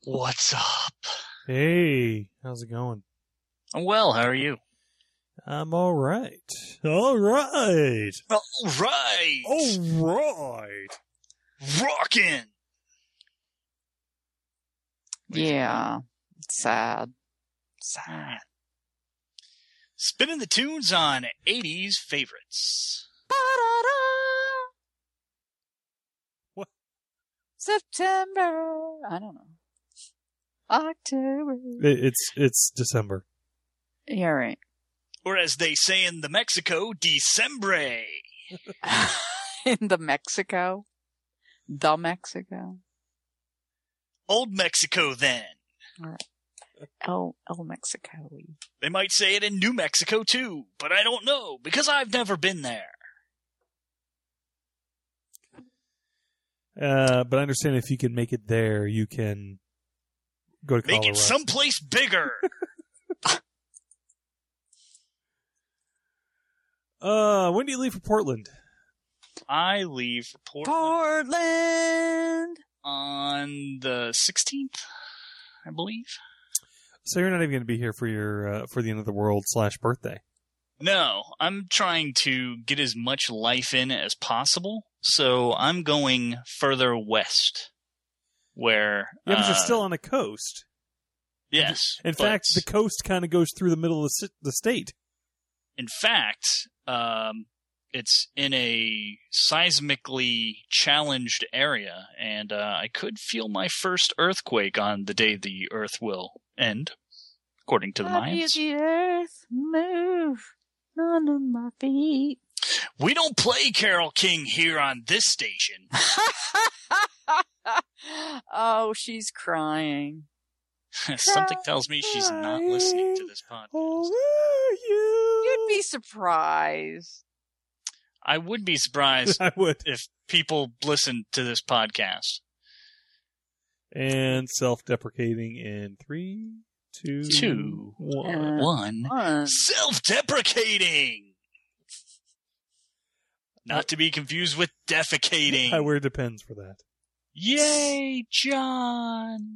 What's up? Hey, how's it going? I'm well, how are you? I'm all right. All right. All right. All right. Rockin'. Yeah. Sad. Sad. Spinning the tunes on 80s favorites. What? September. I don't know. October. It's December. Yeah, right. Or as they say in the Mexico, Decembre. In the Mexico. The Mexico. Old Mexico, then. All right. El Mexico. They might say it in New Mexico, too, but I don't know, because I've never been there. But I understand if you can make it there, you can go to Colorado. Make it someplace bigger. When do you leave for Portland? I leave for Portland. on the 16th, I believe. So you're not even going to be here for your for the end of the world / birthday. No, I'm trying to get as much life in as possible, so I'm going further west, where... Yeah, but you're still on the coast. Yes. In fact, the coast kind of goes through the middle of the state. In fact, it's in a seismically challenged area, and I could feel my first earthquake on the day the Earth will end, according to the Mayans. The earth move under my feet. We don't play Carole King here on this station. Oh, she's crying. Something tells me she's not listening to this podcast. You'd be surprised. I would be surprised I would. if people listen to this podcast. And self-deprecating in 3, 2, 1. One. Self-deprecating! Not to be confused with defecating. I wear Depends for that. Yay, John!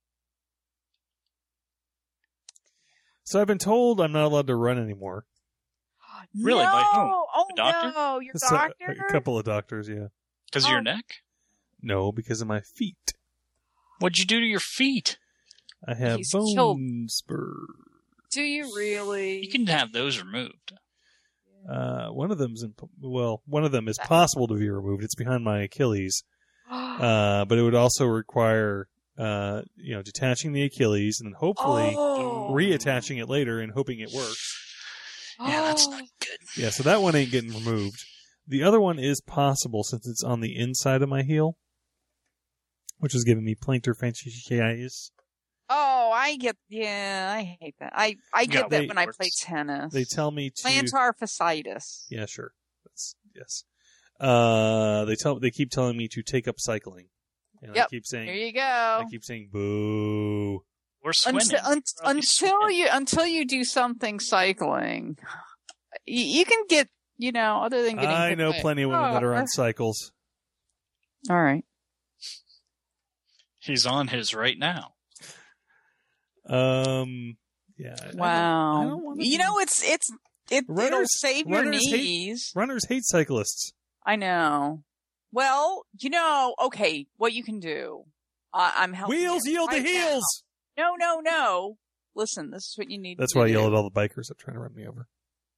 So I've been told I'm not allowed to run anymore. Really? No. By whom? Oh, The doctor? no. Your So, doctor? a couple of doctors, yeah. Because of your neck? No, because of my feet. What'd you do to your feet? I have He's bone killed- spurs. Do you really? You can have those removed. One of them's one of them is possible to be removed. It's behind my Achilles. But it would also require, detaching the Achilles and then hopefully reattaching it later and hoping it works. Yeah, that's not good. Yeah, so that one ain't getting removed. The other one is possible since it's on the inside of my heel, which is giving me plantar fasciitis. Oh, I hate that. I get that when I play tennis. They tell me to plantar fasciitis. Yeah, sure. Yes. They keep telling me to take up cycling. And Yep. I keep saying, There you go. I keep saying boo. Or swimming. Until you do something cycling, you can get, other than getting. I hit know by- plenty of women that are on cycles. All right. He's on his right now. Yeah. Wow. I don't wanna it'll Runners- save your runners hate- knees. Runners hate cyclists. I know. Well, okay, what you can do. I'm helping. Wheels you yield to right now. heels. No. Listen, this is what you need That's to why I do. yell at all the bikers that try to run me over.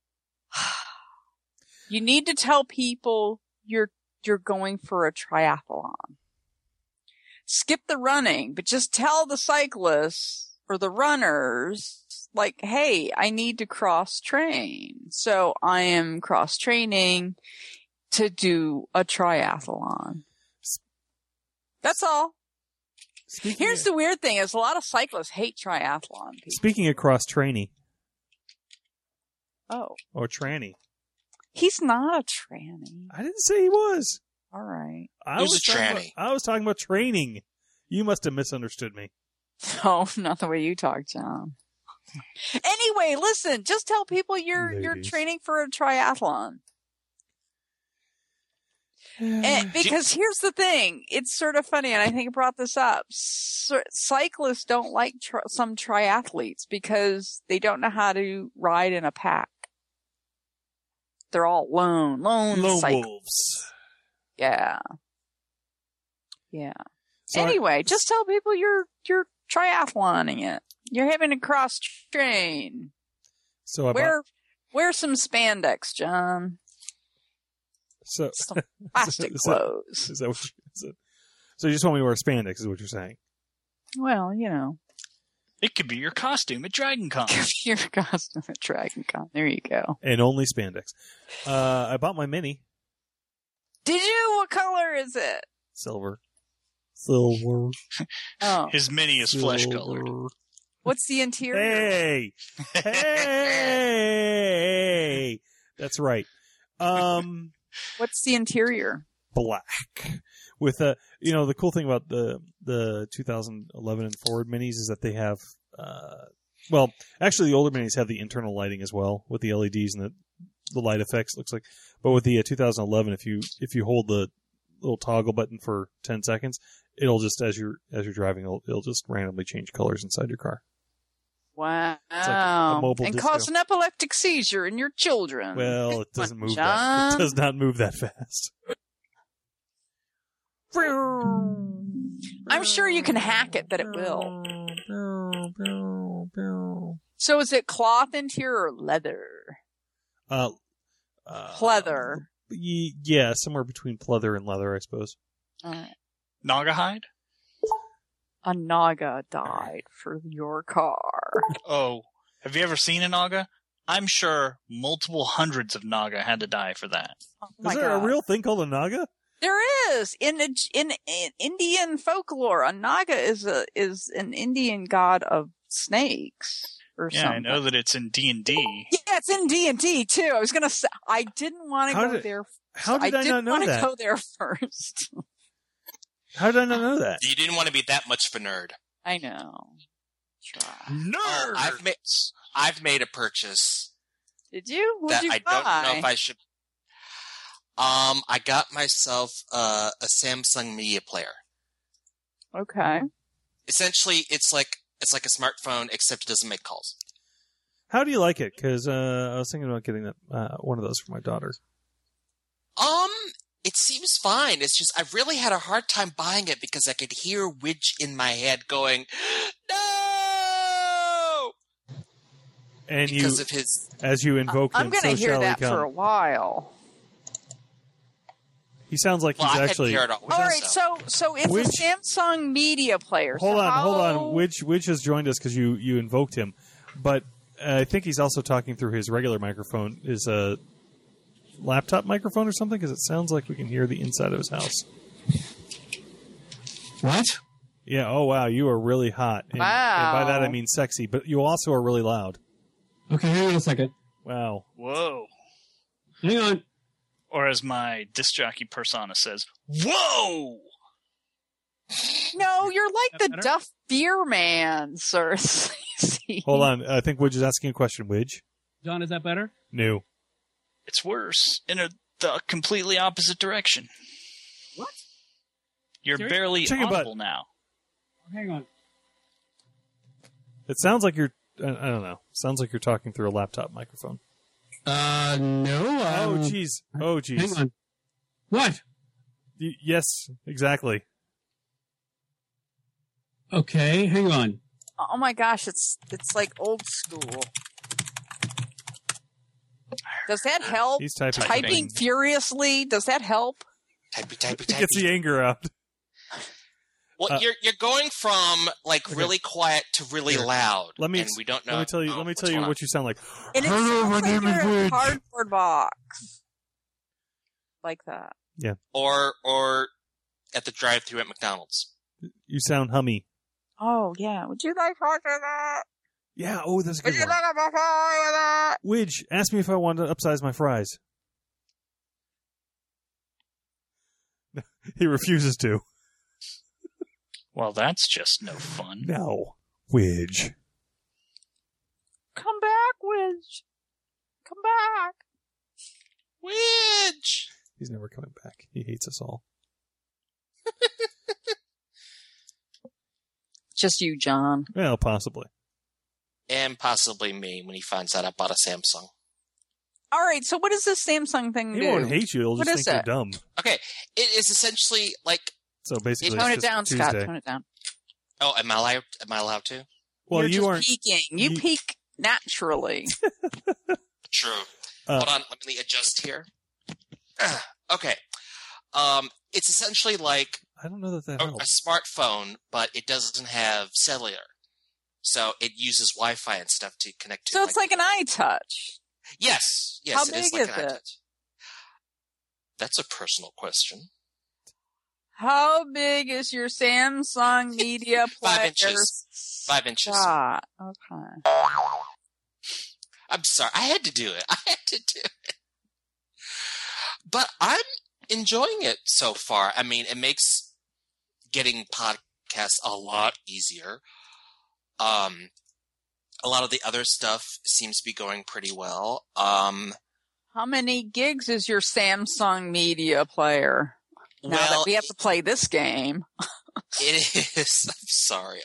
You need to tell people you're going for a triathlon. Skip the running, but just tell the cyclists or the runners, like, hey, I need to cross train. So I am cross training to do a triathlon. That's all. Here's the weird thing is a lot of cyclists hate triathlon people. Speaking of cross trainee Oh, or tranny, he's not a tranny. I didn't say he was. All right. Who's a tranny? I was talking about training. You must have misunderstood me. No, not the way you talk, John. Anyway, listen, just tell people you're Ladies. training for a triathlon. And because here's the thing, it's sort of funny, and I think I brought this up. Cyclists don't like some triathletes because they don't know how to ride in a pack. They're all lone cyclists. Yeah. So anyway, just tell people you're triathloning it. You're having a cross train. So wear some spandex, John. So some plastic clothes. Is that what so you just want me to wear spandex? Is what you're saying? Well, you know, it could be your costume at Dragon Con. Your costume at Dragon Con. There you go. And only spandex. I bought my Mini. Did you? What color is it? Silver. Oh, his Mini is flesh colored. What's the interior? Hey, that's right. What's the interior? Black. With the cool thing about the 2011 and forward minis is that they have actually the older minis have the internal lighting as well with the LEDs and the light effects, looks like. But with the 2011, if you hold the little toggle button for 10 seconds, it'll just as you're driving, it'll just randomly change colors inside your car. Wow. It's like a mobile and disco. cause an epileptic seizure in your children. Well, it doesn't move that. It does not move that fast. I'm sure you can hack it that it will. So is it cloth interior or leather? Pleather. Yeah, somewhere between pleather and leather, I suppose. Naga hide? A Naga died for your car. Oh, have you ever seen a Naga? I'm sure multiple hundreds of Naga had to die for that. Oh my Is there God. a real thing called a Naga? There is in Indian folklore. A Naga is an Indian god of snakes or something. I know that it's in D&D. Yeah, it's in D&D too. I was gonna say I didn't want to go there. How did I not know that? I didn't want to go there first. How did I not know that? You didn't want to be that much of a nerd. I know. Try. Nerd. I've made a purchase. Did you? What'd you I buy? don't know if I should. I got myself a Samsung Media Player. Okay. Essentially, it's like a smartphone, except it doesn't make calls. How do you like it? Because I was thinking about getting that one of those for my daughter. It seems fine. It's just I really had a hard time buying it because I could hear Widge in my head going, "No!" And because of his. As you invoke him, I'm going to hear that for a while. He sounds like he's actually. All right, so it's a Samsung Media Player. Hold on. Widge has joined us because you invoked him, but I think he's also talking through his regular microphone. Is a laptop microphone or something? Because it sounds like we can hear the inside of his house. What? Yeah. Oh wow, you are really hot. And by that I mean sexy, but you also are really loud. Okay, hang on a second. Wow. Whoa. Hang on. Or as my disc jockey persona says, whoa! No, you're like the Duff Beer Man, sir. Hold on. I think Widge is asking a question. Widge? John, is that better? No. It's worse. In the completely opposite direction. What? You're barely audible now. Hang on. It sounds like you're... I don't know. Sounds like you're talking through a laptop microphone. No. Oh, jeez. Hang on. What? Yes, exactly. Okay, hang on. Oh my gosh, it's like old school. Does that help? He's typing. Typing furiously. Does that help? Typey. It gets the anger out. Well, you're going from really quiet to really loud. And we don't know. Let me tell you what you sound like. And it sounds like you're in a cardboard box, like that. Yeah. Or at the drive-thru at McDonald's. You sound hummy. Oh yeah. Would you like part of that? Yeah. Oh, that's a good Would you one. like a part of that? Widge, ask me if I want to upsize my fries. He refuses to. Well, that's just no fun. No. Widge. Come back, Widge. Come back. Widge! He's never coming back. He hates us all. Just you, John. Well, possibly. And possibly me when he finds out I bought a Samsung. All right, so what does this Samsung thing do? He won't hate you. He'll just think you're dumb. Okay, it is essentially like... So basically, tone it down, Tuesday. Scott. Tone it down. Oh, am I allowed to? Well, You're you just aren't peeking. You peek naturally. True. Hold on, let me adjust here. Okay. It's essentially like I don't know that a helps. smartphone, but it doesn't have cellular. So it uses Wi-Fi and stuff to connect to. So it's like an iTouch. Yes. How it big is like is an it? iTouch. That's a personal question. How big is your Samsung media player? 5 inches. 5 inches. Scott. Okay. I'm sorry. I had to do it. But I'm enjoying it so far. I mean, it makes getting podcasts a lot easier. A lot of the other stuff seems to be going pretty well. How many gigs is your Samsung media player? Now that we have to play this game. It is. I'm sorry.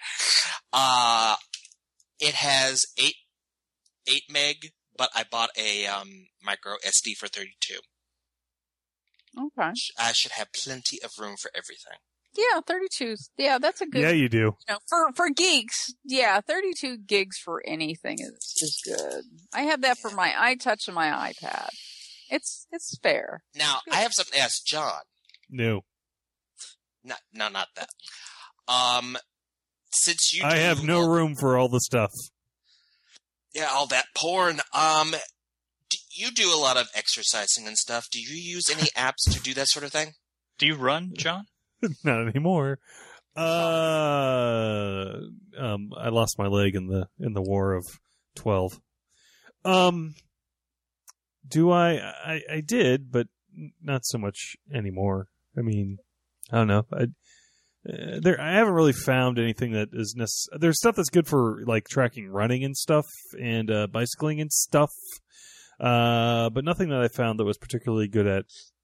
It has 8 meg, but I bought a micro SD for 32. Okay. I should have plenty of room for everything. Yeah, 32. Yeah, that's a good. Yeah, you do. You know, for geeks, yeah, 32 gigs for anything is good. I have that for my iTouch and my iPad. It's fair. Now, I have something to ask John. No. No, not that. Since you I have no room for all the stuff. Yeah, all that porn. You do a lot of exercising and stuff. Do you use any apps to do that sort of thing? Do you run, John? Not anymore. I lost my leg in the War of 12. Do I did, but not so much anymore. I mean, I don't know. I haven't really found anything that is necessary. There's stuff that's good for like tracking running and stuff and bicycling and stuff, but nothing that I found that was particularly good at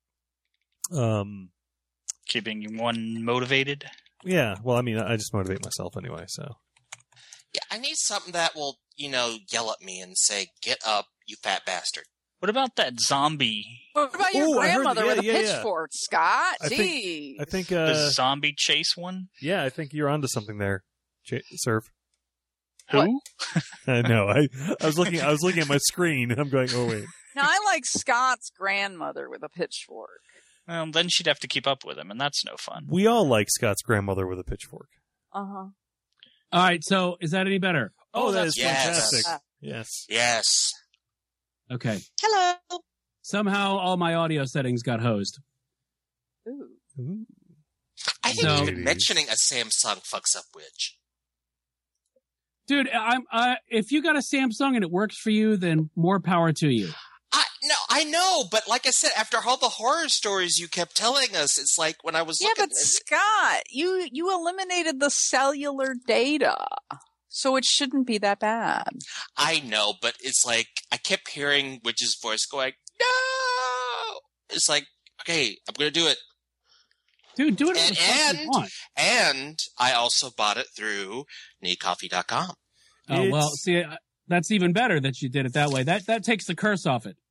keeping one motivated. Yeah, well, I mean, I just motivate myself anyway. So yeah, I need something that will, yell at me and say, "Get up, you fat bastard." What about that zombie? What about your grandmother with a yeah. pitchfork, Scott? I think the zombie chase one? Yeah, I think you're onto something there, Surf. Who? No, I was looking at my screen and I'm going, oh wait. Now I like Scott's grandmother with a pitchfork. Well, then she'd have to keep up with him, and that's no fun. We all like Scott's grandmother with a pitchfork. Uh-huh. All right, so is that any better? Oh, that is yes. fantastic. Yes. Okay. Hello. Somehow all my audio settings got hosed. Ooh. I think even mentioning a Samsung fucks up Widge. Dude, if you got a Samsung and it works for you, then more power to you. I know, but like I said, after all the horror stories you kept telling us, it's like when I was looking... Yeah, but Scott, you eliminated the cellular data, so it shouldn't be that bad. I know, but it's like, I kept hearing Widge's voice going, no! It's like, okay, I'm going to do it. Dude, do it you want. And I also bought it through needcoffee.com. Oh, well, see, that's even better that you did it that way. That takes the curse off it.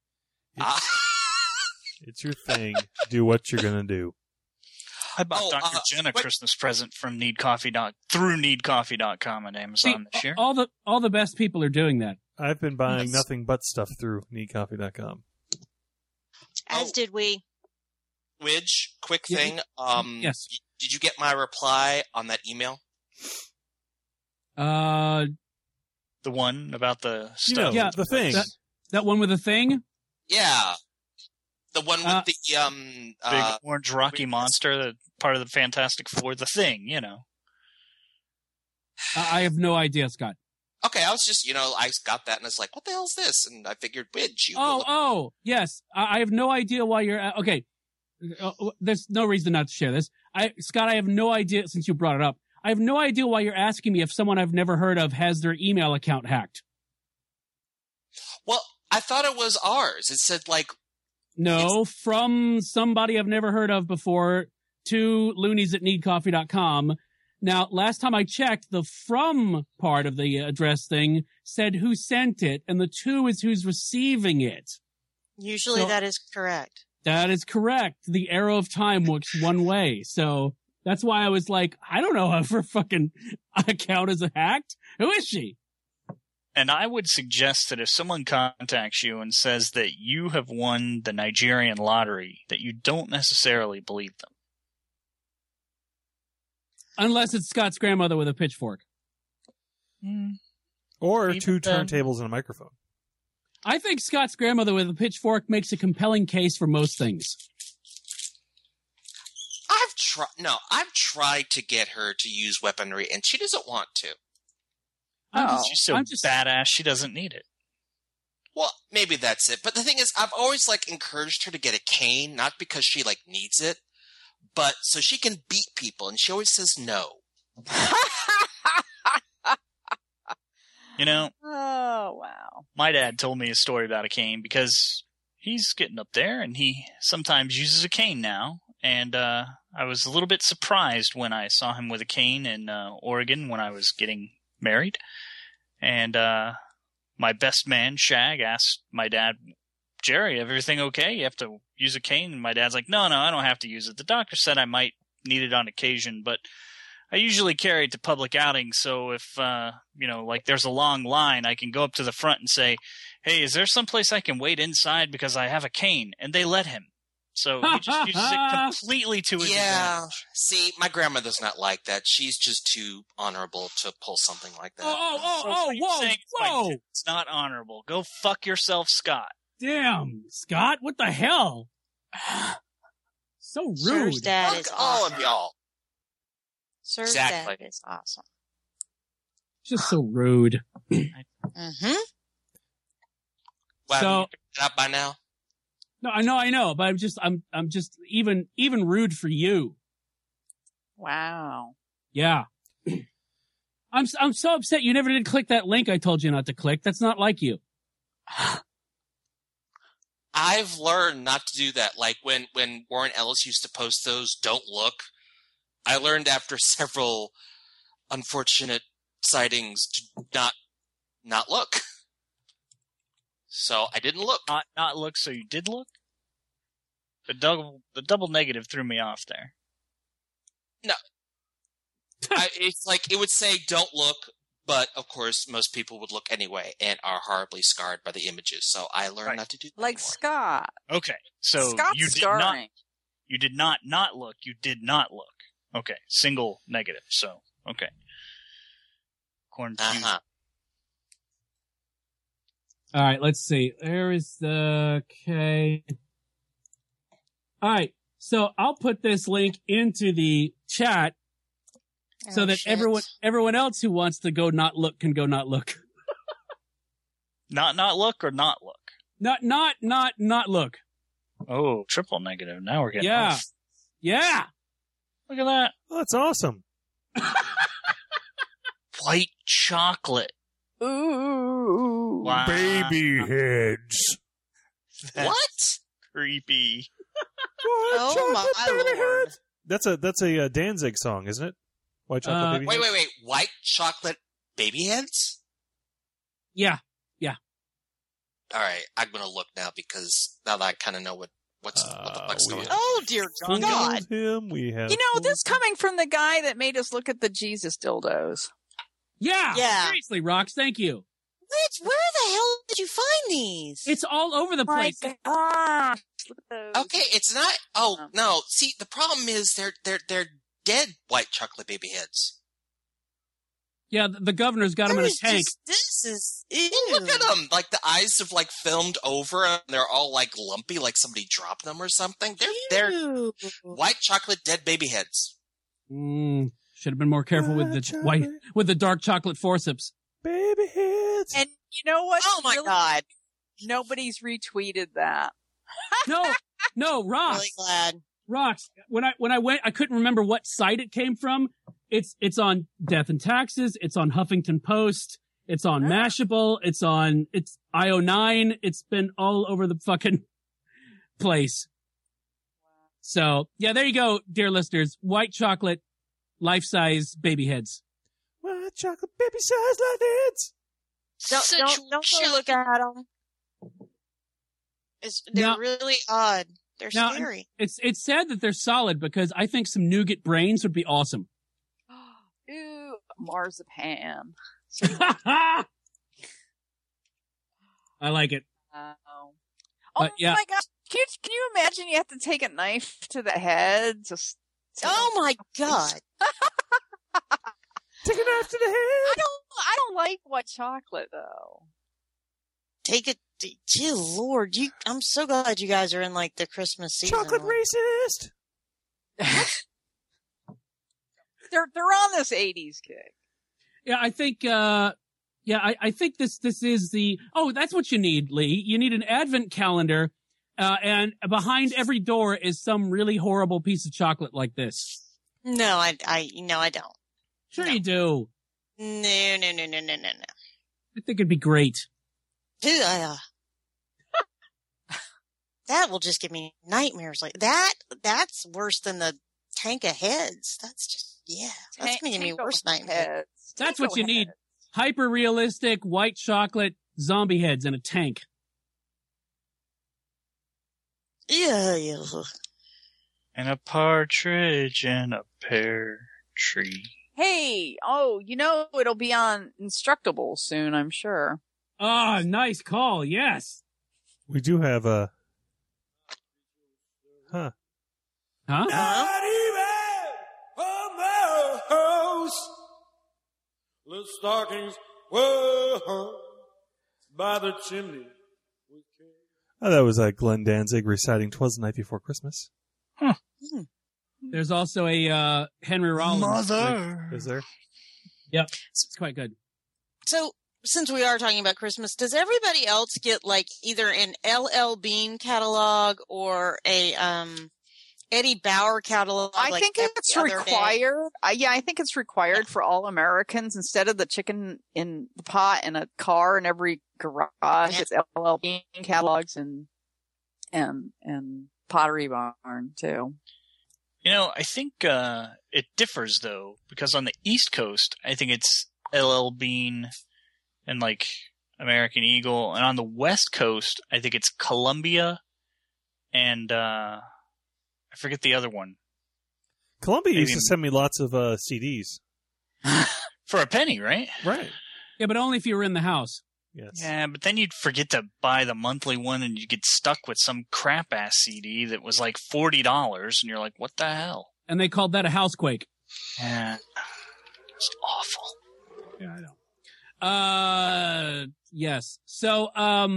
It's your thing. Do what you're going to do. I bought Dr. Jen a Christmas present from through needcoffee.com on Amazon this year. All the best people are doing that. I've been buying nothing but stuff through needcoffee.com. As did we. Widge, quick thing. Yes. Did you get my reply on that email? The one about the stuff. Yeah, the thing. That one with the thing? Yeah. The one with the big orange rocky monster, that part of the Fantastic Four, the thing, I have no idea, Scott. Okay, I was just, I got that and I was like, what the hell is this? And I figured, Widge. Yes. I have no idea why you're... okay. There's no reason not to share this. Scott, I have no idea, since you brought it up, I have no idea why you're asking me if someone I've never heard of has their email account hacked. Well, I thought it was ours. It said, No, from somebody I've never heard of before to loonies@needcoffee.com. Now, last time I checked, the from part of the address thing said who sent it, and the to is who's receiving it. Usually So- that is correct. That is correct. The arrow of time works one way. So that's why I was like, I don't know if her fucking account is hacked. Who is she? And I would suggest that if someone contacts you and says that you have won the Nigerian lottery, that you don't necessarily believe them. Unless it's Scott's grandmother with a pitchfork. Or Even 2 then- turntables and a microphone. I think Scott's grandmother with a pitchfork makes a compelling case for most things. I've tried to get her to use weaponry, and she doesn't want to. She's so badass, she doesn't need it. Well, maybe that's it. But the thing is, I've always encouraged her to get a cane, not because she needs it, but so she can beat people, and she always says no. You know, Oh, wow. my dad told me a story about a cane because he's getting up there and he sometimes uses a cane now. And I was a little bit surprised when I saw him with a cane in Oregon when I was getting married. And my best man, Shag, asked my dad, Jerry, everything okay? You have to use a cane? And my dad's like, no, I don't have to use it. The doctor said I might need it on occasion, but I usually carry it to public outings, so if, there's a long line, I can go up to the front and say, hey, is there someplace I can wait inside because I have a cane? And they let him. So he just uses it completely to his advantage. See, my grandmother's not like that. She's just too honorable to pull something like that. Whoa. It's not honorable. Go fuck yourself, Scott. Damn, Scott, what the hell? So rude. Sir's dad Fuck is all awesome. of y'all. Sir's Exactly. dad is awesome. Just so rude. Mm-hmm. Well, So- have you picked it up by now? No, I know, but I'm just even rude for you. Wow. Yeah. I'm so upset you never did click that link I told you not to click. That's not like you. I've learned not to do that. Like when Warren Ellis used to post those "Don't Look," I learned after several unfortunate sightings to not look. So I didn't look. Not look, so you did look? The double negative threw me off there. It's like it would say "Don't look," but of course most people would look anyway and are horribly scarred by the images. So I learned not to do that Like anymore. Scott. Okay, so Scott's you did scarring. not look. You did not look. Okay, single negative. So okay. Confused. Uh-huh. All right, let's see. There is the okay. All right, so I'll put this link into the chat so that everyone else who wants to go not look can go not look. Not look or not look. Not look. Oh, triple negative. Now we're getting Yeah. off. Yeah. Look at that. Oh, that's awesome. White chocolate. Ooh. Wow. Baby heads. That's What? creepy. Oh my lord. That's a Danzig song, isn't it? White chocolate baby heads? Wait. White chocolate baby heads? Yeah. All right, I'm gonna look now because now that I kind of know what the fuck's going on. Oh dear Fooled God. him, we have You know, fooled this coming from the guy that made us look at the Jesus dildos. Yeah. Yeah. Seriously, Rox, thank you. Where the hell did you find these? It's all over the My place. gosh. Look at those. Okay, it's not. Oh no! See, the problem is they're dead white chocolate baby heads. Yeah, the governor's got him in a tank. This is ew. Look at them! Like the eyes have filmed over, and they're all lumpy, like somebody dropped them or something. They're Ew. white chocolate dead baby heads. Should have been more careful with the dark chocolate forceps. baby heads. And you know what? Oh my God. Nobody's retweeted that. No, Rox. Really glad. Rox, when I went, I couldn't remember what site it came from. It's on Death and Taxes. It's on Huffington Post. It's on Mashable. It's IO9. It's been all over the fucking place. So, yeah, there you go, dear listeners. White chocolate, life-size baby heads. White chocolate baby size life heads. Don't go look at them. They're Now- really odd. They're Now, scary. It's sad that they're solid because I think some nougat brains would be awesome. Ooh, marzipan. I like it. Oh But, yeah. my gosh. Can you imagine you have to take a knife to the head? Just Oh my god. Take a knife to the head. I don't like white chocolate though. Take it. Dear Lord, I'm so glad you guys are in like the Christmas season. Chocolate racist. They're on this 80s kick. Yeah, I think, I think this is that's what you need, Lee. You need an advent calendar, and behind every door is some really horrible piece of chocolate like this. No, I don't. Sure No. you do. No. I think it'd be great. That will just give me nightmares. Like that. That's worse than the tank of heads. That's just That's gonna give me worse nightmares. That's what you need. Hyper realistic white chocolate zombie heads in a tank. Yeah. And a partridge in a pear tree. Hey, it'll be on Instructable soon, I'm sure. Ah, nice call. Yes. We do have a. Huh? Little stockings were hung by the chimney. Oh, that was Glenn Danzig reciting "'Twas the Night Before Christmas." There's also a Henry Rollins. Mother. Is there? Yep, it's quite good. So, since we are talking about Christmas, does everybody else get like either an LL Bean catalog or a Eddie Bauer catalog? I like think every it's other day? required. I think it's required for all Americans. Instead of the chicken in the pot in a car in every garage, it's LL Bean catalogs and Pottery Barn too. I think it differs though, because on the East Coast, I think it's LL Bean and like American Eagle, and on the West Coast, I think it's Columbia and I forget the other one. Columbia used to send me lots of CDs. For a penny, right? Right. Yeah, but only if you were in the house. Yes. Yeah, but then you'd forget to buy the monthly one, and you get stuck with some crap ass CD that was like $40, and you're like, "What the hell?" And they called that a housequake. Yeah, it's awful. Yeah, I know. Yes. So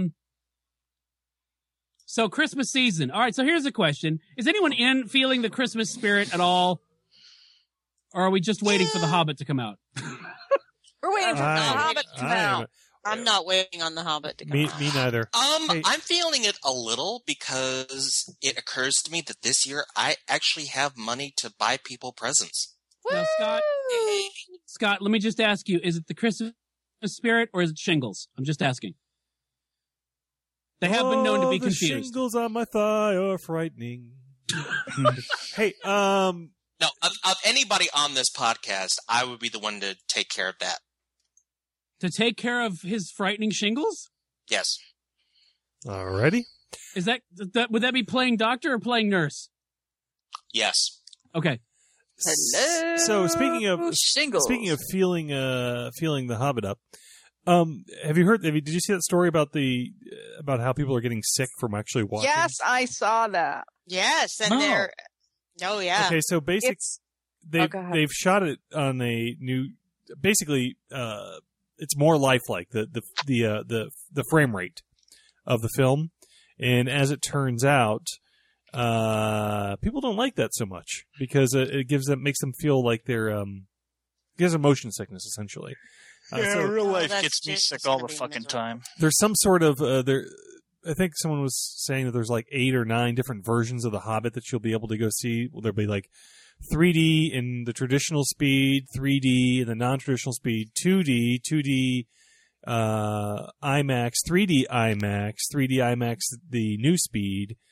Christmas season. All right. So here's a question: is anyone feeling the Christmas spirit at all, or are we just waiting for the Hobbit to come out? We're waiting for the Hobbit to come out. I'm not waiting on the Hobbit to come out. Me neither. Hey. I'm feeling it a little because it occurs to me that this year I actually have money to buy people presents. Now, Scott, let me just ask you: is it the Christmas spirit or is it shingles? I'm just asking. They have been known to be the confused. Shingles on my thigh are frightening. Hey, No, of anybody on this podcast, I would be the one to take care of that. To take care of his frightening shingles? Yes. Alrighty. Is that would that be playing doctor or playing nurse? Yes. Okay. Hello. So speaking of shingles, feeling the Hobbit up, did you see that story about how people are getting sick from actually watching? Yes, I saw that. Yes, and they're. Oh yeah. Okay, so basically, they've shot it on a new. Basically, it's more lifelike the frame rate of the film, and as it turns out, people don't like that so much because it makes them feel like they're gives them motion sickness essentially. Real life that's gets me just sick gonna all the be fucking miserable. time. There's some sort of I think someone was saying that there's like 8 or 9 different versions of The Hobbit that you'll be able to go see. Well, there'll be like 3D in the traditional speed, 3D in the non-traditional speed, 2D IMAX, 3D IMAX, 3D IMAX the new speed,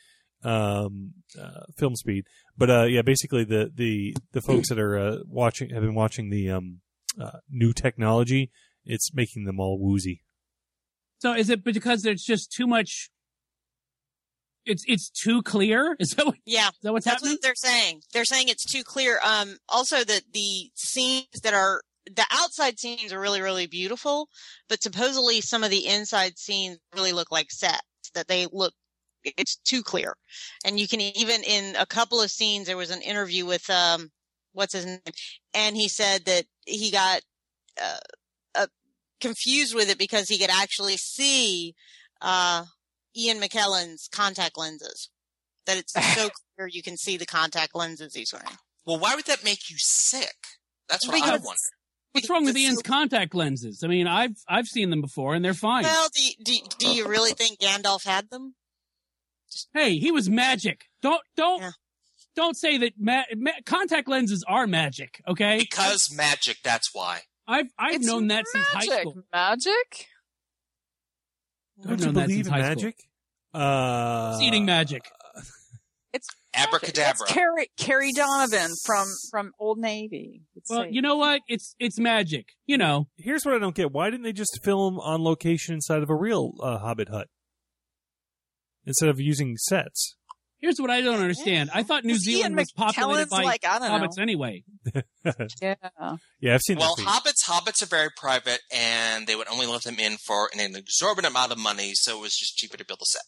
film speed. But yeah, basically the folks that are have been watching the new technology. It's making them all woozy. So is it because there's just too much? It's too clear. Is that what's that's happening? what they're saying. They're saying it's too clear. Also that the scenes the outside scenes are really, really beautiful, but supposedly some of the inside scenes really look like sets. It's too clear. And you can even in a couple of scenes, there was an interview with, what's his name? And he said that he got, confused with it because he could actually see, Ian McKellen's contact lenses. That it's so clear you can see the contact lenses he's wearing. Well, why would that make you sick? That's what I wonder. What's wrong with Ian's contact lenses? I mean, I've seen them before and they're fine. Well, do you really think Gandalf had them? Hey, he was magic. Don't say that contact lenses are magic, okay? Because magic, that's why. I've known that since high school. Magic? Don't you believe in magic? It's eating magic. It's abracadabra. It's Carrie Donovan from Old Navy. Well, you know what? It's magic. You know. Here's what I don't get. Why didn't they just film on location inside of a real Hobbit hut instead of using sets? Here's what I don't understand. I thought New Zealand was populated by hobbits anyway. Yeah, I've seen. Well, hobbits are very private, and they would only let them in for an exorbitant amount of money, so it was just cheaper to build a set.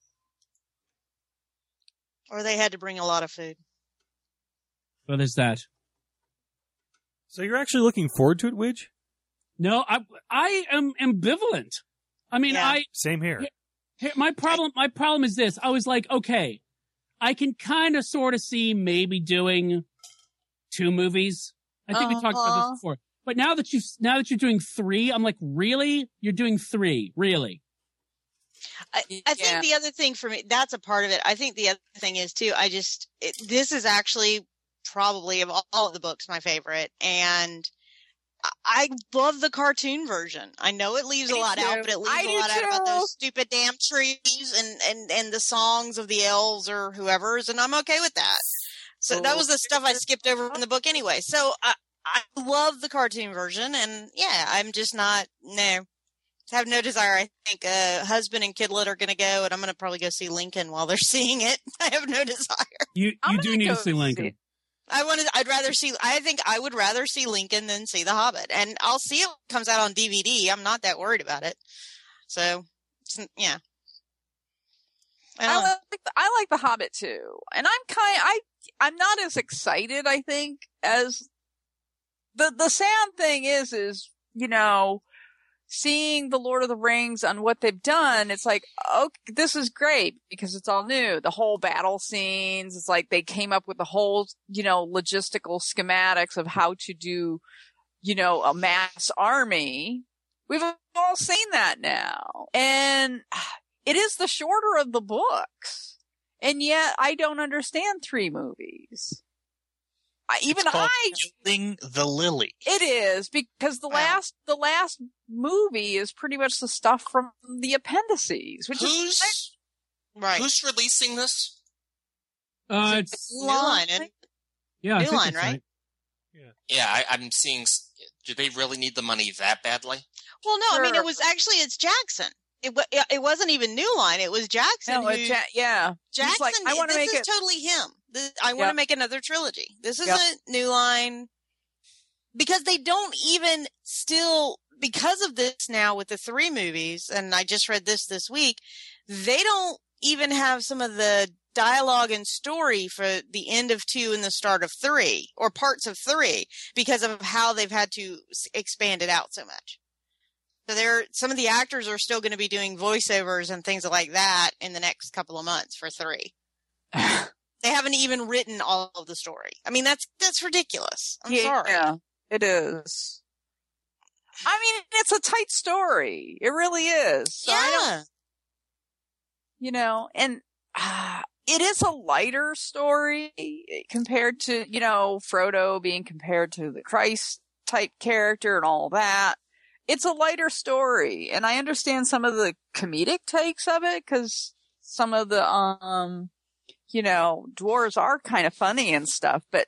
Or they had to bring a lot of food. Well, there's that. So you're actually looking forward to it, Widge? No, I am ambivalent. I mean, same here. My problem is this. I was like, okay, I can kind of sort of see maybe doing 2 movies. I think we talked about this before. But now that you're doing 3, I'm like, really? You're doing 3, really? I think the other thing for me, that's a part of it. I think the other thing is too, this is actually probably of all of the books my favorite. And I love the cartoon version. I know it leaves a lot out, but it leaves a lot out about those stupid damn trees and the songs of the elves or whoever's, and I'm okay with that. So that was the stuff I skipped over in the book anyway. So I love the cartoon version, and yeah, I'm just have no desire. I think husband and kidlet are going to go, and I'm going to probably go see Lincoln while they're seeing it. I have no desire. You do need to see Lincoln. I think I would rather see Lincoln than see The Hobbit. And I'll see it when it comes out on DVD. I'm not that worried about it. So, yeah. I like The Hobbit too. And I'm not as excited, I think, as the sad thing is, you know, seeing the Lord of the Rings on what they've done, it's like, oh, this is great because it's all new. The whole battle scenes, it's like they came up with the whole, you know, logistical schematics of how to do, you know, a mass army. We've all seen that now. And it is the shorter of the books. And yet I don't understand 3 movies. Building the Lily. It is, because the last movie is pretty much the stuff from the appendices. Who's releasing this? It's New Line, yeah, New Line, right? Yeah, I'm seeing. Do they really need the money that badly? Well, no, I mean it's Jackson. It wasn't even New Line. It was Jackson. No, Jackson. Like, I want to make it totally him. I want to make another trilogy. This isn't New Line, because they don't even because of this now with the 3 movies. And I just read this week. They don't even have some of the dialogue and story for the end of 2 and the start of 3, or parts of 3, because of how they've had to expand it out so much. So some of the actors are still going to be doing voiceovers and things like that in the next couple of months for 3. They haven't even written all of the story. I mean, that's ridiculous. I'm sorry. Yeah, it is. I mean, it's a tight story. It really is. So yeah. You know, and it is a lighter story compared to, you know, Frodo being compared to the Christ type character and all that. It's a lighter story, and I understand some of the comedic takes of it, because some of the dwarves are kind of funny and stuff, but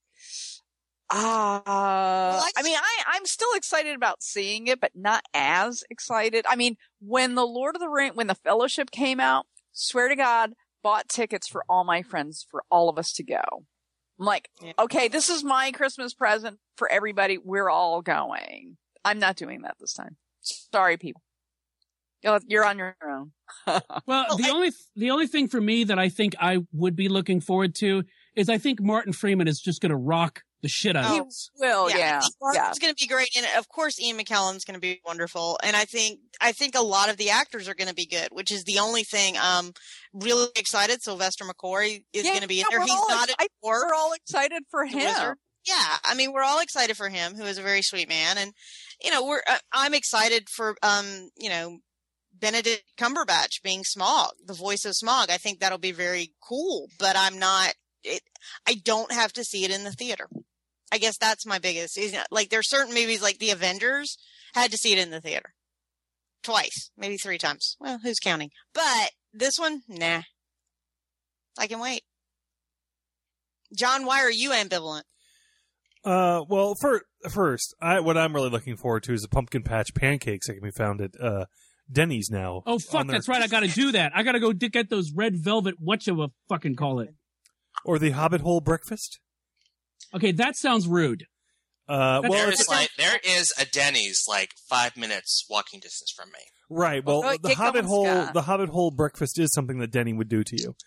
I mean, I'm still excited about seeing it, but not as excited. I mean, when the Fellowship came out, swear to God, bought tickets for all my friends, for all of us to go. I'm like, okay, this is my Christmas present for everybody. We're all going. I'm not doing that this time. Sorry, people. You're on your own. Well, the only thing for me that I think I would be looking forward to is I think Martin Freeman is just going to rock the shit out of it. Will, yeah. Martin's going to be great. And of course, Ian McKellen's going to be wonderful. And I think a lot of the actors are going to be good, which is the only thing I'm really excited. Sylvester McCoy is going to be in there. He's not a dwarf. We're all excited for him. Yeah. I mean, we're all excited for him, who is a very sweet man. And, I'm excited for, Benedict Cumberbatch being Smaug, the voice of Smaug. I think that'll be very cool, but I don't have to see it in the theater. I guess that's my biggest. Like, there's certain movies like The Avengers, had to see it in the theater. Twice, maybe 3 times. Well, who's counting? But this one, nah. I can wait. John, why are you ambivalent? Well, first, what I'm really looking forward to is the pumpkin patch pancakes that can be found at Denny's now. Oh, fuck, that's right. I got to do that. I got to go get those red velvet, fucking call it. Or the Hobbit Hole breakfast. Okay, that sounds rude. There is a Denny's 5 minutes walking distance from me. Right. Well, the Hobbit Hole breakfast is something that Denny would do to you.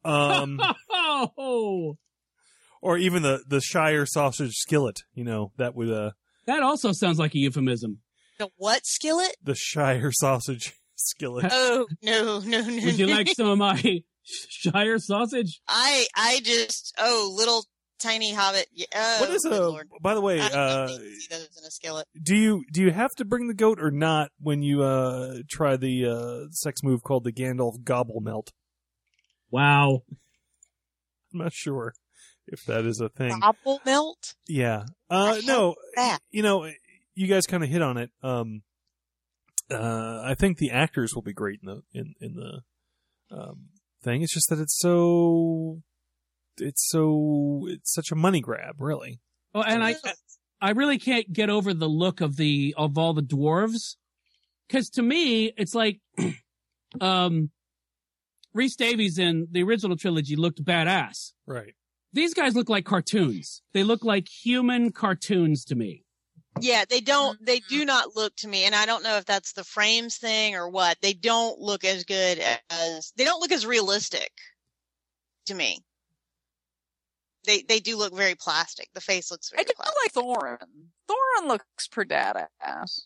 Or even the Shire sausage skillet. That would. That also sounds like a euphemism. The what skillet? The Shire sausage skillet. Oh no! Would you like some of my Shire sausage? I just little tiny hobbit. What is by the way, I don't see those in a skillet. Do you have to bring the goat or not when you try the sex move called the Gandalf Gobble Melt? Wow. I'm not sure if that is a thing. Gobble melt? Yeah. No. You guys kind of hit on it. I think the actors will be great in the thing. It's just that it's such a money grab, really. Oh, and I really can't get over the look of all the dwarves, because to me it's like Rhys Davies in the original trilogy looked badass. Right. These guys look like cartoons. They look like human cartoons to me. Yeah, they do not look to me, and I don't know if that's the frames thing or what. They don't look as good they don't look as realistic to me. They do look very plastic. The face looks very plastic. I do like Thorin. Thorin looks pretty badass.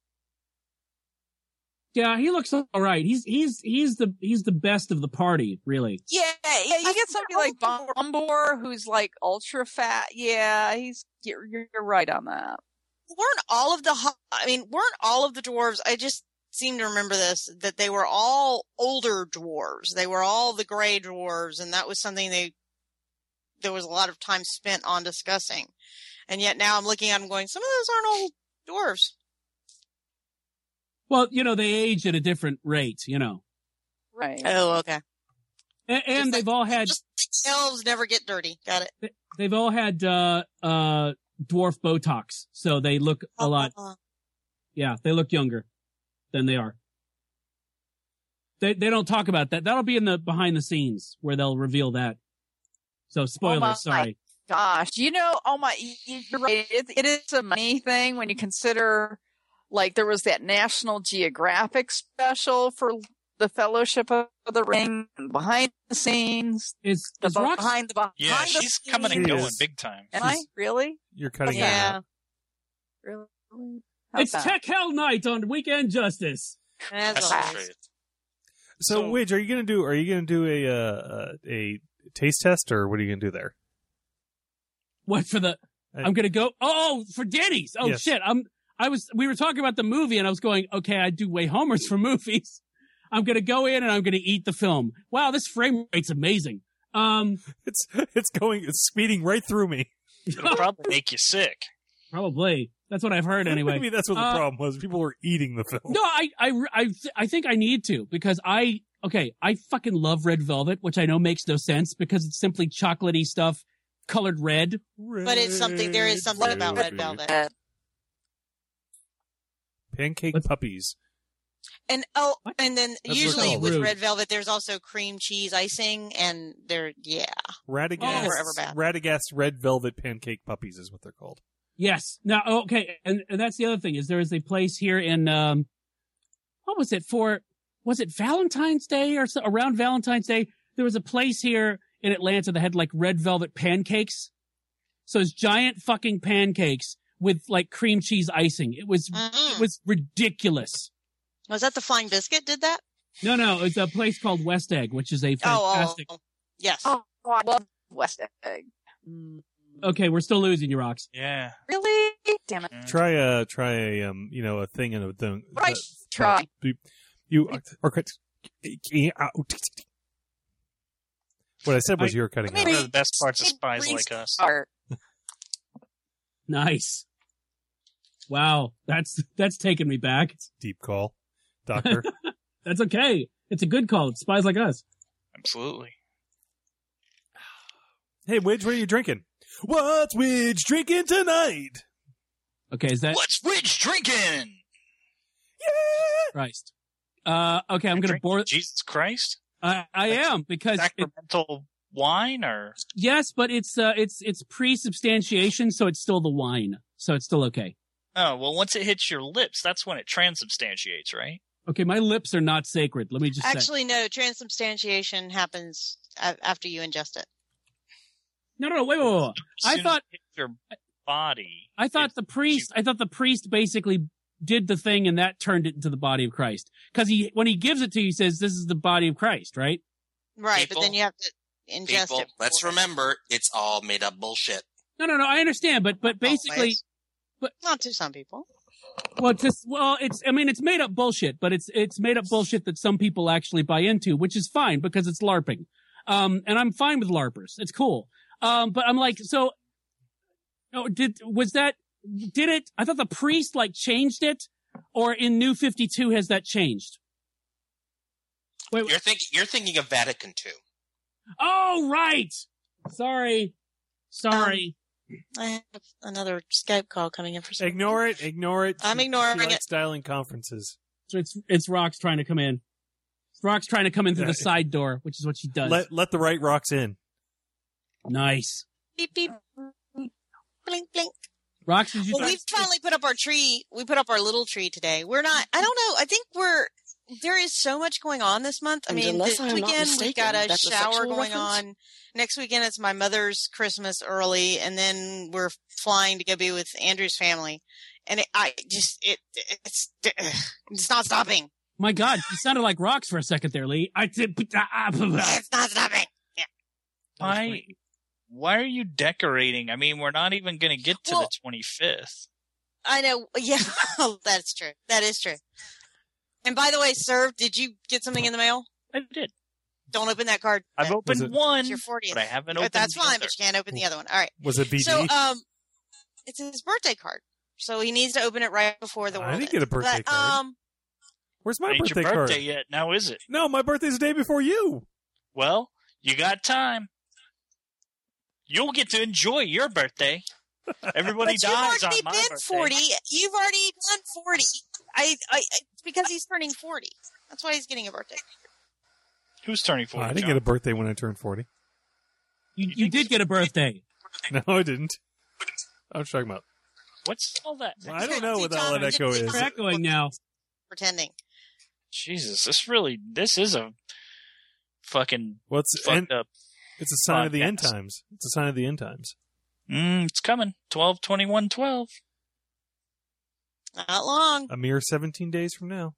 Yeah, he looks all right. He's the best of the party, really. Yeah. You get somebody like Bombor, who's ultra fat. Yeah, you're right on that. Weren't all of the dwarves, I just seem to remember this, that they were all older dwarves. They were all the gray dwarves, and that was something there was a lot of time spent on discussing. And yet now I'm looking at them going, some of those aren't old dwarves. Well, they age at a different rate, Right. Oh, okay. And they've all had... Elves never get dirty. Got it. They've all had dwarf Botox, so they look a lot... Yeah, they look younger than they are. They don't talk about that. That'll be in the behind the scenes where they'll reveal that. So spoilers, sorry. Gosh, you're right. It is a money thing when you consider... there was that National Geographic special for the Fellowship of the Ring, behind the scenes. Yeah, she's coming and going big time. Am I? Really? You're cutting out. Really? It's Tech Hell Night on Weekend Justice. That's true. So, Widge, are you gonna do a taste test, or what are you gonna do there? What for the? I'm gonna go. Oh, for Denny's. Oh yes. Shit. We were talking about the movie, and I was going, okay, I do way homers for movies. I'm going to go in and I'm going to eat the film. Wow, this frame rate's amazing. It's speeding right through me. It'll probably make you sick. Probably. That's what I've heard anyway. Maybe that's what the problem was. People were eating the film. No, I think I need to, because I okay, I fucking love red velvet, which I know makes no sense because it's simply chocolatey stuff colored red. But it's something. There is something about red velvet. Pancake puppies. And and then That's usually what with rude. red velvet, there's also cream cheese icing, and Radagast red velvet pancake puppies is what they're called. Yes. Now, okay, and that's the other thing is there is a place here in what was it for? Was it Valentine's Day or so, around Valentine's Day? There was a place here in Atlanta that had like red velvet pancakes. So it's giant fucking pancakes with like cream cheese icing. It was ridiculous. Was that the Flying Biscuit did that? No, it's a place called West Egg, which is a fantastic. Yes. Oh, I love West Egg. Okay, we're still losing you, Rocks. Yeah. Really? Damn it. Try a thing and a thing. What I try. You are what I said was you're cutting One out. of the best parts of Spies Like Us. Nice. Wow, that's taken me back. Deep call, Doctor. That's okay. It's a good call. It's Spies Like Us. Absolutely. Hey, Widge, what are you drinking? What's Widge drinking tonight? Okay, is that What's Widge drinking? Christ? Okay, I'm gonna bore. Jesus Christ. I am because Sacramental wine, or yes, but it's pre-substantiation, so it's still the wine, so it's still okay. oh well, once it hits your lips, that's when it transubstantiates, right? Okay, my lips are not sacred. Let me just say. Actually, no. Transubstantiation happens after you ingest it. No, wait. I thought it hits your body. I thought the priest basically did the thing and that turned it into the body of Christ. Because when he gives it to you, he says, "This is the body of Christ," right? Right, but then you have to ingest it. Let's remember, it's all made up bullshit. No, I understand, but basically, but not to some people. It's made up bullshit, but it's made up bullshit that some people actually buy into, which is fine because it's LARPing. And I'm fine with LARPers. It's cool. But I'm like, so, did it, I thought the priest like changed it, or in New 52 has that changed? Wait, You're thinking of Vatican II. Oh, right. Sorry. I have another Skype call coming in for some Ignore it. I'm ignoring she it. likes dialing conferences. So it's Rox trying to come in. Rox trying to come in through the side door, which is what she does. Let the right rocks in. Nice. Beep, beep. Blink, blink. Rox, did you we finally put up our tree. We put up our little tree today. I don't know. I think there is so much going on this month. I mean, this weekend we've got a shower going on. Next weekend it's my mother's Christmas early, and then we're flying to go be with Andrew's family. And it's not stopping. My God, you sounded like Rox for a second there, Lee. It's not stopping. Yeah. Why are you decorating? I mean, we're not even going to get to the 25th. I know. Yeah, that's true. That is true. And by the way, sir, did you get something in the mail? I did. Don't open that card. I've opened one, it's your 40th. but I haven't opened That's the fine, other. but you can't open the other one. All right. Was it BD? So, it's his birthday card. So he needs to open it right before the world I didn't get a birthday card. Where's my Ain't birthday your card? birthday yet. Now is it? No, my birthday's the day before you. Well, you got time. You'll get to enjoy your birthday. Everybody but dies on you've my already been birthday. 40. You've already done 40. It's because he's turning 40. That's why he's getting a birthday. Who's turning 40? I didn't get a birthday when I turned 40. You did get a birthday. No, I didn't. I was talking about. What's all that? Well, I don't know what all that echo is. We're echoing now. Pretending. Jesus, this is a fucking fucked up. It's a sign of the end podcast. times. It's a sign of the end times. It's coming. 12/21/12. Not long. A mere 17 days from now.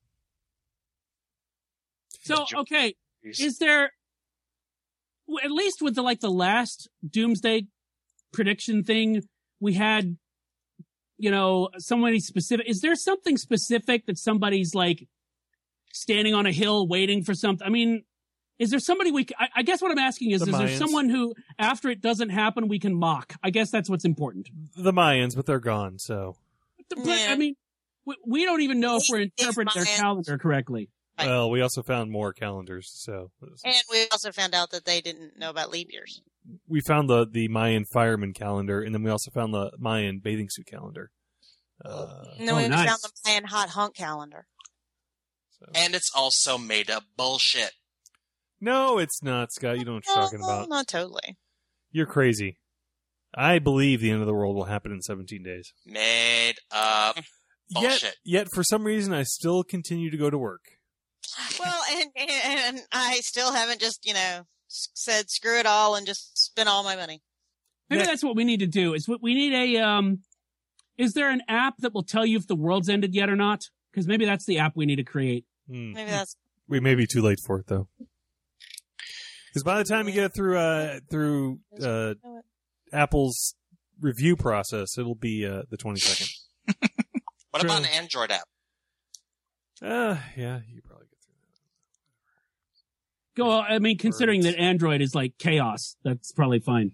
So, okay, is there, at least with the last Doomsday prediction thing, we had, so many specific, is there something specific that somebody's like standing on a hill waiting for something? I mean, is there somebody I guess what I'm asking is there someone who, after it doesn't happen, we can mock? I guess that's what's important. The Mayans, but they're gone, so. But, I mean, we don't even know if we're interpreting their calendar correctly. Well, we also found more calendars, so. And we also found out that they didn't know about leap years. We found the Mayan fireman calendar, and then we also found the Mayan bathing suit calendar. And then we nice. found the Mayan hot hunk calendar. So. And it's also made up bullshit. No, it's not, Scott. You know what you're talking about. Not totally. You're crazy. I believe the end of the world will happen in 17 days. Made up bullshit. Yet, for some reason, I still continue to go to work. Well, and I still haven't just, said screw it all and just spent all my money. Maybe that's what we need to do. Is we need is there an app that will tell you if the world's ended yet or not? Because maybe that's the app we need to create. Maybe that's. We may be too late for it, though. Because by the time you get through Apple's review process, it'll be the 22nd. What about an Android app? Yeah, you probably get through that. Well, I mean, considering that Android is like chaos, that's probably fine.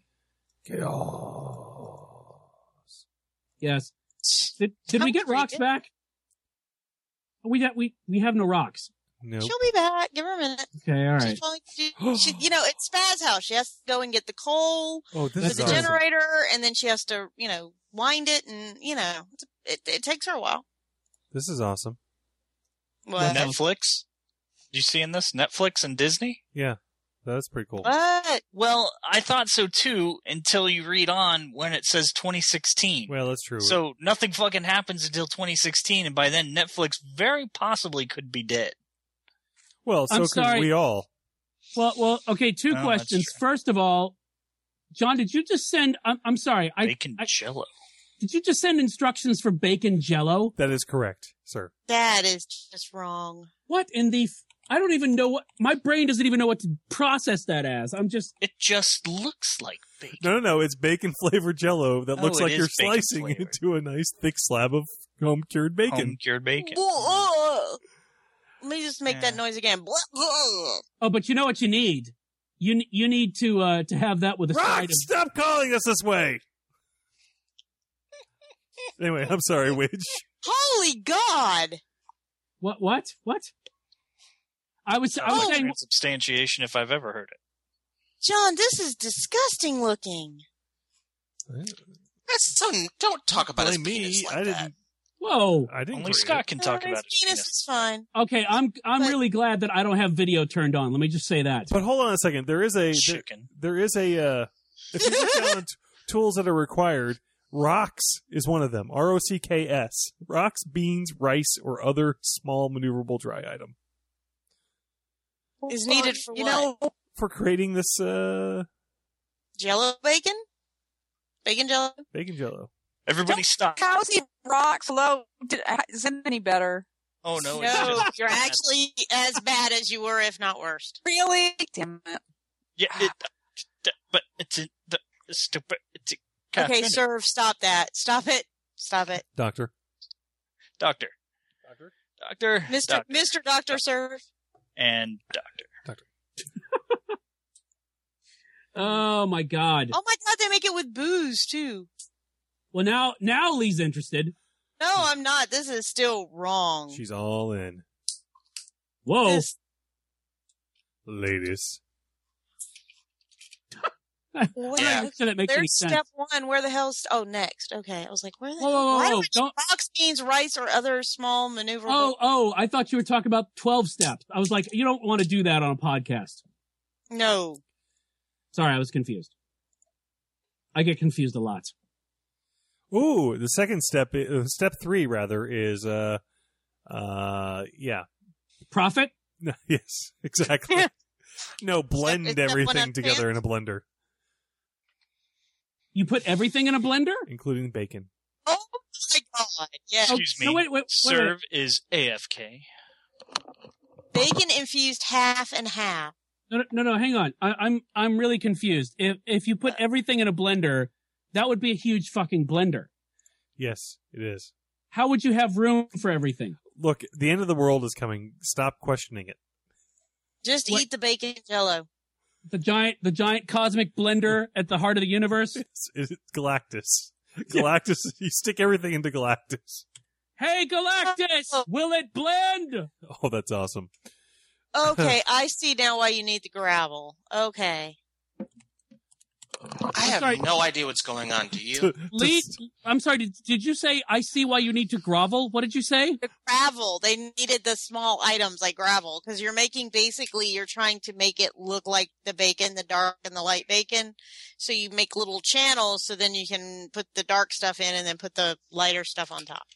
Chaos. Yes. Did we get rocks back? We have no rocks. Nope. She'll be back. Give her a minute. Okay, all right. She's probably, it's Spaz house. She has to go and get the coal Oh, for this the is awesome. generator, and then she has to, wind it, and it takes her a while. This is awesome. What? Netflix? You seeing this? Netflix and Disney? Yeah, that's pretty cool. What? Well, I thought so too until you read on when it says 2016. Well, that's true. So nothing fucking happens until 2016, and by then Netflix very possibly could be dead. Well, so I'm could sorry. we all. Well, okay, two Oh, that's questions. true. First of all, John, did you just send, I'm sorry, Bacon Jello. did you just send instructions for bacon jello? That is correct, sir. That is just wrong. What in the, I don't even know what, my brain doesn't even know what to process that as. It just looks like bacon. No. It's bacon-flavored Jello that Oh, looks it like is you're bacon slicing flavored. into a nice thick slab of home-cured bacon. Home-cured bacon. Whoa. Let me just make that Yeah. noise again. Oh, but you know what you need? You need to have that with a side Rock, of, stop calling us this way! Anyway, I'm sorry, Widge. Holy God! what? I was saying, Substantiation if I've ever heard it. John, this is disgusting looking. That's so. Don't talk about his Blame me. penis like I that. didn't. whoa. I didn't. Only create Scott it. can talk about His his penis is fine. Okay, I'm But- really glad that I don't have video turned on. Let me just say that. But hold on a second. There is a. Chicken. There is a. If you look down at tools that are required, rocks is one of them. ROCKS. Rocks, beans, rice, or other small maneuverable dry item. Is needed for what? For creating this Jello bacon? Bacon jello? bacon Jello. Everybody stop. Cows eat rocks. Hello. Is it any better? Oh, no. It's No, just, you're actually as bad as you were, if not worse. Really? Damn it. Yeah, but it's the stupid. It's a Okay, caffeine. serve, stop that. Stop it. Stop it. Doctor. Doctor. Mr. Doctor, serve. And doctor. Oh my God. Oh my God, they make it with booze too. Well, now Lee's interested. No, I'm not. This is still wrong. She's all in. Whoa. This- Ladies. What? Yeah. So that makes any There's sense. step one. Where the hell's? Oh, next. Okay, I was like, where the Whoa, hell? whoa, Why whoa, would you don't- box beans, rice, or other small maneuverable? Oh, I thought you were talking about 12 steps. I was like, you don't want to do that on a podcast. No. Sorry, I was confused. I get confused a lot. Ooh, the second step, step 3 rather, is yeah. Profit? Yes, exactly. No, blend Step- step one everything of together in a blender, You put everything in a blender? including bacon. Oh my God! Yeah, Oh, Excuse me. no, wait. Serve is AFK. bacon infused half and half. No, hang on. I'm really confused. If you put everything in a blender, that would be a huge fucking blender. Yes, it is. How would you have room for everything? Look, the end of the world is coming. Stop questioning it. Just What? eat the bacon jello. The giant cosmic blender at the heart of the universe? It's Galactus. Galactus, you stick everything into Galactus. Hey, Galactus! Will it blend? Oh, that's awesome. Okay, I see now why you need the gravel. Okay. I have sorry. no idea what's going on. Do you? Lee, I'm sorry, did you say, I see why you need to grovel? What did you say? The gravel. They needed the small items like gravel because you're trying to make it look like the bacon, the dark and the light bacon. So you make little channels so then you can put the dark stuff in and then put the lighter stuff on top.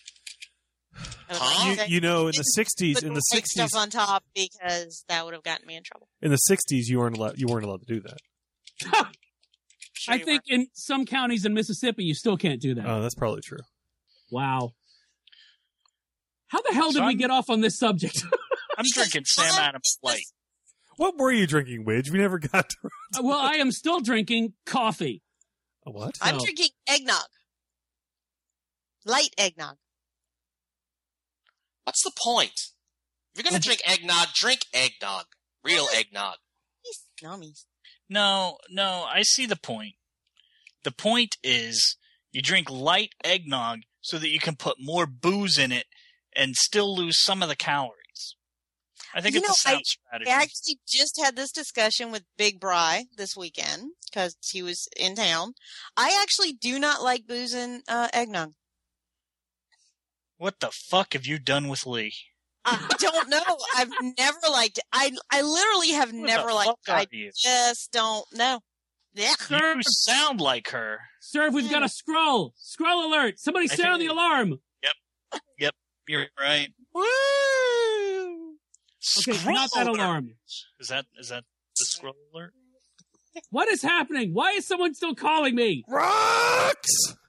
Huh? You know, in the 60s, Put the light stuff on top because that would have gotten me in trouble. in the 60s, you weren't allowed to do that. Sure I you think were. in some counties in Mississippi, you still can't do that. Oh, that's probably true. Wow. How the hell did we get off on this subject? I'm drinking Sam Adams Light. What were you drinking, Widge? We never got to. Well, I am still drinking coffee. A what? I'm No. drinking eggnog. Light eggnog. What's the point? If you're going to drink eggnog. Real eggnog. These nummies. No, I see the point. The point is you drink light eggnog so that you can put more booze in it and still lose some of the calories. I think it's a sound strategy. I actually just had this discussion with Big Bry this weekend because he was in town. I actually do not like booze in eggnog. What the fuck have you done with Lee? I don't know. I've never liked it. I literally have Who never the liked fuck it. are I you? just don't know. Yeah. Sir, You sound like her. sir, we've got a scroll. Scroll alert. Somebody I sound think- the alarm. Yep, you're right. Woo! Okay, Scroll not that alert. alarm. Is that the scroll alert? What is happening? Why is someone still calling me? Rocks!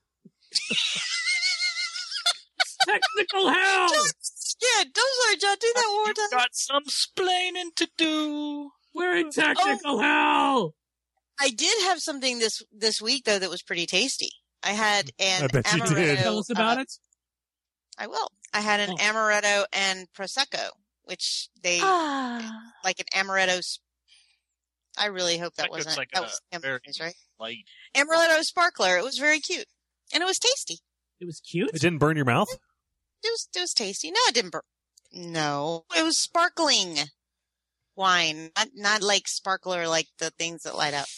Technical hell! Yeah, sorry, John. Do that one more You've time. got some splaining to do. We're in technical hell! I did have something this week though that was pretty tasty. I had an I bet you amaretto. did. Tell us about it. I will. I had an Oh. amaretto and prosecco, which they like an amaretto. I really hope that That looks wasn't like that a was very- Tim's, right? Light. Amaretto sparkler. It was very cute and it was tasty. It was cute. It didn't burn your mouth? It was tasty. No, it didn't burn. No, it was sparkling wine, not like sparkler, like the things that light up.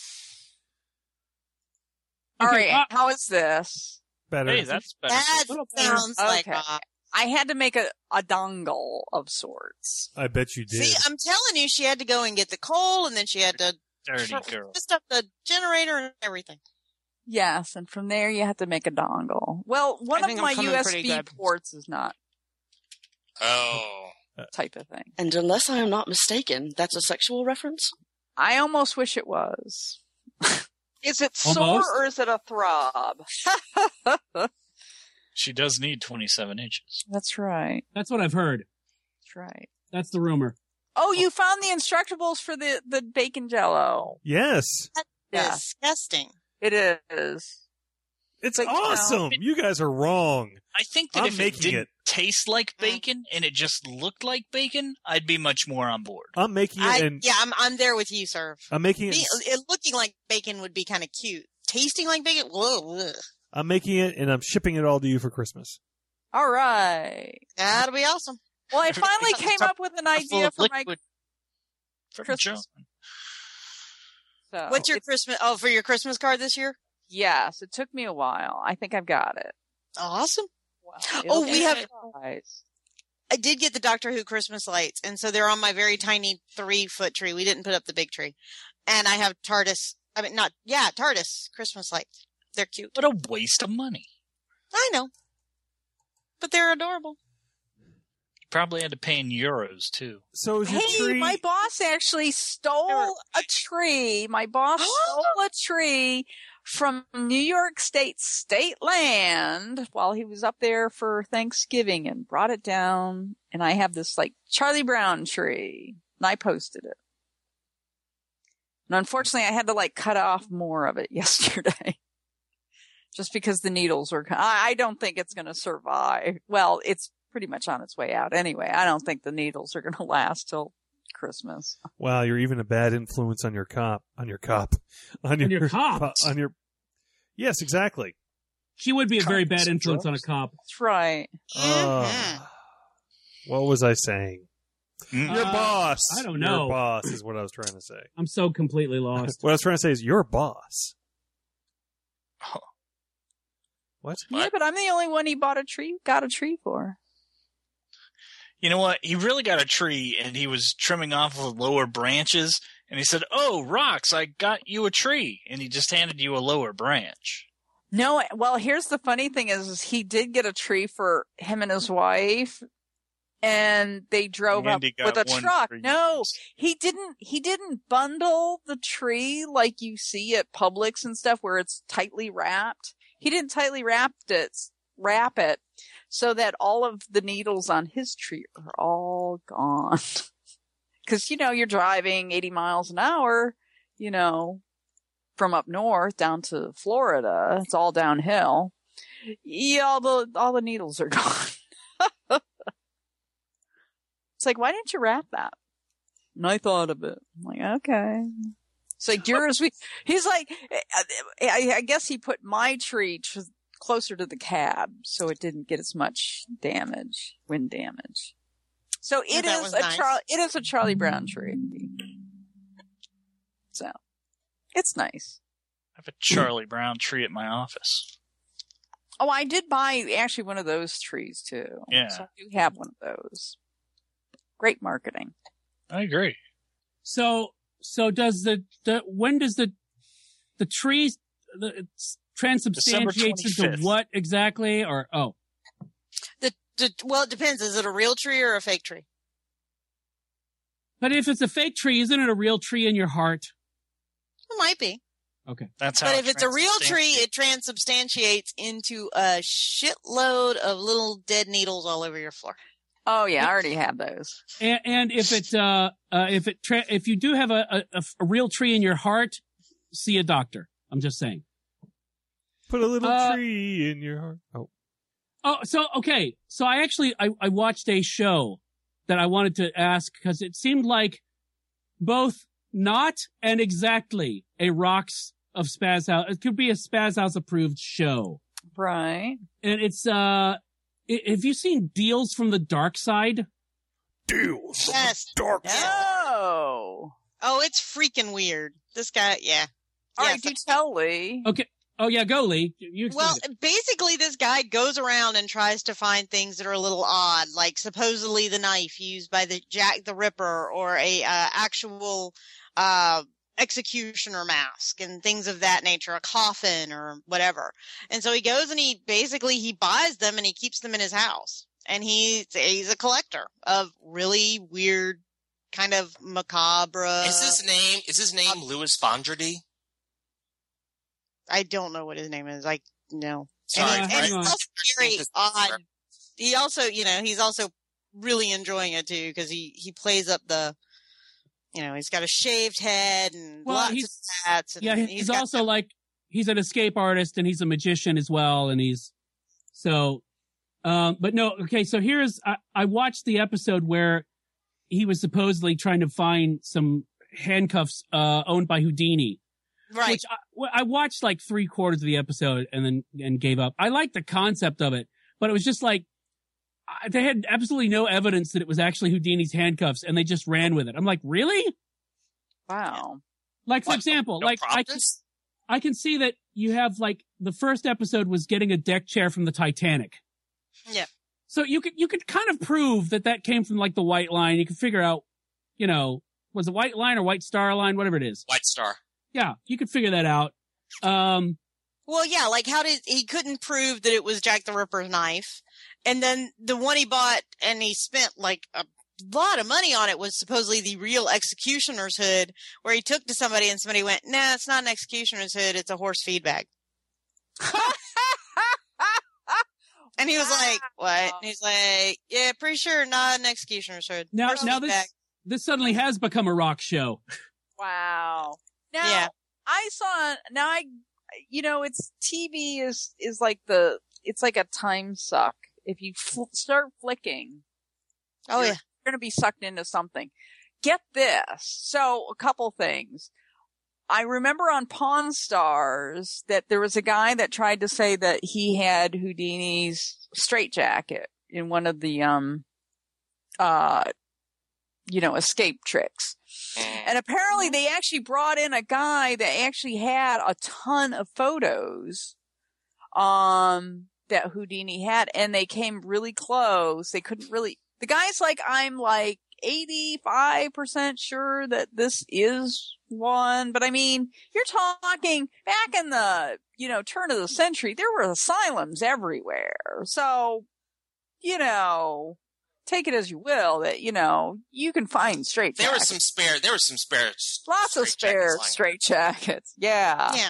All Okay, right, how is this? Better. Hey, that's better. That little better. sounds like Okay. rock. I had to make a dongle of sorts. I bet you did. See, I'm telling you, she had to go and get the coal, and then she had to Dirty girl. twist up the generator and everything. Yes, and from there you have to make a dongle. Well, one I of think my I'm coming pretty USB good. ports is not Oh. type of thing. And unless I am not mistaken, that's a sexual reference? I almost wish it was. Is it Almost. sore or is it a throb? She does need 27 inches. That's right. That's what I've heard. That's right. That's the rumor. Oh, you found the Instructables for the bacon jello. Yes. Yeah. Disgusting. It is. It's But, you know, awesome. You guys are wrong. I think that I'm if it making didn't it. taste like bacon and it just looked like bacon, I'd be much more on board. I'm making it and I'm there with you, sir. I'm making It looking like bacon would be kind of cute. Tasting like bacon, whoa, ugh. I'm making it and I'm shipping it all to you for Christmas. All right. That'll be awesome. Well, I finally came up with an Full idea of for my liquid from Christmas. John. So What's your Christmas? Oh, for your Christmas card this year? Yes, it took me a while. I think I've got it. Awesome. Well, Oh, it'll we be have- a surprise. I did get the Doctor Who Christmas lights, and so they're on my very tiny 3-foot tree. We didn't put up the big tree, and I have TARDIS Christmas lights. They're cute. What a waste of money. I know, but they're adorable. You probably had to pay in euros, too. So is your Hey, tree? my boss actually stole a tree. My boss stole a tree from New York State land while he was up there for Thanksgiving and brought it down. And I have this like Charlie Brown tree and I posted it. And unfortunately I had to like cut off more of it yesterday just because the needles were, I don't think it's going to survive. Well, it's pretty much on its way out anyway. I don't think the needles are going to last till Christmas. Wow, you're even a bad influence on your cop. Yes, exactly. She would be a very bad Cops, influence on a drugs. cop. That's right. What was I saying? Your boss. I don't know. Your boss is what I was trying to say. I'm so completely lost. What I was trying to say is your boss. Oh. What? Yeah, but I'm the only one he got a tree for. You know what? He really got a tree, and he was trimming off the lower branches, and he said, "Oh, Rocks, I got you a tree," and he just handed you a lower branch. No, well, here's the funny thing is he did get a tree for him and his wife, and they drove up Andy with a got one truck. for you. No, he didn't bundle the tree like you see at Publix and stuff where it's tightly wrapped. He didn't tightly wrap it so that all of the needles on his tree are all gone. Cause, you're driving 80 miles an hour, from up north down to Florida. It's all downhill. Yeah, all the needles are gone. It's like, why didn't you wrap that? And I thought of it. I'm like, okay. It's like yours. He's like, I guess he put my tree closer to the cab so it didn't get as much wind damage. So it is a Charlie Brown tree. So it's nice. I have a Charlie Brown tree at my office. Oh, I did buy actually one of those trees too. Yeah. So I do have one of those. Great marketing. I agree. So does when does the tree transubstantiates into what exactly? Or well, it depends. Is it a real tree or a fake tree? But if it's a fake tree, isn't it a real tree in your heart? It might be. Okay. That's how. But if it's a real tree, it transubstantiates into a shitload of little dead needles all over your floor. Oh yeah, I already have those. And if if you do have a real tree in your heart, see a doctor. I'm just saying. Put a little tree in your heart. Oh, so okay. So I watched a show that I wanted to ask because it seemed like both not and exactly a Rocks of Spaz House. It could be a Spaz House approved show. Right. And it's have you seen Deals from the Dark Side? Deals from Yes. the Dark Side. No. Oh, it's freaking weird. This guy, yeah. All Yes, right, do tell Lee. Okay. Oh yeah, go Lee. You explain Well, it. basically, this guy goes around and tries to find things that are a little odd, like supposedly the knife used by the Jack the Ripper, or a actual executioner mask, and things of that nature, a coffin or whatever. And so he goes and he buys them and he keeps them in his house. And he's a collector of really weird, kind of macabre. Is his name Louis Fondrady? I don't know what his name is. No. Sorry, And it's also very odd. He also, he's also really enjoying it too, because he plays up the, he's got a shaved head and lots of tats. And yeah, he's also he's an escape artist and he's a magician as well. And but no, okay. So I watched the episode where he was supposedly trying to find some handcuffs, owned by Houdini. Right. Which I watched like 3/4 of the episode and gave up. I liked the concept of it, but it was just like, they had absolutely no evidence that it was actually Houdini's handcuffs, and they just ran with it. I'm like, really? Wow. Like, for example, I can see that you have the first episode was getting a deck chair from the Titanic. Yeah. So you could kind of prove that came from the White Line. You can figure out, was it White Line or White Star Line, whatever it is. White Star. Yeah, you could figure that out. Well, yeah, he couldn't prove that it was Jack the Ripper's knife. And then the one he bought and he spent a lot of money on it was supposedly the real executioner's hood, where he took to somebody and somebody went, "Nah, it's not an executioner's hood, it's a horse feed bag." And he was like, "What?" And he's like, "Yeah, pretty sure not an executioner's hood." Now this suddenly has become a rock show. Wow. Now, yeah. It's TV is it's like a time suck. If you start flicking, you're going to be sucked into something. Get this. So a couple things. I remember on Pawn Stars that there was a guy that tried to say that he had Houdini's straitjacket in one of the, escape tricks. And apparently they actually brought in a guy that actually had a ton of photos, that Houdini had, and they came really close. They couldn't really, the guy's like, I'm like 85% sure that this is one, but I mean, you're talking back in the, turn of the century, there were asylums everywhere. So, take it as you will that, you can find straight jackets. There were some spare. Lots of spare straight jackets. Yeah. Yeah.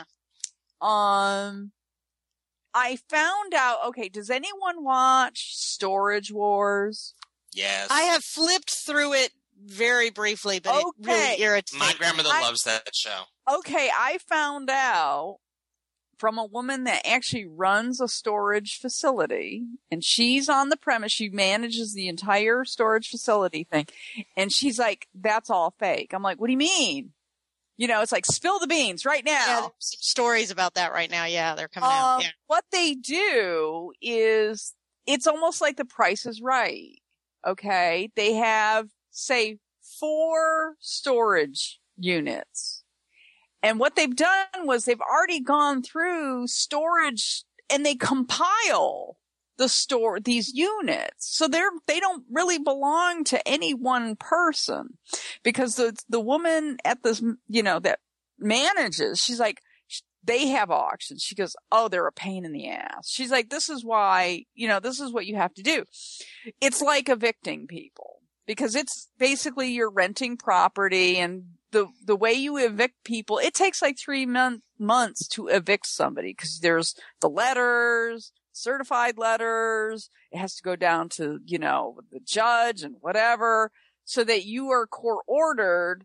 I found out, okay, does anyone watch Storage Wars? Yes. I have flipped through it very briefly, but it really irritates me. My grandmother loves that show. Okay, I found out from a woman that actually runs a storage facility, and she's on the premise. She manages the entire storage facility thing, and she's like, that's all fake. I'm like, what do you mean? It's like, spill the beans right now. Yeah, there's some stories about that right now. Yeah, they're coming out. Yeah. What they do is, it's almost like The Price is Right. Okay. They have, say, 4 storage units. And what they've done was they've already gone through storage and they compile these units. So they don't really belong to any one person, because the woman at this, that manages, she's like, they have auctions. She goes, oh, they're a pain in the ass. She's like, this is why, this is what you have to do. It's like evicting people, because it's basically you're renting property, and the way you evict people, it takes like 3 months to evict somebody, because there's the letters, certified letters. It has to go down to, the judge and whatever, so that you are court ordered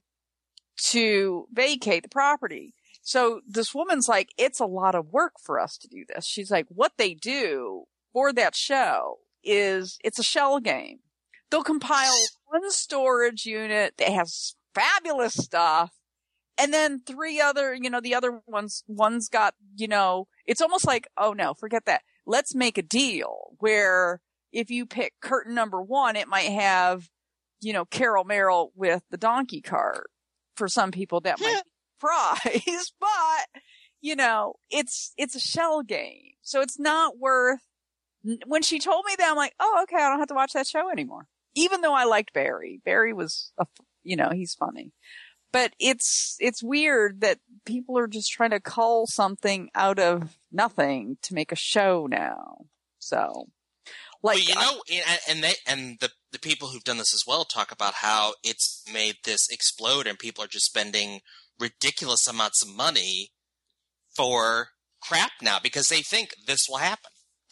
to vacate the property. So this woman's like, it's a lot of work for us to do this. She's like, what they do for that show is, it's a shell game. They'll compile one storage unit that has fabulous stuff, and then 3 other, the other one's got, it's almost like, oh no, forget that. Let's make a deal where if you pick curtain number 1, it might have, Carol Merrill with the donkey cart. For some people that might be prize, but, it's a shell game. So it's not worth, when she told me that, I'm like, oh, okay, I don't have to watch that show anymore. Even though I liked Barry. Barry was, he's funny. But it's weird that people are just trying to cull something out of nothing to make a show now. So, like, well, and the people who've done this as well talk about how it's made this explode, and people are just spending ridiculous amounts of money for crap now because they think this will happen.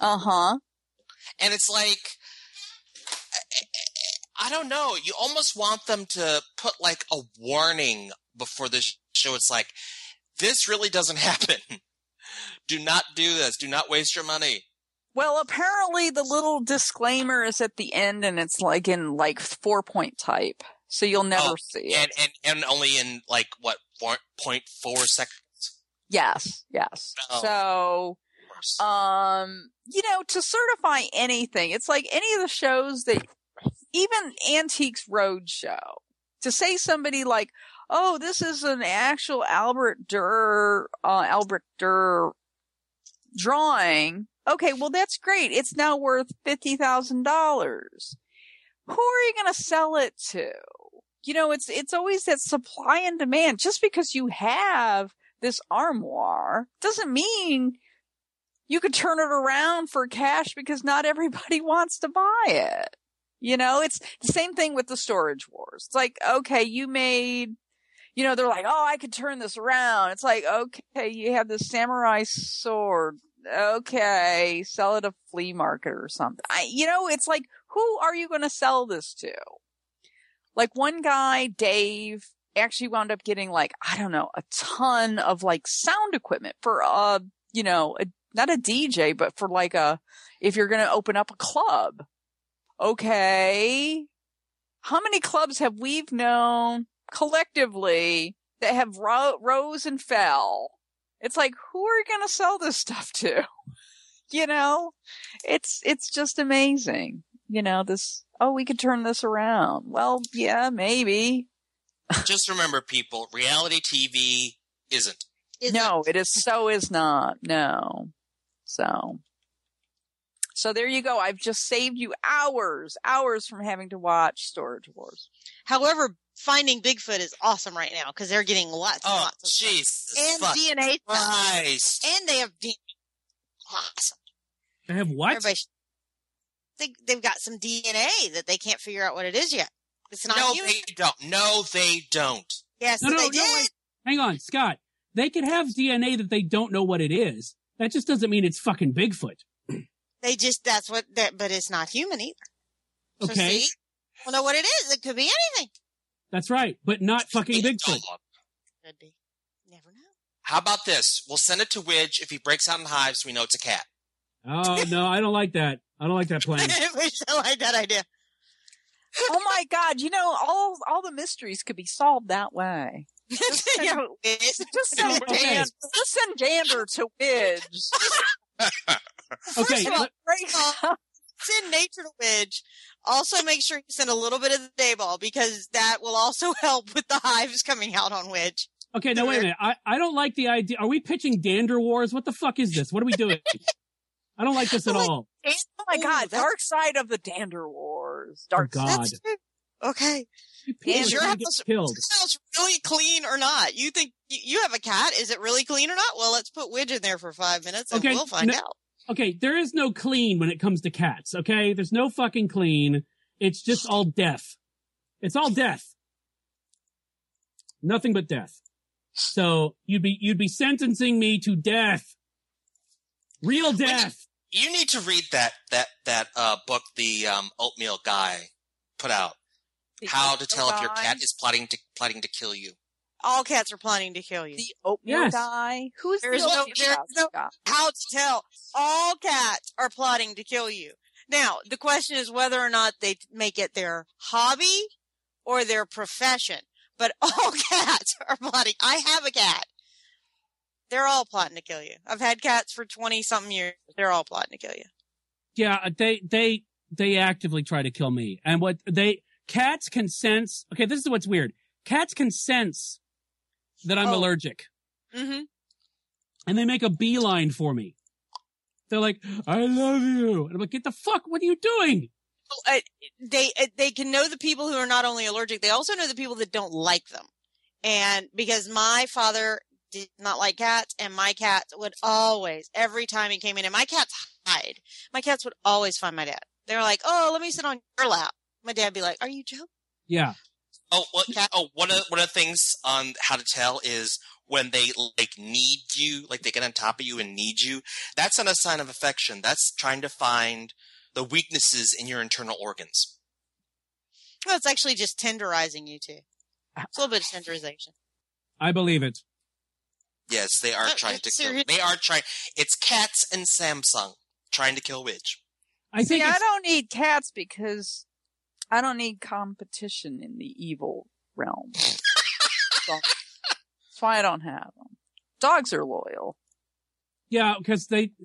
And it's like, I don't know. You almost want them to put like a warning before the show. It's like, this really doesn't happen. Do not do this. Do not waste your money. Well, apparently the little disclaimer is at the end, and it's like in like 4-point type. So you'll never see it. And only in like, what, 0.4 seconds? Yes. So, to certify anything, it's like any of the shows that, even Antiques Roadshow, to say somebody like, oh, this is an actual Albert Durr drawing. Okay, well, that's great. It's now worth $50,000. Who are you going to sell it to? It's always that supply and demand. Just because you have this armoire doesn't mean you could turn it around for cash, because not everybody wants to buy it. It's the same thing with the Storage Wars. It's like, okay, you made, they're like, oh, I could turn this around. It's like, okay, you have this samurai sword. Okay, sell it at a flea market or something. It's like, who are you going to sell this to? Like, one guy, Dave, actually wound up getting like, I don't know, a ton of like sound equipment for, not a DJ, but for like if you're going to open up a club. Okay. How many clubs have we known collectively that have rose and fell? It's like, who are you going to sell this stuff to? It's just amazing. oh, we could turn this around. Well, yeah, maybe. Just remember, people, reality TV isn't. No, it is not. No. So there you go. I've just saved you hours from having to watch Storage Wars. However, Finding Bigfoot is awesome right now because they're getting lots and lots of Jesus and DNA Christ. stuff. And they have DNA. Awesome. They have what? They've got some DNA that they can't figure out what it is yet. It's not human. They don't. No, they don't. Yes, no, they did. Wait. Hang on, Scott. They could have DNA that they don't know what it is. That just doesn't mean it's fucking Bigfoot. But it's not human either. So Okay. see? Don't know what it is. It could be anything. That's right, but not fucking Bigfoot. Could be. Never know. How about this? We'll send it to Widge. If he breaks out in hives, we know it's a cat. Oh, no, I don't like that. I don't like that plan. We still like that idea. Oh my God! All the mysteries could be solved that way. Just send Gander to Widge. Okay. Send Nature to Widge. Also, make sure you send a little bit of the Dayball because that will also help with the hives coming out on Widge. Okay, now wait a minute. I don't like the idea. Are we pitching Dander Wars? What the fuck is this? What are we doing? I don't like this at all. Oh my God! Dark side of the Dander Wars. Dark God. Okay. Is your house really clean or not? You think you have a cat? Is it really clean or not? Well, let's put Widge in there for 5 minutes and we'll find out. Okay, there is no clean when it comes to cats, okay? There's no fucking clean. It's just all death. It's all death. Nothing but death. So you'd be sentencing me to death. Real death. You need to read that book the Oatmeal guy put out. How to tell if your cat is plotting to kill you. All cats are plotting to kill you. The Oatmeal guy? Who's There's the no how to tell. All cats are plotting to kill you. Now, the question is whether or not they make it their hobby or their profession. But all cats are plotting. I have a cat. They're all plotting to kill you. I've had cats for 20-something years. They're all plotting to kill you. Yeah, they actively try to kill me. And cats can sense. Okay, this is what's weird. Cats can sense that I'm allergic. Mm-hmm. And they make a beeline for me. They're like, I love you. And I'm like, get the fuck, what are you doing? They can know the people who are not only allergic, they also know the people that don't like them. And because my father did not like cats, and my cats would always, every time he came in, and my cats hide. My cats would always find my dad. They're like, oh, let me sit on your lap. My dad would be like, are you joking? Yeah. Oh, well, one of the things on How to Tell is when they need you, like they get on top of you and need you. That's not a sign of affection. That's trying to find the weaknesses in your internal organs. Well, it's actually just tenderizing you too. It's a little bit of tenderization. I believe it. Yes, they are trying to kill. They are trying. It's cats and Samsung trying to kill Widge. I don't need cats because I don't need competition in the evil realm. That's why I don't have them. Dogs are loyal. Yeah, because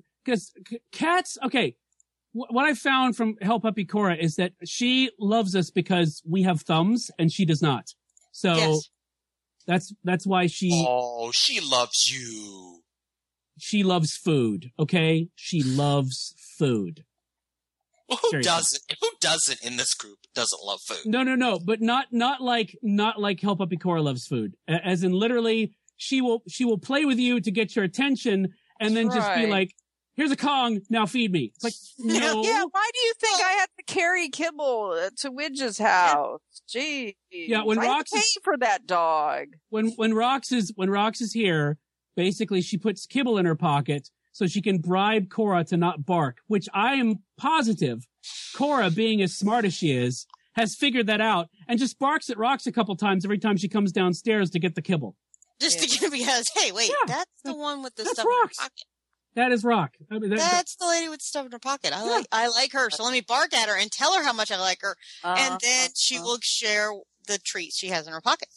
cats. Okay, what I found from Help Puppy Cora is that she loves us because we have thumbs and she does not. So that's why she. Oh, she loves you. She loves food. Okay, she loves food. Well, who doesn't? Who doesn't in this group doesn't love food? No, but not like Help Puppy Cora loves food. As in literally, she will play with you to get your attention and then just be like, here's a Kong, now feed me. It's like, no. Yeah, why do you think I had to carry kibble to Widge's house? Gee. Yeah, when I Rox pay for that dog. When Rox is here, basically she puts kibble in her pocket so she can bribe Cora to not bark, which I am positive Cora, being as smart as she is, has figured that out and just barks at Rox a couple times every time she comes downstairs to get the kibble. Just to get, because, hey, wait, that's the one with the stuff Rox. in her pocket. That is Rock. I mean, that's the lady with stuff in her pocket. I like her. So let me bark at her and tell her how much I like her. And then she will share the treats she has in her pocket.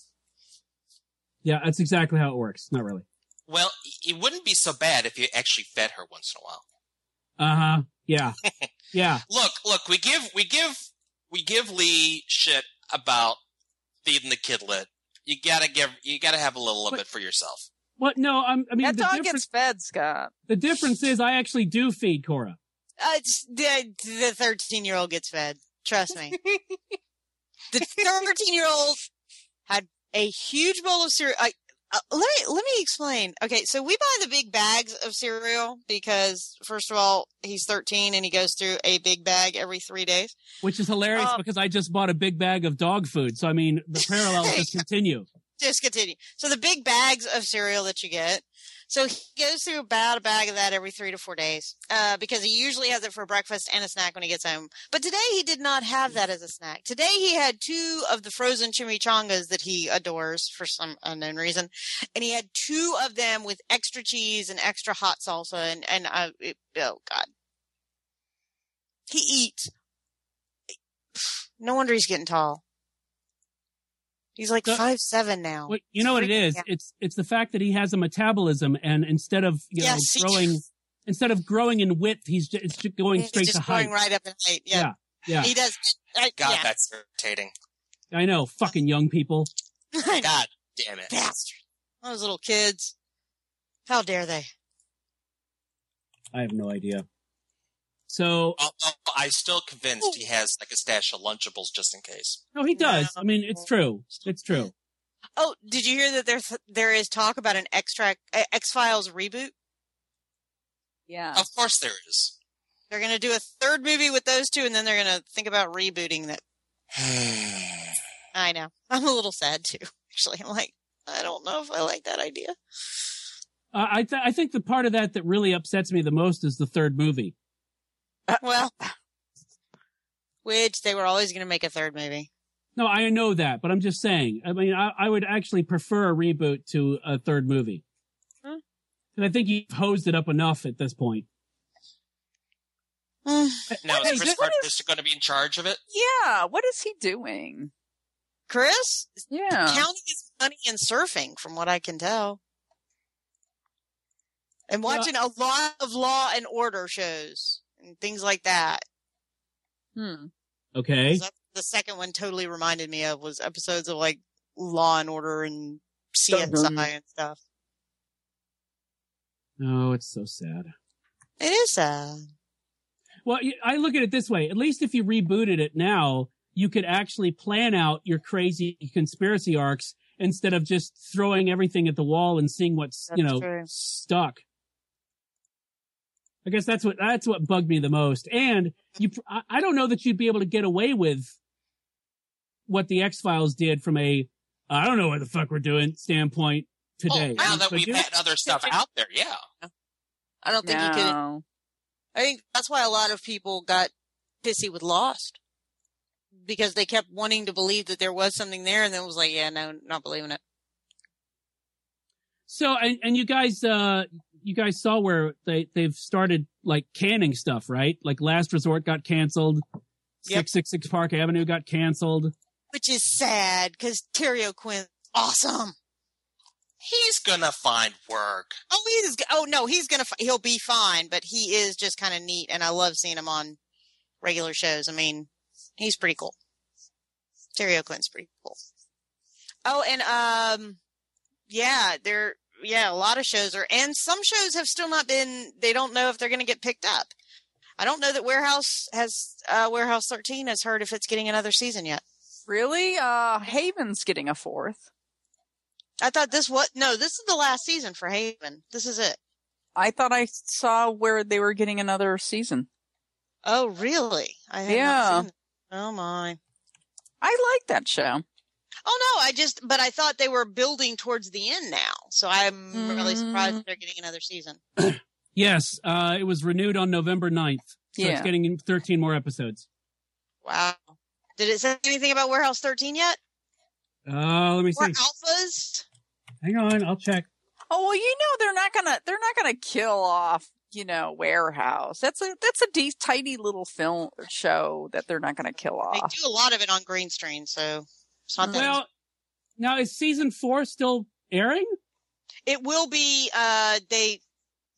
Yeah, that's exactly how it works. Not really. Well, it wouldn't be so bad if you actually fed her once in a while. Uh-huh. Yeah. Yeah. Look, we give we give Lee shit about feeding the kidlet. You gotta have a little bit for yourself. What? No, I mean that dog gets fed, Scott. The difference is I actually do feed Cora. The 13-year-old gets fed. Trust me. The 13-year-old had a huge bowl of cereal. Let me explain. Okay, so we buy the big bags of cereal because, first of all, he's 13 and he goes through a big bag every 3 days. Which is hilarious because I just bought a big bag of dog food. So, I mean, the parallels just continue. Just continue. So the big bags of cereal that you get. So he goes through about a bag of that every 3 to 4 days because he usually has it for breakfast and a snack when he gets home. But today he did not have that as a snack. Today he had 2 of the frozen chimichangas that he adores for some unknown reason. And he had 2 of them with extra cheese and extra hot salsa. Oh, God. He eats. No wonder he's getting tall. He's like 5'7" now. Well, you know what it is? It's the fact that he has a metabolism, and instead of growing in width, it's just going straight to height. Going right up in height. Yeah. He does. God, that's irritating. I know, fucking young people. God damn it, bastard! Those little kids. How dare they? I have no idea. So I'm still convinced he has like a stash of Lunchables just in case. No, he does. I mean, it's true. It's true. Oh, did you hear that there is talk about an X-Files reboot? Yeah. Of course there is. They're going to do a 3rd movie with those 2, and then they're going to think about rebooting that. I know. I'm a little sad, too. Actually, I'm like, I don't know if I like that idea. I think the part of that really upsets me the most is the 3rd movie. Well, which they were always going to make a 3rd movie. No, I know that, but I'm just saying. I mean, I would actually prefer a reboot to a 3rd movie. Huh? And I think you've hosed it up enough at this point. Now, is Chris Carter going to be in charge of it? Yeah, what is he doing? Chris? Yeah. Counting his money and surfing, from what I can tell. And watching a lot of Law and Order shows. And things like that. Okay. The second one totally reminded me of was episodes of like Law and Order and CSI and stuff. Oh, it's so sad. It is sad. Well, I look at it this way. At least if you rebooted it now, you could actually plan out your crazy conspiracy arcs instead of just throwing everything at the wall and seeing what's, true. Stuck. I guess that's what bugged me the most. And I don't know that you'd be able to get away with what the X-Files did from I don't know what the fuck we're doing standpoint today. Now that we've had other stuff out there, yeah. I don't think you could. I think that's why a lot of people got pissy with Lost. Because they kept wanting to believe that there was something there, and then it was like, yeah, no, not believing it. So, and you guys saw where they've started like canning stuff, right? Like Last Resort got canceled. 666 Park Avenue got canceled. Which is sad because Terry O'Quinn's awesome. He's gonna find work. He'll be fine, but he is just kind of neat, and I love seeing him on regular shows. I mean, he's pretty cool. Terry O'Quinn's pretty cool. Oh, and a lot of shows and some shows have still not been. They don't know if they're going to get picked up. I don't know that Warehouse 13 has heard if it's getting another season yet. Really? Haven's getting a 4th. I thought this is the last season for Haven. This is it. I thought I saw where they were getting another season. Oh, really? I have not seen it. Oh my. I like that show. Oh no, but I thought they were building towards the end now. So I'm really surprised they're getting another season. Yes, it was renewed on November 9th. So it's getting 13 more episodes. Wow. Did it say anything about Warehouse 13 yet? Let me see. Or alphas? Hang on, I'll check. Oh, well, they're not gonna kill off, Warehouse. That's a tidy little film show that they're not gonna kill off. They do a lot of it on green screen, so it's not that. Well, now is season 4 still airing? It will be. They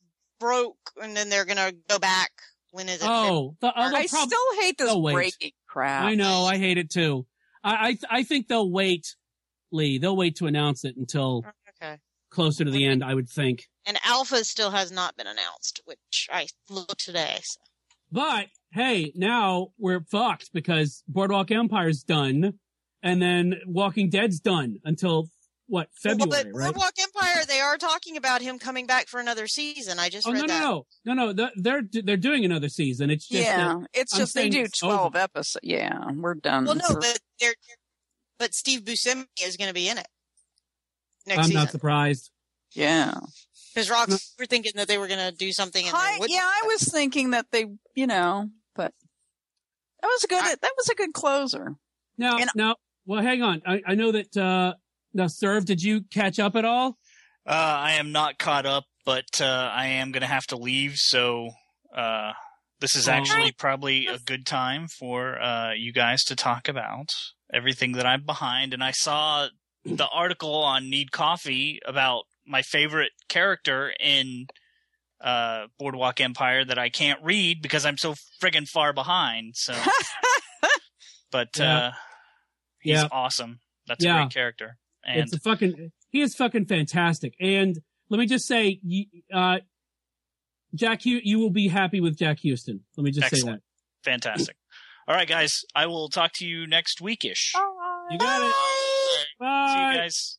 broke, and then they're gonna go back. When is it? Oh, I still hate this breaking crap. I know. I hate it too. I think they'll wait, Lee. They'll wait to announce it until closer to the end, I would think. And Alpha still has not been announced, which I looked today. So. But, hey, now we're fucked because Boardwalk Empire's done, and then Walking Dead's done until, what, February, but right? Boardwalk Empire, they are talking about him coming back for another season. I just read that. No. They're doing another season. It's just it's just they do 12 episodes. Yeah, we're done. Well, no, but Steve Buscemi is going to be in it next I'm season. not surprised. Yeah. Because Rocks were thinking that they were going to do something. I was thinking that they, but that was a good closer. Now, well, hang on. I know that, now, Serv, did you catch up at all? I am not caught up, but I am going to have to leave, so this is actually probably a good time for you guys to talk about everything that I'm behind. And I saw the article on Need Coffee about my favorite character in Boardwalk Empire that I can't read because I'm so friggin' far behind. So, but he's awesome. That's a great character. And he is fucking fantastic. And let me just say, Jack, you will be happy with Jack Houston. Let me just say that. Fantastic. All right, guys. I will talk to you next weekish. You got it. Bye. See you guys.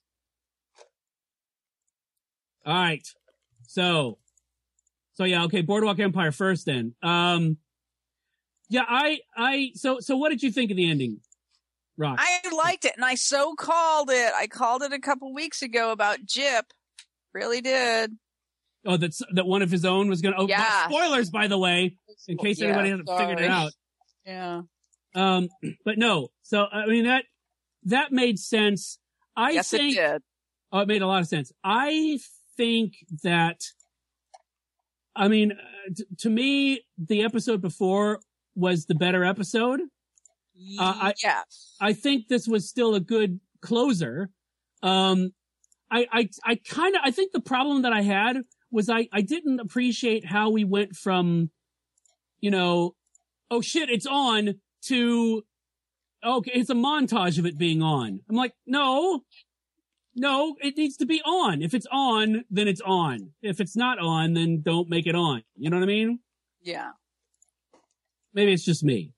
All right. So yeah, okay, Boardwalk Empire first then. So what did you think of the ending, Rock? I liked it, and I called it. I called it a couple weeks ago about Jip. Really did. Oh, that one of his own was going to... Oh, yeah. Spoilers, by the way, in case anybody hasn't figured it out. Yeah. But no. So, I mean, that made sense. It did. Oh, it made a lot of sense. I think that... I mean, to me, the episode before was the better episode. Yes. I think this was still a good closer. I think the problem that I had was I didn't appreciate how we went from, oh shit, it's on to, okay, it's a montage of it being on. I'm like, no, it needs to be on. If it's on, then it's on. If it's not on, then don't make it on. You know what I mean? Yeah. Maybe it's just me.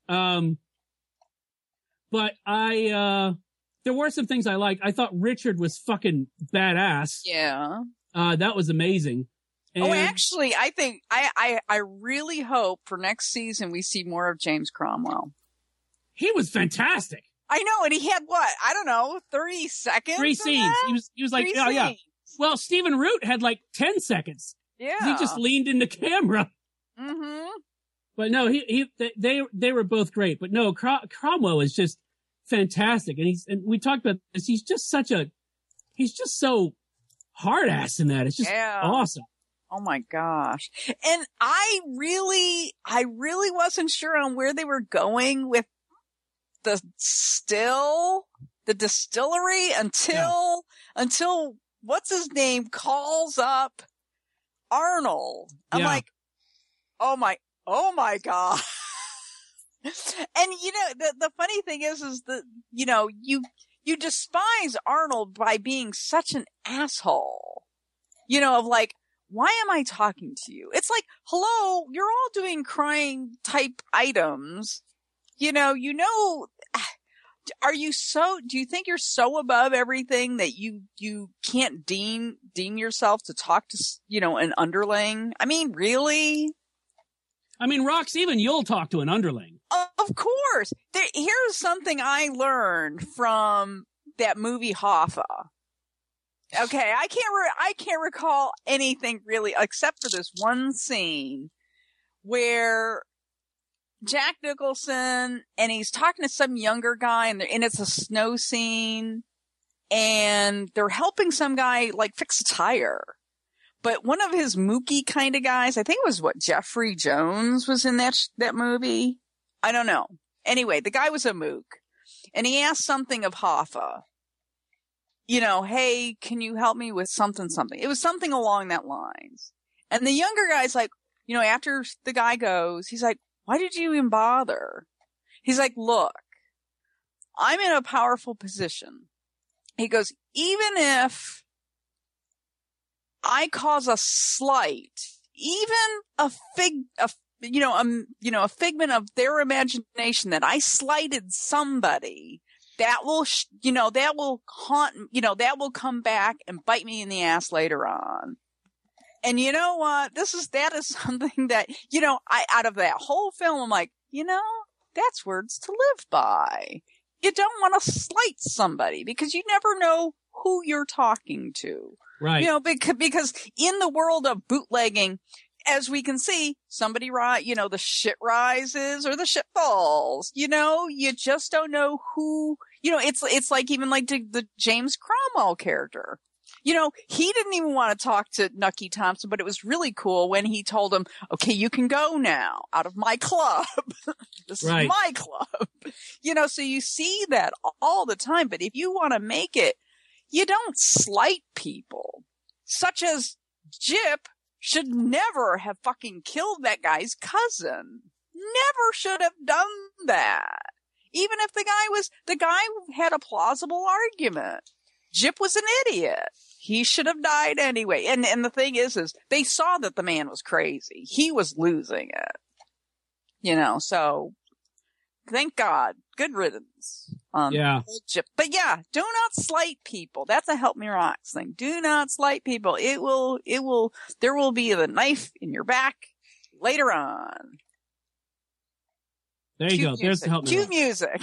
But there were some things I liked. I thought Richard was fucking badass. Yeah. That was amazing. And actually, I think I really hope for next season we see more of James Cromwell. He was fantastic. I know, and he had what? I don't know, 30 seconds? 3 scenes. He was like, yeah. Well, Stephen Root had like 10 seconds. Yeah. He just leaned into camera. Mm-hmm. But no, they were both great. But no, Cromwell is just fantastic. And we talked about this. He's just so hard ass in that. It's just awesome. Oh my gosh. And I really wasn't sure on where they were going with the distillery until what's his name calls up Arnold. I'm like, oh my God. And the funny thing is that, you despise Arnold by being such an asshole, of like, why am I talking to you? It's like, hello, you're all doing crime type items. Do you think you're so above everything that you can't deem yourself to talk to, an underling? I mean, really? I mean, Rox, even you'll talk to an underling. Of course. Here's something I learned from that movie Hoffa. Okay, I can't recall anything really except for this one scene where Jack Nicholson and he's talking to some younger guy and it's a snow scene and they're helping some guy like fix a tire. But one of his mookie kind of guys, I think it was Jeffrey Jones was in that movie. I don't know. Anyway, the guy was a mook and he asked something of Hoffa. Hey, can you help me with something? It was something along that lines. And the younger guy's like, after the guy goes, he's like, why did you even bother? He's like, look, I'm in a powerful position. He goes, even if I cause a slight, even a figment of their imagination that I slighted somebody, that will, that will haunt, that will come back and bite me in the ass later on. And you know what? That is something that, out of that whole film, I'm like, that's words to live by. You don't want to slight somebody because you never know who you're talking to. Right. Because in the world of bootlegging, as we can see, somebody, the shit rises or the shit falls. You just don't know who, it's like even like the James Cromwell character. He didn't even want to talk to Nucky Thompson, but it was really cool when he told him, okay, you can go now out of my club. This is my club. So you see that all the time. But if you want to make it, you don't slight people. Such as Jip should never have fucking killed that guy's cousin. Never should have done that. Even if the guy had a plausible argument. Jip was an idiot. He should have died anyway. And the thing is they saw that the man was crazy. He was losing it. So thank God. Good riddance. Jip. But yeah, do not slight people. That's a Help Me Rocks thing. Do not slight people. There will be the knife in your back later on. There you go. There's the Help Me Rocks. Cue music.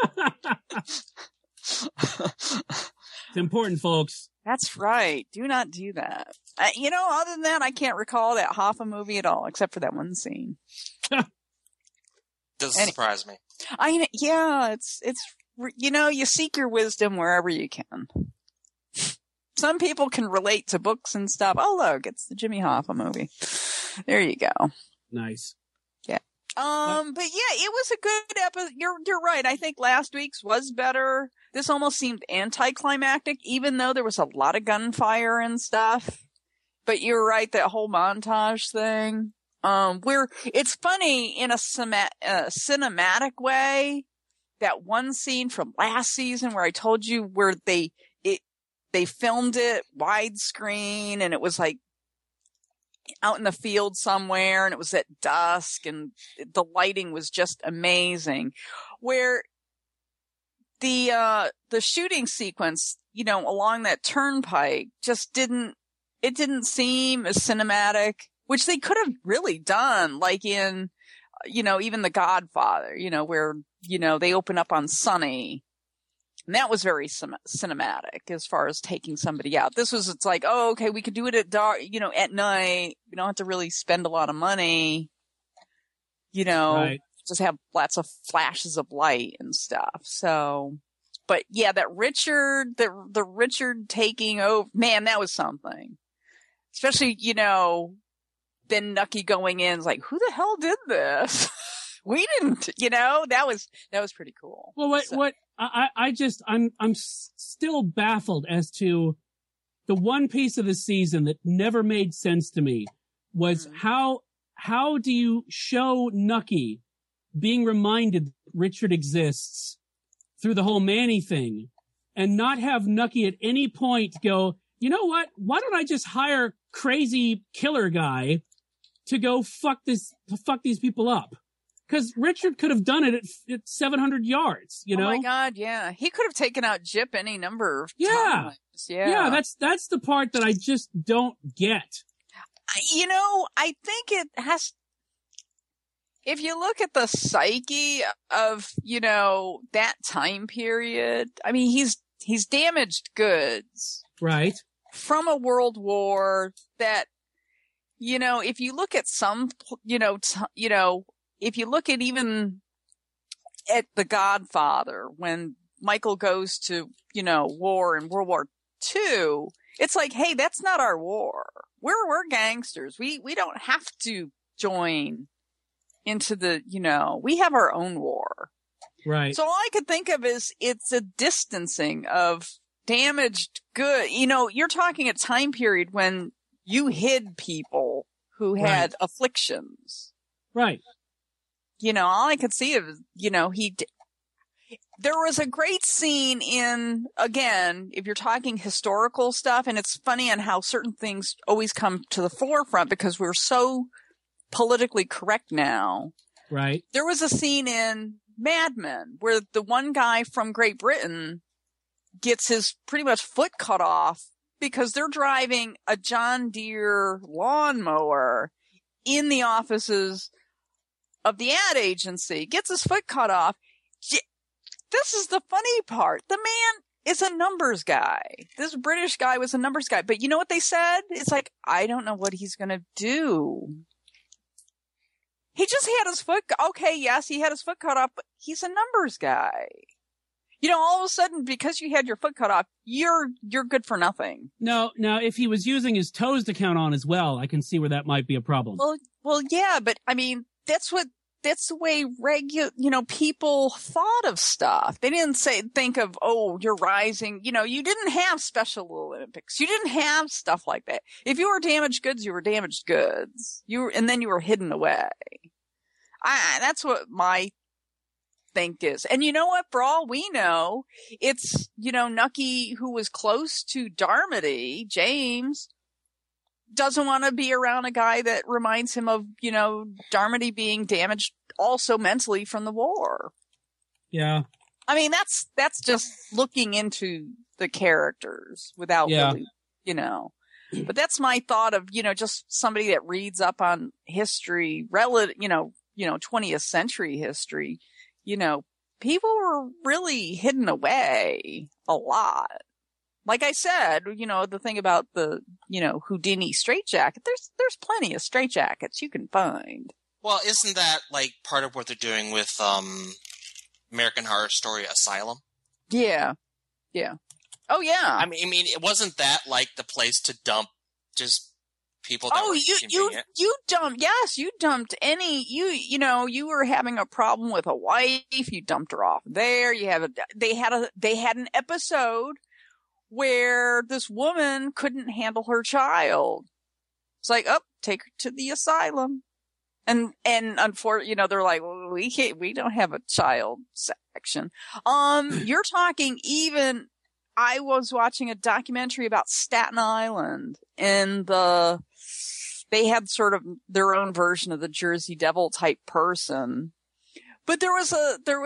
It's important, folks. That's right. Do not do that. Other than that, I can't recall that Hoffa movie at all, except for that one scene. Doesn't surprise me. It's you seek your wisdom wherever you can. Some people can relate to books and stuff. Oh, look, it's the Jimmy Hoffa movie. There you go. Nice. Yeah. But yeah, it was a good episode. You're right. I think last week's was better. This almost seemed anticlimactic, even though there was a lot of gunfire and stuff. But you're right, that whole montage thing. Where it's funny in a cinematic way. That one scene from last season where I told you where they filmed it widescreen and it was like out in the field somewhere and it was at dusk and the lighting was just amazing. Where the shooting sequence, along that turnpike just didn't seem as cinematic, which they could have really done, like in, even The Godfather, where, they open up on Sonny. And that was very cinematic as far as taking somebody out. It's like, oh, okay, we could do it at dark, at night. We don't have to really spend a lot of money, right. Just have lots of flashes of light and stuff. So, but yeah, that Richard, the Richard taking over, man, that was something. Especially, then Nucky going in is like, who the hell did this? We didn't, that was pretty cool. Well, I'm still baffled as to the one piece of the season that never made sense to me was how do you show Nucky being reminded Richard exists through the whole Manny thing and not have Nucky at any point go, you know what? Why don't I just hire crazy killer guy to go fuck these people up? Because Richard could have done it at 700 yards, Oh my God, yeah. He could have taken out Jip any number of times. Yeah, that's the part that I just don't get. I think it has, if you look at the psyche of, that time period, I mean, he's damaged goods. Right. From a world war that, if you look at some, if you look at even at The Godfather, when Michael goes to, war in World War II, it's like, hey, that's not our war. We're gangsters. We don't have to join into the, we have our own war. Right. So all I could think of is it's a distancing of damaged good. You're talking a time period when you hid people who had afflictions. Right. all I could see of, there was a great scene in, again, if you're talking historical stuff, and it's funny on how certain things always come to the forefront because we're so politically correct now. Right. There was a scene in Mad Men where the one guy from Great Britain gets his pretty much foot cut off because they're driving a John Deere lawnmower in the offices of the ad agency, gets his foot cut off. This is the funny part. The man is a numbers guy. This British guy was a numbers guy. But you know what they said? It's like, I don't know what he's going to do. He just had his foot. Okay, yes, he had his foot cut off, but he's a numbers guy. All of a sudden, because you had your foot cut off, you're good for nothing. No, now if he was using his toes to count on as well, I can see where that might be a problem. Well, yeah, but I mean, that's the way people thought of stuff. They didn't think of, oh, you're rising. You didn't have Special Olympics. You didn't have stuff like that. If you were damaged goods, you were damaged goods. And then you were hidden away. That's what my think is. And you know what? For all we know, it's, Nucky, who was close to Darmody, James, doesn't want to be around a guy that reminds him of, Darmody being damaged also mentally from the war. Yeah. I mean, that's just looking into the characters without really, but that's my thought of, just somebody that reads up on history, 20th century history, people were really hidden away a lot. Like I said, the thing about the, Houdini straitjacket, there's plenty of straitjackets you can find. Well, isn't that like part of what they're doing with American Horror Story Asylum? Yeah. Yeah. Oh, yeah. I mean, it wasn't that like the place to dump just people that were inconvenient? You dumped any, you were having a problem with a wife, you dumped her off there. They had an episode where this woman couldn't handle her child. It's like, take her to the asylum. And unfortunately, they're like, well, we don't have a child section. You're talking even, I was watching a documentary about Staten Island and they had sort of their own version of the Jersey Devil type person. But there was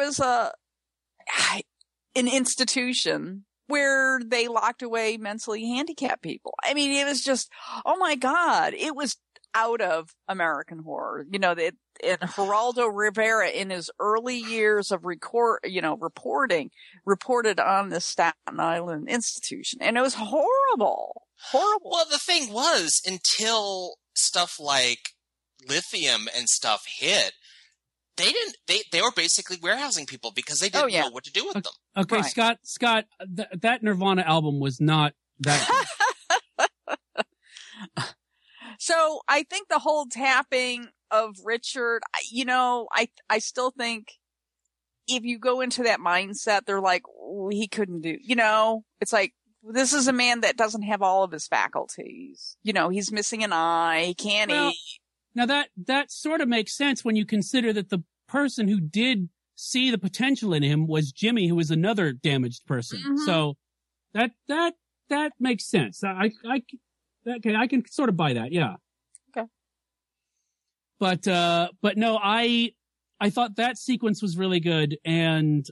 an institution where they locked away mentally handicapped people. I mean, it was just, oh my God, it was out of American horror. And Geraldo Rivera in his early years of reported on the Staten Island institution. And it was horrible. Horrible. Well, the thing was, until stuff like lithium and stuff hit, they were basically warehousing people because they didn't know what to do with them. Okay, right. Scott, that Nirvana album was not that good. So I think the whole tapping of Richard, I still think if you go into that mindset, they're like, he couldn't do, it's like, this is a man that doesn't have all of his faculties. He's missing an eye. He can't eat. Now that sort of makes sense when you consider that the person who did see the potential in him was Jimmy, who was another damaged person. Mm-hmm. So that makes sense. I can sort of buy that. Yeah. Okay. But no, I thought that sequence was really good, and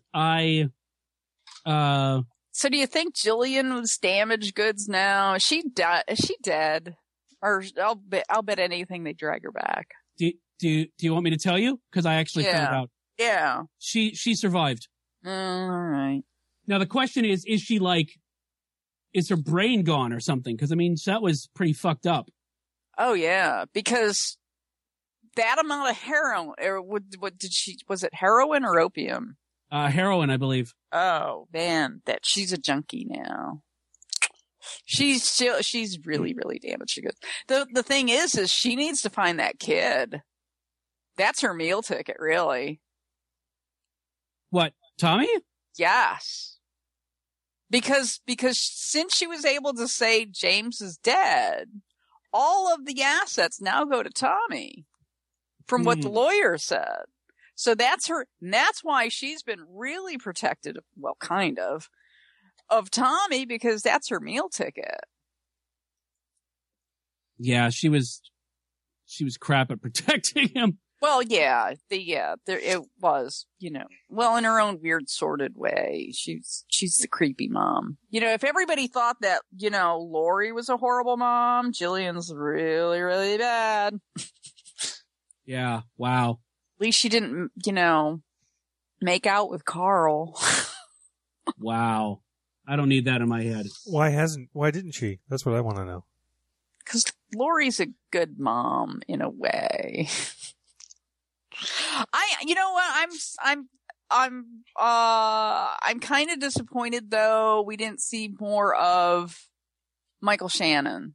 So do you think Jillian was damaged goods now? Is she dead? Or I'll bet anything they drag her back. Do you want me to tell you? Because I actually found out. Yeah. She survived. All right. Now the question is her brain gone or something? Because I mean, that was pretty fucked up. Oh yeah, because that amount of heroin, or was it heroin or opium? Heroin, I believe. Oh man, she's a junkie now. She's really, really damaged. She goes. The thing is she needs to find that kid. That's her meal ticket, really. What, Tommy? Yes. Because since she was able to say James is dead, all of the assets now go to Tommy, from what the lawyer said. So that's her. And that's why she's been really protected. Well, kind of Tommy, because that's her meal ticket. Yeah, she was crap at protecting him. Well, yeah, it was, well, in her own weird, sordid way. She's the creepy mom. If everybody thought that, Lori was a horrible mom, Jillian's really, really bad. Yeah, wow. At least she didn't, make out with Carl. Wow. I don't need that in my head. Why didn't she? That's what I want to know. Because Lori's a good mom in a way. You know what? I'm kind of disappointed though. We didn't see more of Michael Shannon.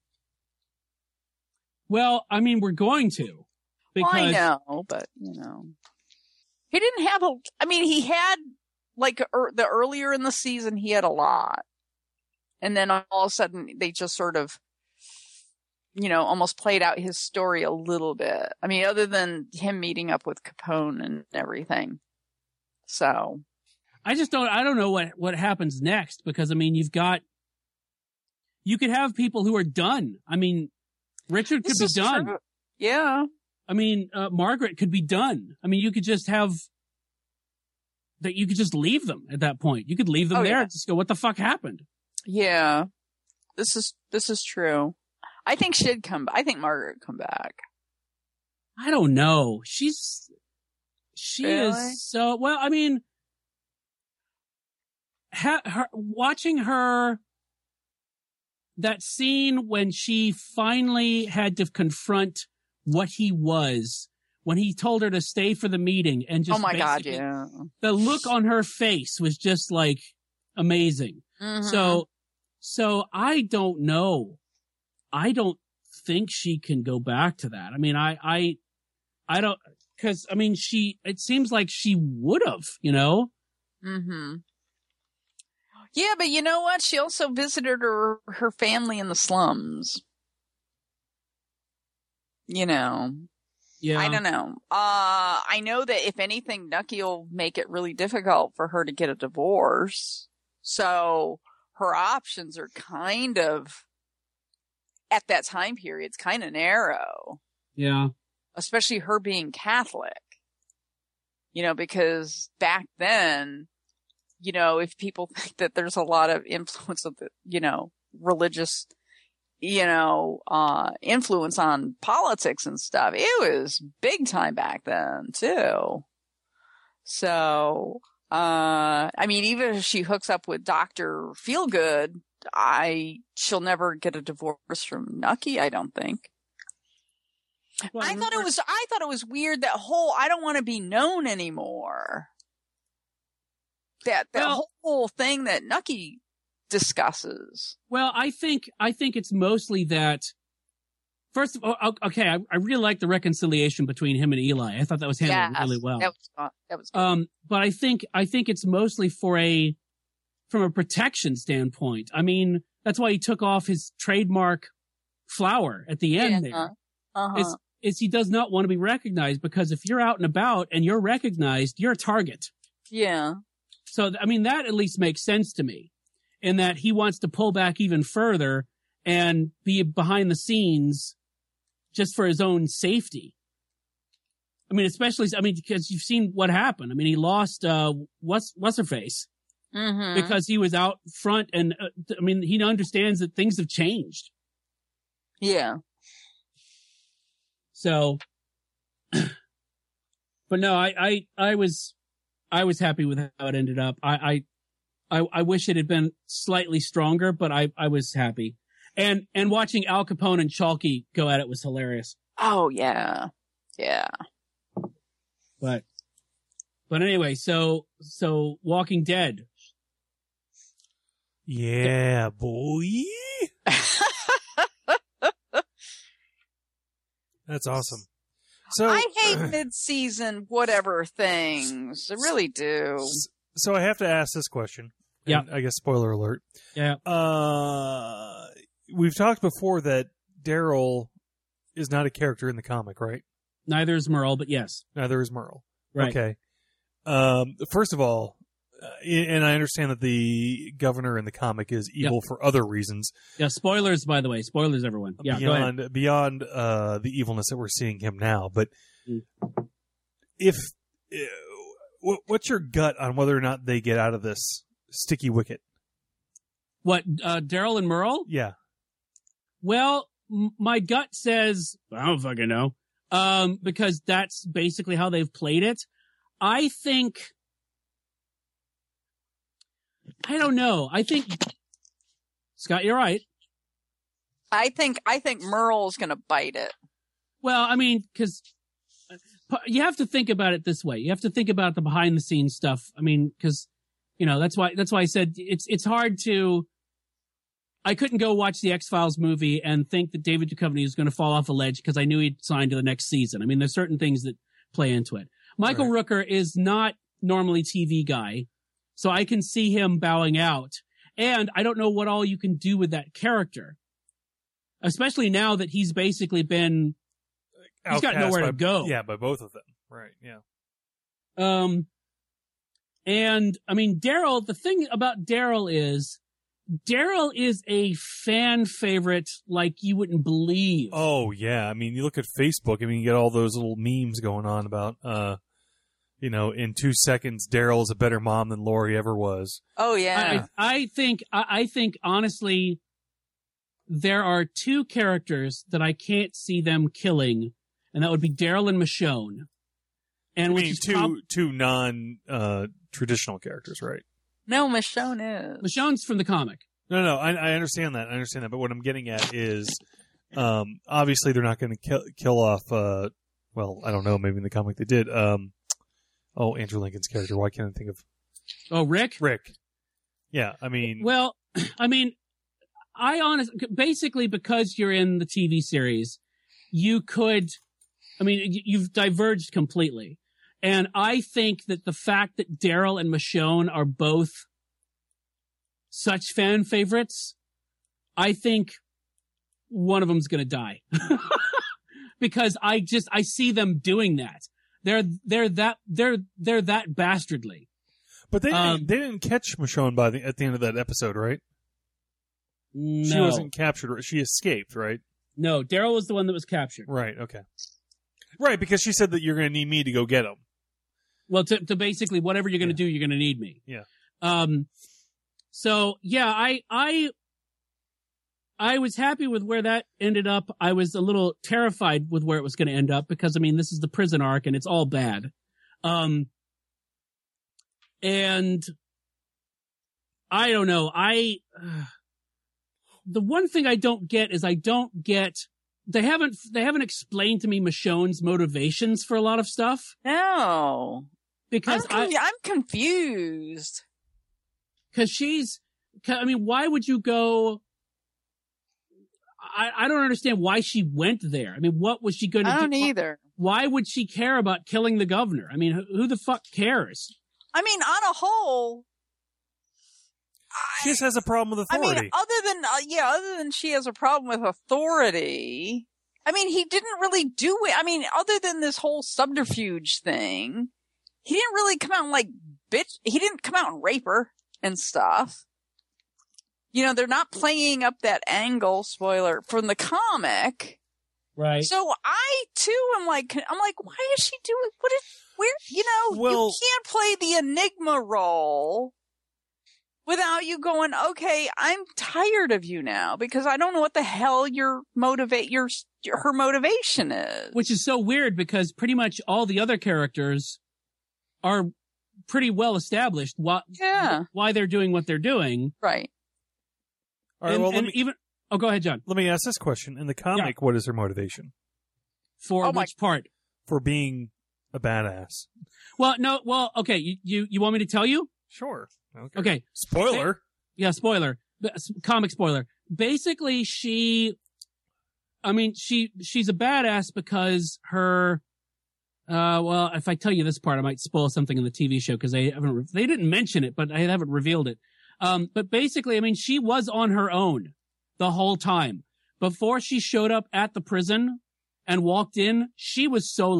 Well, I mean, we're going to. Because... Well, I know, but he didn't have he had the earlier in the season, he had a lot. And then all of a sudden they just sort of, almost played out his story a little bit. I mean, other than him meeting up with Capone and everything. So. I don't know what happens next because, you could have people who are done. I mean, Richard could be done. True. Yeah. Margaret could be done. You could just have that. You could just leave them at that point. You could leave them there and just go, what the fuck happened? Yeah. This is true. I think I think Margaret would come back. I don't know. She really? Is so, well, watching her, that scene when she finally had to confront what he was, when he told her to stay for the meeting and just, oh my God, yeah. The look on her face was just amazing. Mm-hmm. So I don't know. I don't think she can go back to that. I don't, because, it seems like she would have, Mm-hmm. Yeah, but you know what? She also visited her family in the slums. Yeah. I don't know. I know that if anything, Nucky will make it really difficult for her to get a divorce. So her options are kind of, at that time period, it's kind of narrow. Yeah. Especially her being Catholic. Because back then, if people think that there's a lot of influence of the, religious, influence on politics and stuff, it was big time back then too. So, even if she hooks up with Dr. Feelgood, she'll never get a divorce from Nucky, I don't think. Well, I thought it was weird that whole, I don't want to be known anymore. That whole thing that Nucky discusses. Well, I think it's mostly that. First of all, okay, I really like the reconciliation between him and Eli. I thought that was handled really well. That was good. But I think it's mostly from a protection standpoint. That's why he took off his trademark flower at the end there. Uh-huh. Is he does not want to be recognized, because if you're out and about and you're recognized, you're a target. Yeah. So, that at least makes sense to me, in that he wants to pull back even further and be behind the scenes just for his own safety. Especially, because you've seen what happened. He lost, what's her face? Mm-hmm. Because he was out front and, he understands that things have changed. Yeah. So, but no, I was happy with how it ended up. I wish it had been slightly stronger, but I was happy. And watching Al Capone and Chalky go at it was hilarious. Oh yeah. Yeah. But anyway, so Walking Dead. Yeah, boy. That's awesome. So I hate mid-season whatever things. I really do. So I have to ask this question. Yeah. I guess spoiler alert. Yeah. We've talked before that Daryl is not a character in the comic, right? Neither is Merle, but yes. Neither is Merle. Right. Okay. First of all, and I understand that the governor in the comic is evil for other reasons. Yeah, spoilers, by the way. Spoilers, everyone. Yeah, beyond the evilness that we're seeing him now. But if what's your gut on whether or not they get out of this sticky wicket? What, Daryl and Merle? Yeah. Well, my gut says, I don't fucking know, because that's basically how they've played it. I don't know. I think, Scott, you're right. I think Merle's going to bite it. Well, I mean, because you have to think about it this way. You have to think about the behind the scenes stuff. I mean, because, that's why I said it's hard to, I couldn't go watch the X-Files movie and think that David Duchovny is going to fall off a ledge because I knew he'd signed to the next season. I mean, there's certain things that play into it. Michael Rooker is not normally TV guy, so I can see him bowing out. And I don't know what all you can do with that character, especially now that he's basically been, he's got nowhere to go. Yeah, by both of them. Right, yeah. And I mean, Daryl, the thing about Daryl is a fan favorite like you wouldn't believe. Oh, yeah. I mean, you look at Facebook, you get all those little memes going on about, in 2 seconds, Daryl's a better mom than Lori ever was. Oh, yeah. I think honestly, there are two characters that I can't see them killing, and that would be Daryl and Michonne. And two non-traditional characters, right? No, Michonne is. Michonne's from the comic. No, I understand that. But what I'm getting at is, obviously they're not going to kill off, well, I don't know, maybe in the comic they did. Andrew Lincoln's character. Why can't I think of? Oh, Rick? Rick. Yeah, I mean. Well, basically because you're in the TV series, you've diverged completely. And I think that the fact that Daryl and Michonne are both such fan favorites, I think one of them's going to die. Because I see them doing that. They're that bastardly. But they didn't catch Michonne at the end of that episode, right? No. She wasn't captured. She escaped, right? No, Daryl was the one that was captured. Right, okay. Right, because she said that you're going to need me to go get him. Well, to basically whatever you're going to do, you're going to need me. Yeah. So yeah, I was happy with where that ended up. I was a little terrified with where it was going to end up because this is the prison arc and it's all bad. And I don't know. The one thing I don't get is they haven't explained to me Michonne's motivations for a lot of stuff. No. Because I'm confused. Because why would you go? I don't understand why she went there. What was she going to do? I don't either. Why would she care about killing the governor? Who the fuck cares? On a whole, she just has a problem with authority. other than she has a problem with authority, he didn't really do it. Other than this whole subterfuge thing, he didn't really come out and bitch. He didn't come out and rape her and stuff. They're not playing up that angle, spoiler, from the comic. Right. So I too am why is she doing, you can't play the Enigma role without you going, okay, I'm tired of you now because I don't know what the hell her motivation is. Which is so weird because pretty much all the other characters are pretty well established why they're doing what they're doing. Right. All right, go ahead, John. Let me ask this question. In the comic, what is her motivation? For which part? For being a badass. Well, no, okay, you want me to tell you? Sure. Okay. Spoiler. Yeah, spoiler. Comic spoiler. Basically, she's a badass because her, if I tell you this part, I might spoil something in the TV show because they didn't mention it, but I haven't revealed it. But basically, she was on her own the whole time. Before she showed up at the prison and walked in, she was solo.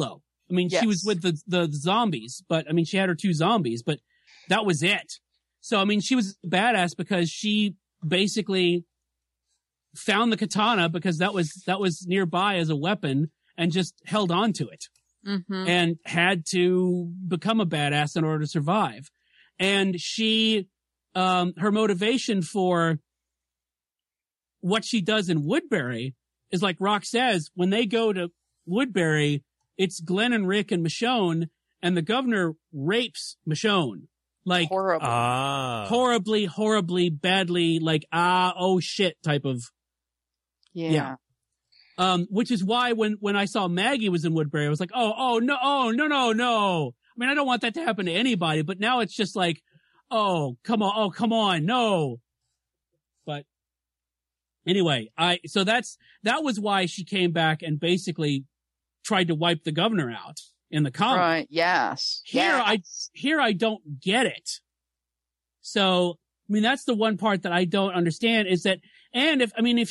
I mean, she was with the zombies, but I mean, she had her 2 zombies, but that was it. So, I mean, she was badass because she basically found the katana because that was nearby as a weapon and just held on to it and had to become a badass in order to survive. And she, her motivation for what she does in Woodbury is like Rock says, when they go to Woodbury, it's Glenn and Rick and Michonne, and the governor rapes Michonne. Like, horribly, badly, like, oh shit type of. Yeah. Which is why when I saw Maggie was in Woodbury, I was like, no. I mean, I don't want that to happen to anybody, but now it's just like, come on, no. But anyway, so that was why she came back and basically tried to wipe the governor out in the comic. Right. Yes. Here I don't get it. So, I mean, that's the one part that I don't understand is that, and if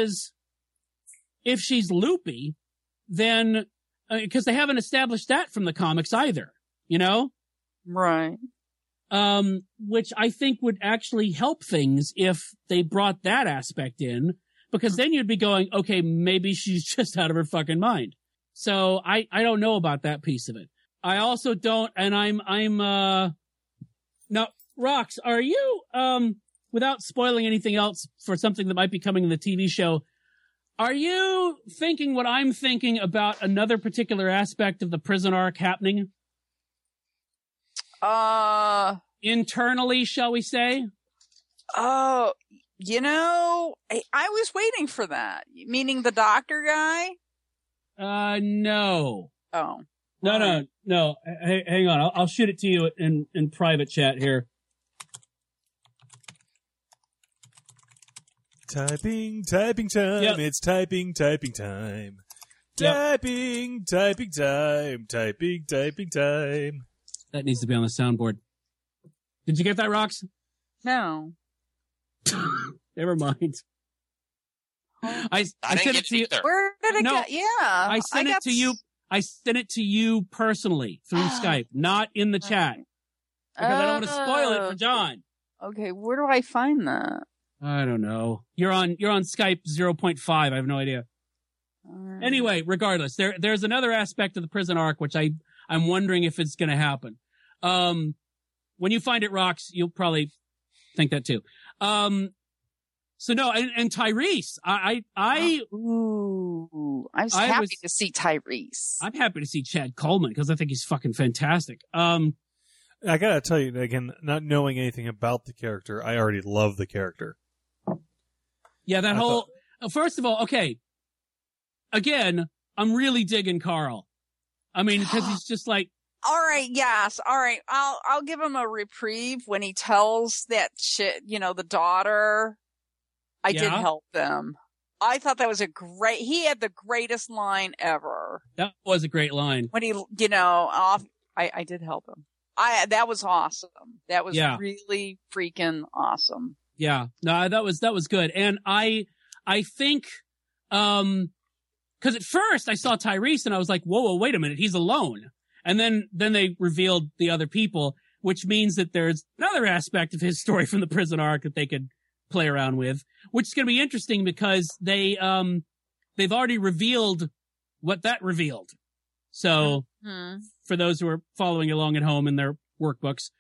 she's loopy, then, because they haven't established that from the comics either, you know? Right. Which I think would actually help things if they brought that aspect in, because then you'd be going, okay, maybe she's just out of her fucking mind. So I don't know about that piece of it. I also don't, and I'm now, Rox, are you, without spoiling anything else for something that might be coming in the TV show, are you thinking what I'm thinking about another particular aspect of the prison arc happening? Internally, shall we say? Oh, I was waiting for that. Meaning the doctor guy? No. Oh. No. Hey, hang on. I'll shoot it to you in private chat here. Typing time. Yep. It's typing time. Yep. Typing time. That needs to be on the soundboard. Did you get that, Rox? No. Never mind. I sent it to you. Where did it go? Yeah. I sent it to you. I sent it to you personally through Skype, not in the chat. Because I don't want to spoil it for John. Okay, where do I find that? I don't know. You're on Skype 0.5. I have no idea. Anyway, regardless, there's another aspect of the prison arc which I'm wondering if it's going to happen. When you find it, Rox, you'll probably think that too. So no, and Tyrese, I was happy to see Tyrese. I'm happy to see Chad Coleman because I think he's fucking fantastic. I gotta tell you again, not knowing anything about the character, I already love the character. Yeah, first of all, okay. Again, I'm really digging Carl. I mean, because he's just like. All right, yes, all right. I'll give him a reprieve when he tells that shit. The daughter. I did help them. I thought that was he had the greatest line ever. That was a great line. When he, I did help him. That was awesome. That was really freaking awesome. Yeah. No, that was good. And I think, cause at first I saw Tyrese and I was like, whoa, wait a minute. He's alone. And then they revealed the other people, which means that there's another aspect of his story from the prison arc that they could play around with, which is going to be interesting because they've already revealed what that revealed. So for those who are following along at home in their workbooks.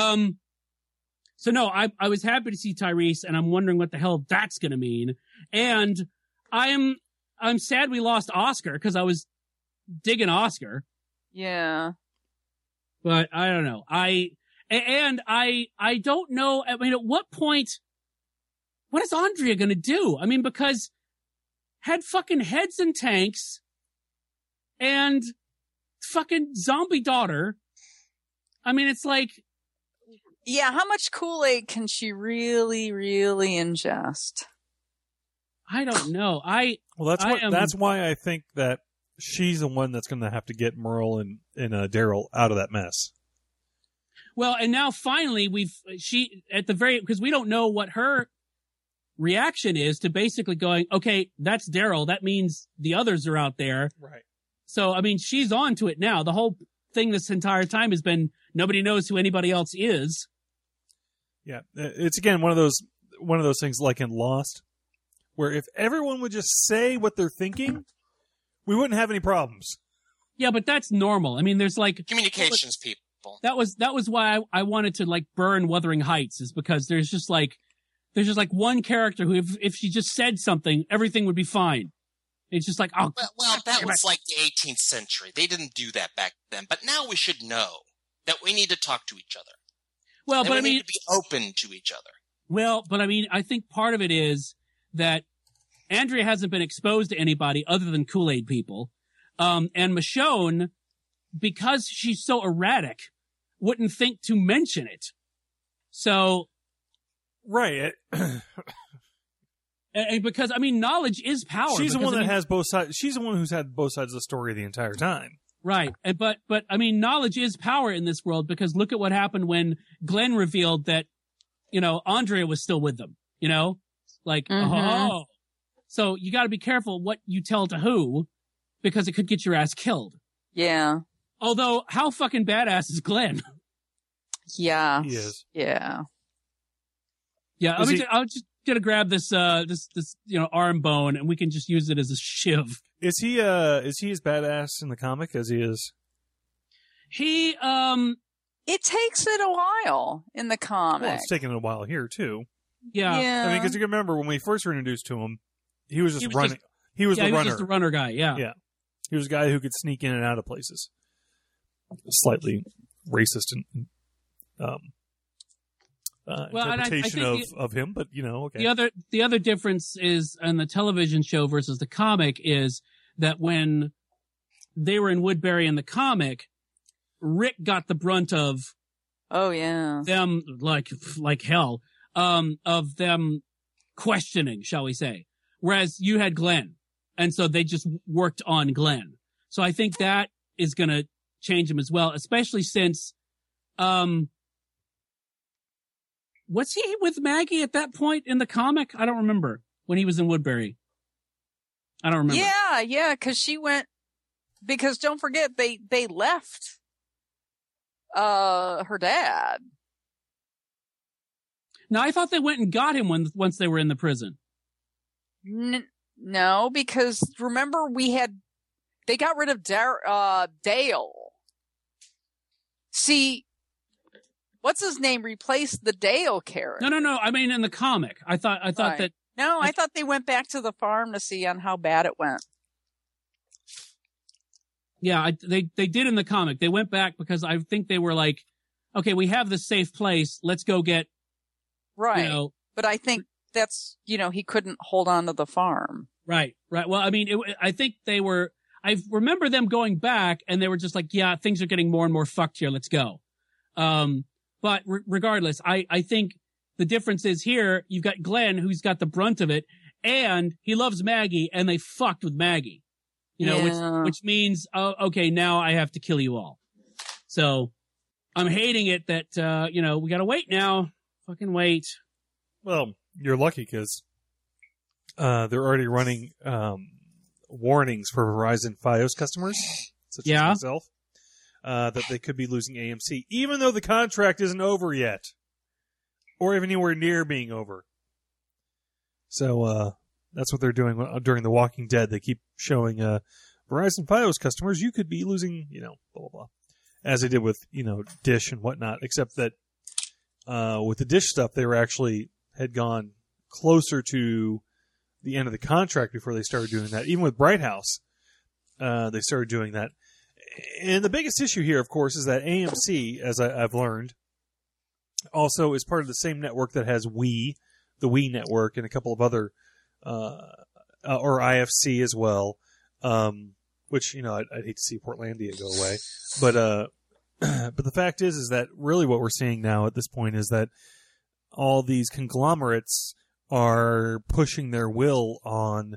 So no, I was happy to see Tyrese and I'm wondering what the hell that's going to mean. And I'm sad we lost Oscar because I was digging Oscar. Yeah. But I don't know. I don't know. I mean, at what point, what is Andrea going to do? I mean, because had fucking heads and tanks and fucking zombie daughter. I mean, it's like. Yeah, how much Kool-Aid can she really, really ingest? I don't know. That's why I think that she's the one that's going to have to get Merle and Daryl out of that mess. Well, and now finally because we don't know what her reaction is to basically going, okay, that's Daryl. That means the others are out there. Right. So, I mean, she's on to it now. The whole thing this entire time has been nobody knows who anybody else is. Yeah, it's again one of those things like in Lost, where if everyone would just say what they're thinking, we wouldn't have any problems. Yeah, but that's normal. I mean, there's like communications people. That was why I wanted to like burn Wuthering Heights, is because there's just like one character who if she just said something, everything would be fine. It's just like, oh, well, that was like the 18th century. They didn't do that back then, but now we should know that we need to talk to each other. Well, but I mean, need to be open to each other. Well, but I mean, I think part of it is that Andrea hasn't been exposed to anybody other than Kool-Aid people. And Michonne, because she's so erratic, wouldn't think to mention it. So. Right. And because, I mean, knowledge is power. She's the one that has both sides. She's the one who's had both sides of the story the entire time. Right. But I mean, knowledge is power in this world, because look at what happened when Glenn revealed that, Andrea was still with them, like, oh. So you got to be careful what you tell to who, because it could get your ass killed. Yeah. Although, how fucking badass is Glenn? Yeah. He is. Yeah. Yeah. I'll just gonna grab this arm bone, and we can just use it as a shiv. Is he as badass in the comic as he is? He It takes it a while in the comic. Well, it's taken a while here too. Yeah. I mean, because you can remember when we first were introduced to him, he was just running. He was the runner. He was just the runner guy. Yeah. Yeah. He was a guy who could sneak in and out of places. Slightly racist and interpretation of him, but okay. The other difference is on the television show versus the comic is that when they were in Woodbury in the comic, Rick got the brunt of them like hell of them questioning, shall we say, whereas you had Glenn, and so they just worked on Glenn. So I think that is going to change him as well, especially since was he with Maggie at that point in the comic? I don't remember when he was in Woodbury. I don't remember. Yeah, because don't forget they left her dad. No, I thought they went and got him once they were in the prison. No, because remember they got rid of Dale. See, what's his name replaced the Dale character. No. I mean, in the comic, I thought right. that. No, I thought they went back to the farm to see on how bad it went. Yeah, they did in the comic. They went back because I think they were like, okay, we have this safe place. Let's go get. Right. But I think that's, he couldn't hold on to the farm. Right. Well, I mean, I think they were. I remember them going back, and they were just like, yeah, things are getting more and more fucked here. Let's go. But regardless, I think the difference is here, you've got Glenn, who's got the brunt of it, and he loves Maggie, and they fucked with Maggie. Which means, okay, now I have to kill you all. So I'm hating it that, we gotta wait now. Fucking wait. Well, you're lucky because they're already running warnings for Verizon Fios customers, such as myself, that they could be losing AMC, even though the contract isn't over yet, or even anywhere near being over. So that's what they're doing during The Walking Dead. They keep showing Verizon Fios customers, you could be losing, blah, blah, blah, as they did with, Dish and whatnot, except that with the Dish stuff, they had gone closer to the end of the contract before they started doing that. Even with Bright House, they started doing that. And the biggest issue here, of course, is that AMC, as I've learned, also is part of the same network that has the Wii network, and a couple of other, or IFC as well, which, I'd hate to see Portlandia go away. But the fact is that really what we're seeing now at this point is that all these conglomerates are pushing their will on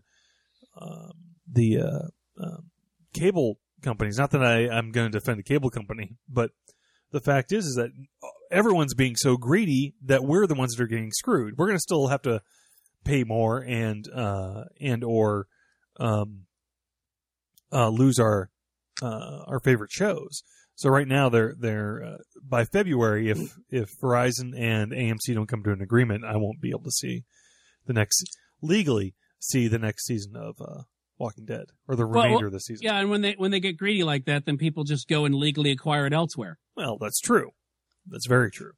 the cable companies. Not that I'm going to defend the cable company, but the fact is that everyone's being so greedy that we're the ones that are getting screwed. We're going to still have to pay more and or lose our our favorite shows. So right now they're by February, if Verizon and AMC don't come to an agreement, I won't be able to legally see the next season of Walking Dead, or the remainder of the season. Yeah, and when they get greedy like that, then people just go and legally acquire it elsewhere. Well, that's true. That's very true.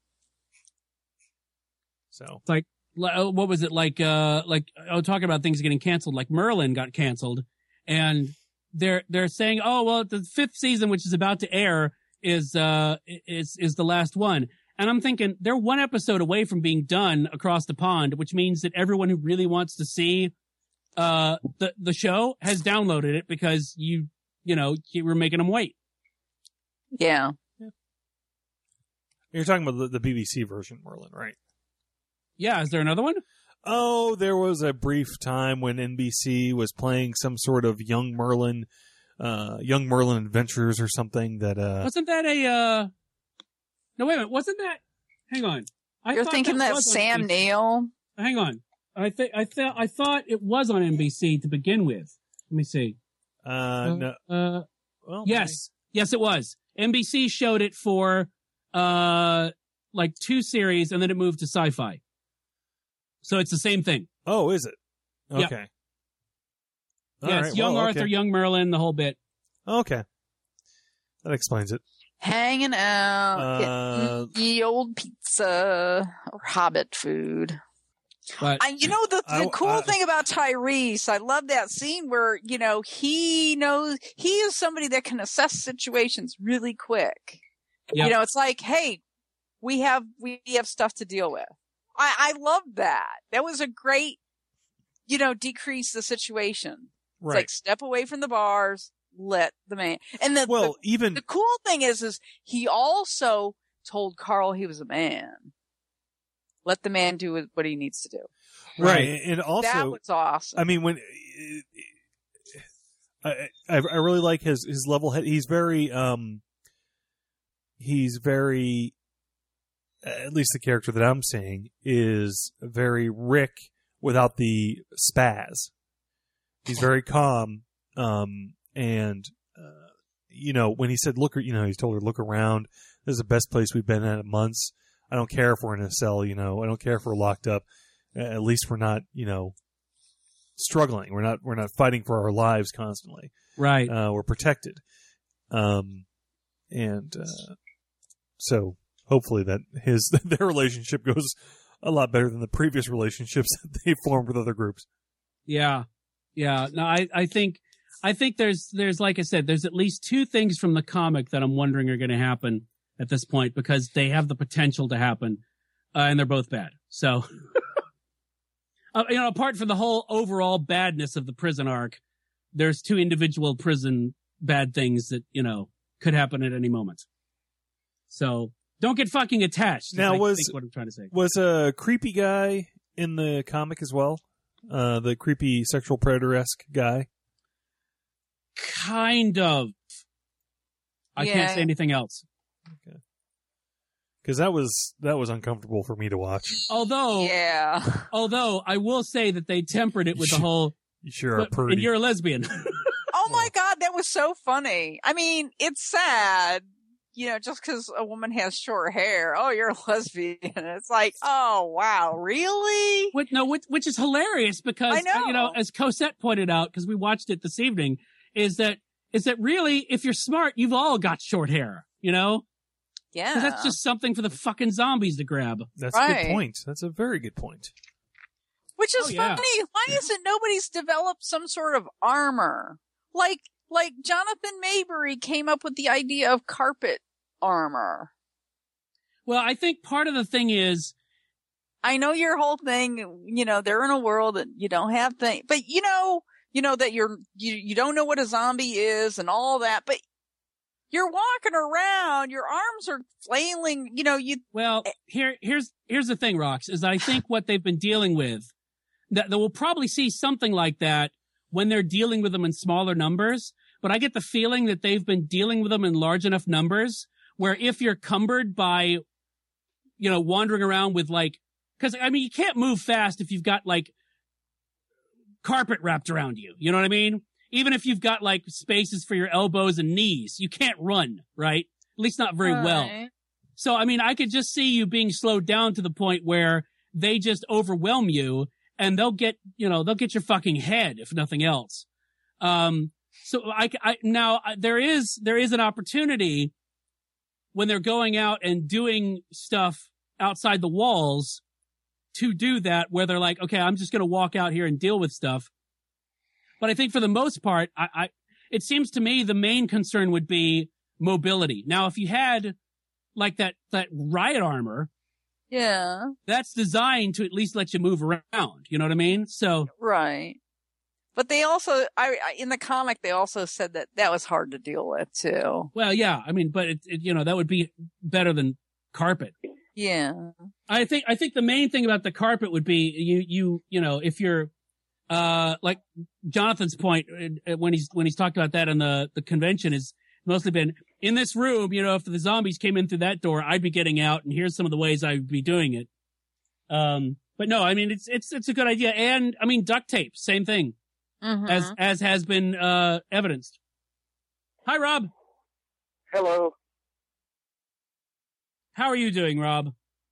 So it's like, what was it like? Talking about things getting canceled. Like Merlin got canceled, and they're saying, oh well, the 5th season, which is about to air, is the last one. And I'm thinking they're one episode away from being done across the pond, which means that everyone who really wants to see the show has downloaded it because you were making them wait. Yeah. You're talking about the BBC version, Merlin, right? Yeah. Is there another one? Oh, there was a brief time when NBC was playing some sort of Young Merlin Adventures or something that wasn't that a no, wait a minute. Wasn't that? Hang on. You're thinking that's Sam Neill? Hang on. I thought it was on NBC to begin with. Let me see. No. Well, yes, it was. NBC showed it for like 2 series, and then it moved to Sci-Fi. So it's the same thing. Oh, is it? Okay. Yeah. Yes, Young Arthur, Young Merlin, the whole bit. Okay. That explains it. Hanging out, getting ye old pizza or Hobbit food. But The cool thing about Tyrese, I love that scene where, he is somebody that can assess situations really quick. Yep. It's like, hey, we have stuff to deal with. I love that. That was a great, decrease the situation. Right. It's like step away from the bars, let the man. And the cool thing is he also told Carl he was a man. Let the man do what he needs to do. Right. And also, that was awesome. I mean, when I really like his level head. He's very, at least the character that I'm seeing is very Rick without the spaz. He's very calm. And, when he said, he told her, look around. This is the best place we've been at in months. I don't care if we're in a cell, I don't care if we're locked up. At least we're not, struggling. We're not fighting for our lives constantly. Right. We're protected. So hopefully that their relationship goes a lot better than the previous relationships that they formed with other groups. Yeah. Yeah. No, I think there's, like I said, there's at least 2 things from the comic that I'm wondering are going to happen at this point because they have the potential to happen, and they're both bad. So, apart from the whole overall badness of the prison arc, there's 2 individual prison bad things that, could happen at any moment. So don't get fucking attached. Now, I think what I'm trying to say. Was a creepy guy in the comic as well? The creepy sexual predator-esque guy? Kind of. I can't say anything else. Okay. Because that was uncomfortable for me to watch. Although I will say that they tempered it with the whole. You sure are pretty. And you're a lesbian. Oh my God, that was so funny. I mean, it's sad, just because a woman has short hair. Oh, you're a lesbian. It's like, oh wow, really? Which is hilarious because I know. As Cosette pointed out, because we watched it this evening, is that really, if you're smart, you've all got short hair. Yeah. Because that's just something for the fucking zombies to grab. That's a good point. That's a very good point. Which is funny. Why isn't nobody's developed some sort of armor? Like Jonathan Maybury came up with the idea of carpet armor. Well, I think part of the thing is, I know your whole thing, they're in a world that you don't have things, but that you don't know what a zombie is and all that, but you're walking around, your arms are flailing, Well, here's the thing, Rox, is I think what they've been dealing with, that we'll probably see something like that when they're dealing with them in smaller numbers, but I get the feeling that they've been dealing with them in large enough numbers where if you're cumbered by, wandering around with because you can't move fast if you've got carpet wrapped around you. You know what I mean? even if you've got like spaces for your elbows and knees, you can't run, right? At least not very well. So, I mean, I could just see you being slowed down to the point where they just overwhelm you and they'll get your fucking head, if nothing else. So now there is an opportunity when they're going out and doing stuff outside the walls to do that, where they're like, okay, I'm just going to walk out here and deal with stuff. But I think for the most part, it seems to me the main concern would be mobility. Now, if you had like that riot armor, yeah, that's designed to at least let you move around. You know what I mean? So right. But they also, in the comic, they also said that was hard to deal with too. Well, yeah, I mean, but that would be better than carpet. Yeah. I think the main thing about the carpet would be you if you're like Jonathan's point when he's talked about that in the convention is mostly been in this room, if the zombies came in through that door, I'd be getting out and here's some of the ways I'd be doing it. But no, I mean it's a good idea. And I mean duct tape, same thing. Mm-hmm. As has been evidenced. Hi, Rob. Hello. How are you doing, Rob?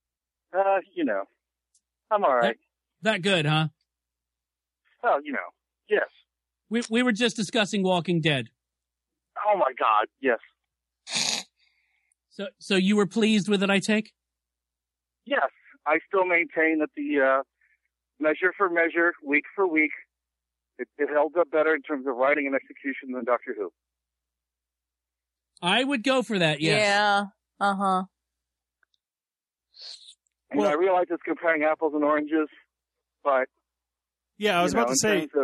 I'm all right. That good, huh? Oh, yes. We were just discussing Walking Dead. Oh my God, yes. So you were pleased with it, I take? Yes, I still maintain that the measure for measure, week for week, it held up better in terms of writing and execution than Doctor Who. I would go for that, yes. Yeah. Uh-huh. I realize it's comparing apples and oranges, but... Yeah, I was about to say... you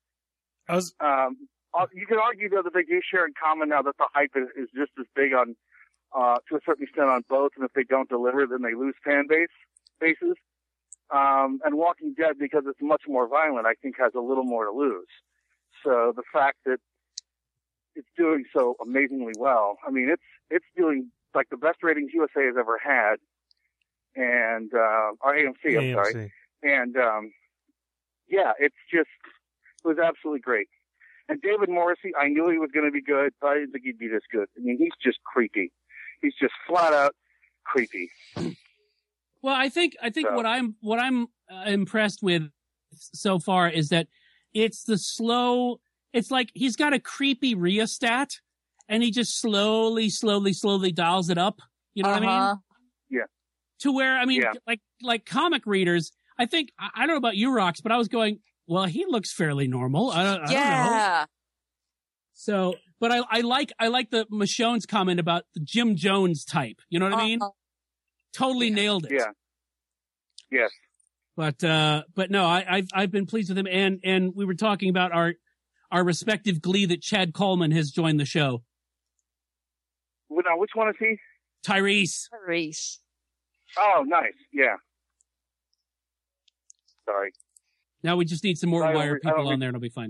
could argue, though, that they do share in common now that the hype is just as big on, to a certain extent on both, and if they don't deliver, then they lose fan bases. And Walking Dead, because it's much more violent, I think has a little more to lose. So the fact that it's doing so amazingly well, I mean, it's doing like the best ratings USA has ever had, and or AMC, I'm sorry, and it was absolutely great. And David Morrissey, I knew he was going to be good, but I didn't think he'd be this good. I mean, he's just creepy. He's just flat out creepy. Well, I think what I'm impressed with so far is that it's the slow. It's like he's got a creepy rheostat, and he just slowly dials it up. You know what I mean? Yeah. To where like comic readers, I think I don't know about you, Rox, but I was going, well, he looks fairly normal. I don't know. So, but I like the Michonne's comment about the Jim Jones type. You know what I mean? Totally nailed it. Yeah. Yes. But no, I've been pleased with him, and we were talking about our respective glee that Chad Coleman has joined the show. Now, which one is he? Tyrese. Oh, nice. Yeah. Sorry. Now we just need some more Wire people on there, and it'll be fine.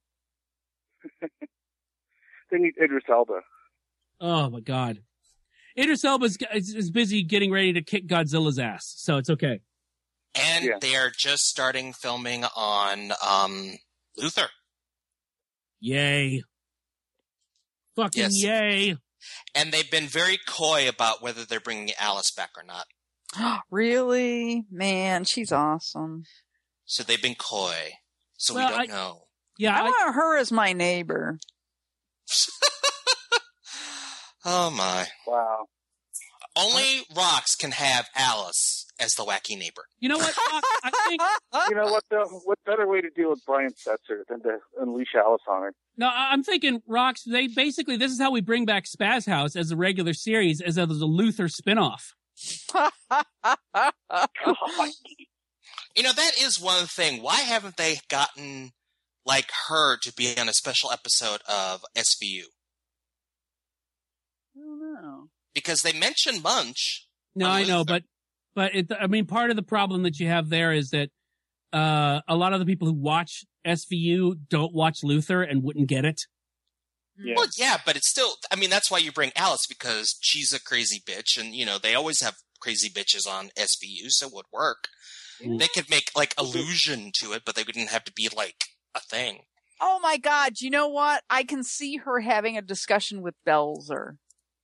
They need Idris Elba. Oh my God. Idris Elba is busy getting ready to kick Godzilla's ass, so it's okay. And they are just starting filming on Luther. Yay. Fucking yay. And they've been very coy about whether they're bringing Alice back or not. Really? Man, she's awesome. So they've been coy. So we don't know. Yeah, I want her as my neighbor. Oh my. Wow. Only Rox can have Alice as the wacky neighbor. You know what? I think. You know what? What better way to deal with Brian Setzer than to unleash Alice on her? No, I'm thinking, Rox, this is how we bring back Spaz House as a regular series, as a Luther spinoff. You know, that is one thing. Why haven't they gotten, like, her to be on a special episode of SVU? I don't know. Because they mentioned Munch. No, I know, but part of the problem that you have there is that a lot of the people who watch SVU don't watch Luther and wouldn't get it. Yeah. Well, yeah, but it's still, I mean, that's why you bring Alice, because she's a crazy bitch, and, you know, they always have crazy bitches on SVU, so it would work. They could make, like, allusion to it, but they wouldn't have to be, like, a thing. Oh my God! You know what? I can see her having a discussion with Belzer.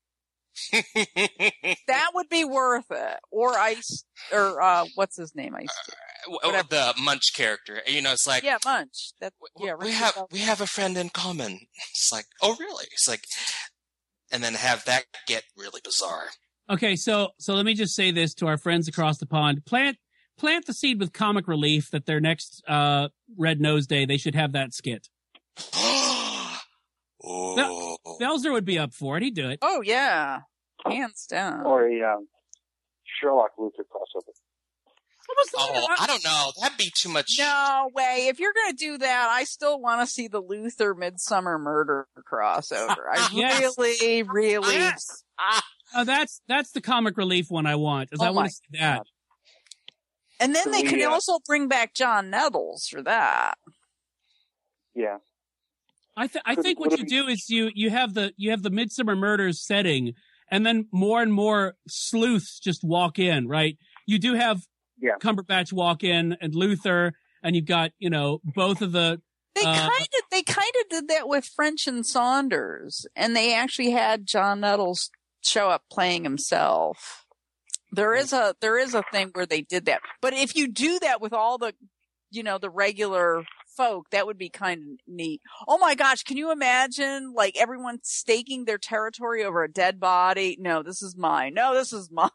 That would be worth it. Or what's his name? The Munch character. It's like, yeah, Munch. We have a friend in common. It's like, oh really? It's like, and then have that get really bizarre. Okay, so let me just say this to our friends across the pond: plant the seed with comic relief that their next Red Nose Day they should have that skit. Oh. Belzer would be up for it. He'd do it. Oh yeah, hands down. Or a Sherlock Luther crossover. I don't know. That'd be too much. No way. If you're going to do that, I still want to see the Luther Midsummer Murder crossover. I really. Yes. That's the comic relief one I want. I want to see that. God. And then they can also bring back John Nettles for that. Yeah. I think what you do is you have the Midsummer Murders setting, and then more and more sleuths just walk in, right? You do have Cumberbatch walk in and Luther, and you've got both of the. They kind of did that with French and Saunders, and they actually had John Nettles show up playing himself. There is a thing where they did that, but if you do that with all the the regular folk, that would be kind of neat. Oh my gosh, can you imagine like everyone staking their territory over a dead body? No, this is mine. No, this is mine.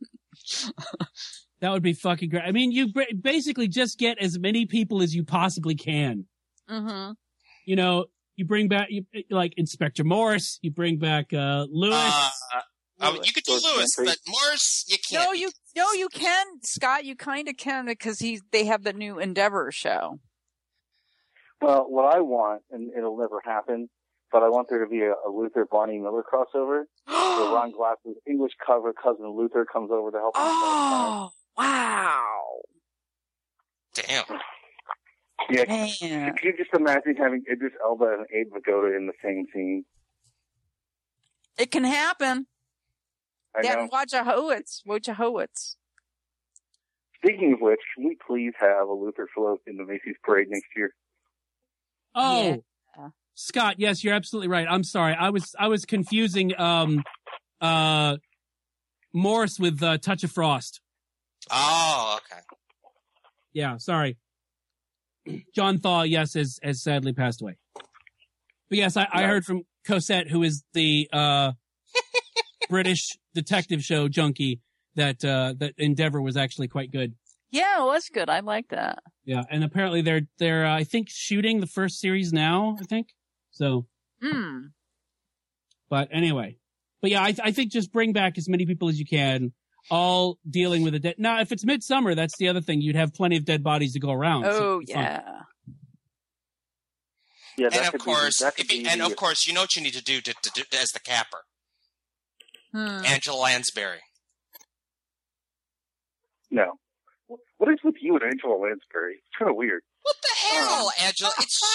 That would be fucking great. I mean, you basically just get as many people as you possibly can. Mm-hmm. You bring back like Inspector Morse. You bring back Lewis. You could do Lewis, but Morse, you can't. No, you can, Scott. You kind of can because they have the new Endeavor show. Well, what I want, and it'll never happen, but I want there to be a Luther Bonnie Miller crossover where Ron Glass's English cousin Luther comes over to help him. Oh, wow. Damn. Yeah. Can you just imagine having Idris Elba and Abe Vigoda in the same scene? It can happen. I know. Wojciechowicz. Speaking of which, can we please have a Luther float in the Macy's Parade next year? Oh, yeah. Scott, yes, you're absolutely right. I'm sorry. I was confusing Morse with Touch of Frost. Oh, okay. Yeah, sorry. John Thaw, yes, has sadly passed away. But yes, I heard from Cosette, who is the British detective show junkie, that Endeavor was actually quite good. Yeah, it was good. I like that. Yeah, and apparently they're I think shooting the first series now. I think so. But anyway, yeah, I think just bring back as many people as you can, all dealing with a dead. Now, if it's Midsummer, that's the other thing. You'd have plenty of dead bodies to go around. Oh yeah. Yeah, and of course, you know what you need to do as the capper. Angela Lansbury. No. What is with you and Angela Lansbury? It's kind of weird. What the hell, Angela?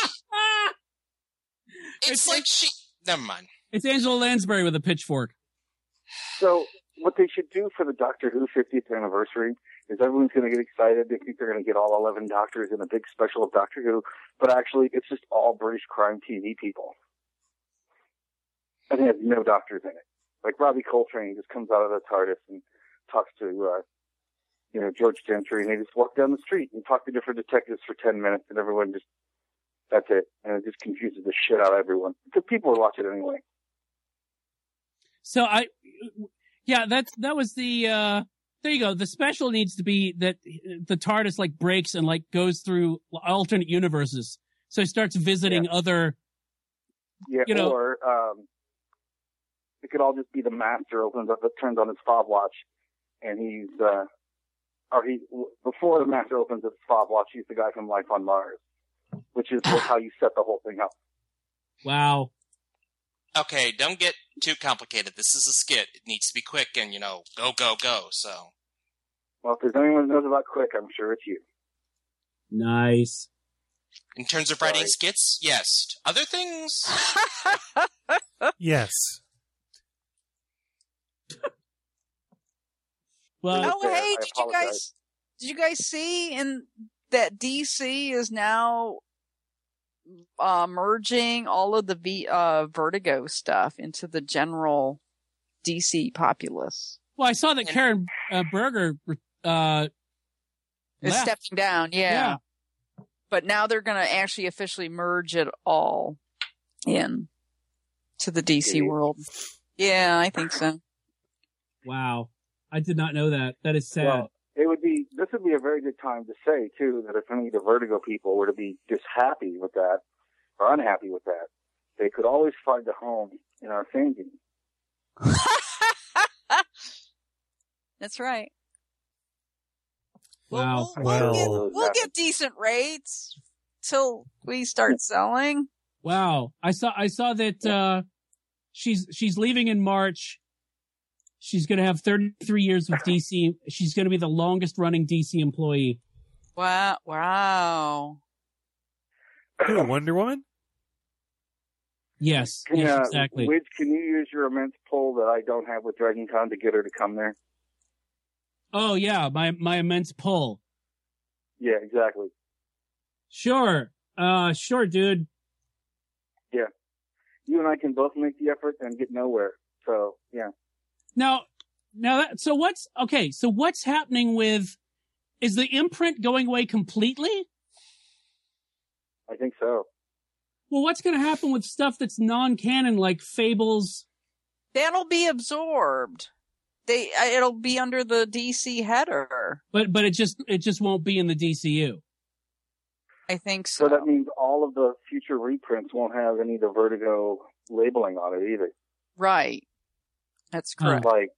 It's like she... Never mind. It's Angela Lansbury with a pitchfork. So, what they should do for the Doctor Who 50th anniversary is everyone's going to get excited. They think they're going to get all 11 Doctors in a big special of Doctor Who, but actually, it's just all British crime TV people. And they have no doctors in it. Like Robbie Coltrane just comes out of the TARDIS and talks to, George Gentry, and they just walk down the street and talk to different detectives for 10 minutes, and everyone just, that's it. And it just confuses the shit out of everyone. Because people will watch it anyway. So that was the, there you go. The special needs to be that the TARDIS like breaks and like goes through alternate universes. So he starts visiting other, or, it could all just be the Master opens up, turns on his fob watch, and before the Master opens his fob watch, he's the guy from Life on Mars, which is how you set the whole thing up. Wow. Okay, don't get too complicated. This is a skit. It needs to be quick and, go, go, go, so. Well, if there's anyone who knows about quick, I'm sure it's you. Nice. In terms of writing skits, yes. Other things? Yes. Well, hey, did you guys see in that DC is now merging all of the Vertigo stuff into the general DC populace. Well, I saw that Karen Berger is stepping down. Yeah. But now they're going to actually officially merge it all in to the DC world. Yeah, I think so. Wow. I did not know that. That is sad. Well, this would be a very good time to say, too, that if any of the Vertigo people were to be dishappy with that or unhappy with that, they could always find a home in our fanzine. That's right. Wow. We'll get decent rates till we start selling. Wow. I saw that she's leaving in March. She's going to have 33 years with DC. She's going to be the longest running DC employee. Wow. Wonder Woman? Yes, exactly. Widge, can you use your immense pull that I don't have with Dragon Con to get her to come there? Oh, yeah, my immense pull. Yeah, exactly. Sure. Sure, dude. Yeah. You and I can both make the effort and get nowhere. So, yeah. So what's happening with, is the imprint going away completely? I think so. Well, what's going to happen with stuff that's non-canon, like Fables? That'll be absorbed. It'll be under the DC header. But it just won't be in the DCU. I think so. So that means all of the future reprints won't have any of the Vertigo labeling on it either. Right. That's correct. Like,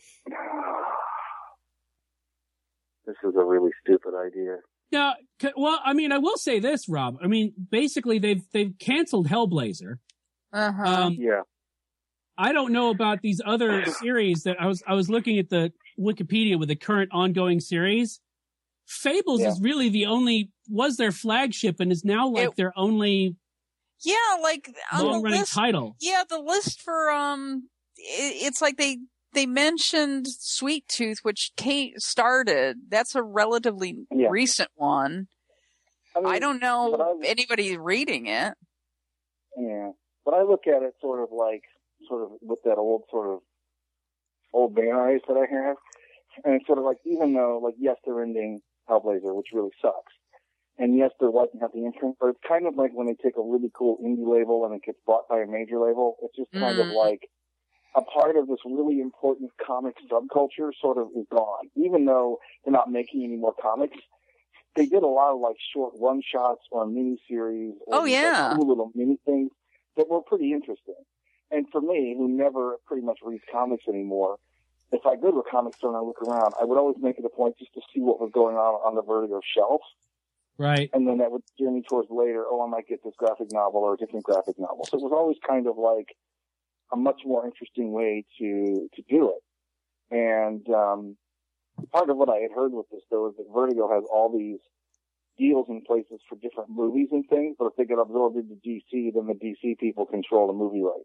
this is a really stupid idea. Yeah, well, I mean, I will say this, Rob. I mean, basically, they've canceled Hellblazer. Yeah. I don't know about these other series that I was looking at the Wikipedia with the current ongoing series. Fables is really was their flagship and is now like their only like on long the running list, title. Yeah, the list for it's like they mentioned Sweet Tooth, which started. That's a relatively recent one. I don't know if anybody's reading it. Yeah, but I look at it sort of with that old man eyes that I have, and it's sort of like, even though, like, yes, they're ending Hellblazer, which really sucks, and yes, they're wiping out the imprint, but it's kind of like when they take a really cool indie label and it gets bought by a major label. It's just kind of like a part of this really important comic subculture sort of is gone. Even though they're not making any more comics, they did a lot of like short one shots or mini series or like cool little mini things that were pretty interesting. And for me, who never pretty much reads comics anymore, if I go to a comic store and I look around, I would always make it a point just to see what was going on the Vertigo shelf. Right. And then that would steer me towards later, I might get this graphic novel or a different graphic novel. So it was always kind of like a much more interesting way to do it. And part of what I had heard with this, though, is that Vertigo has all these deals in places for different movies and things, but if they get absorbed into DC, then the DC people control the movie rights.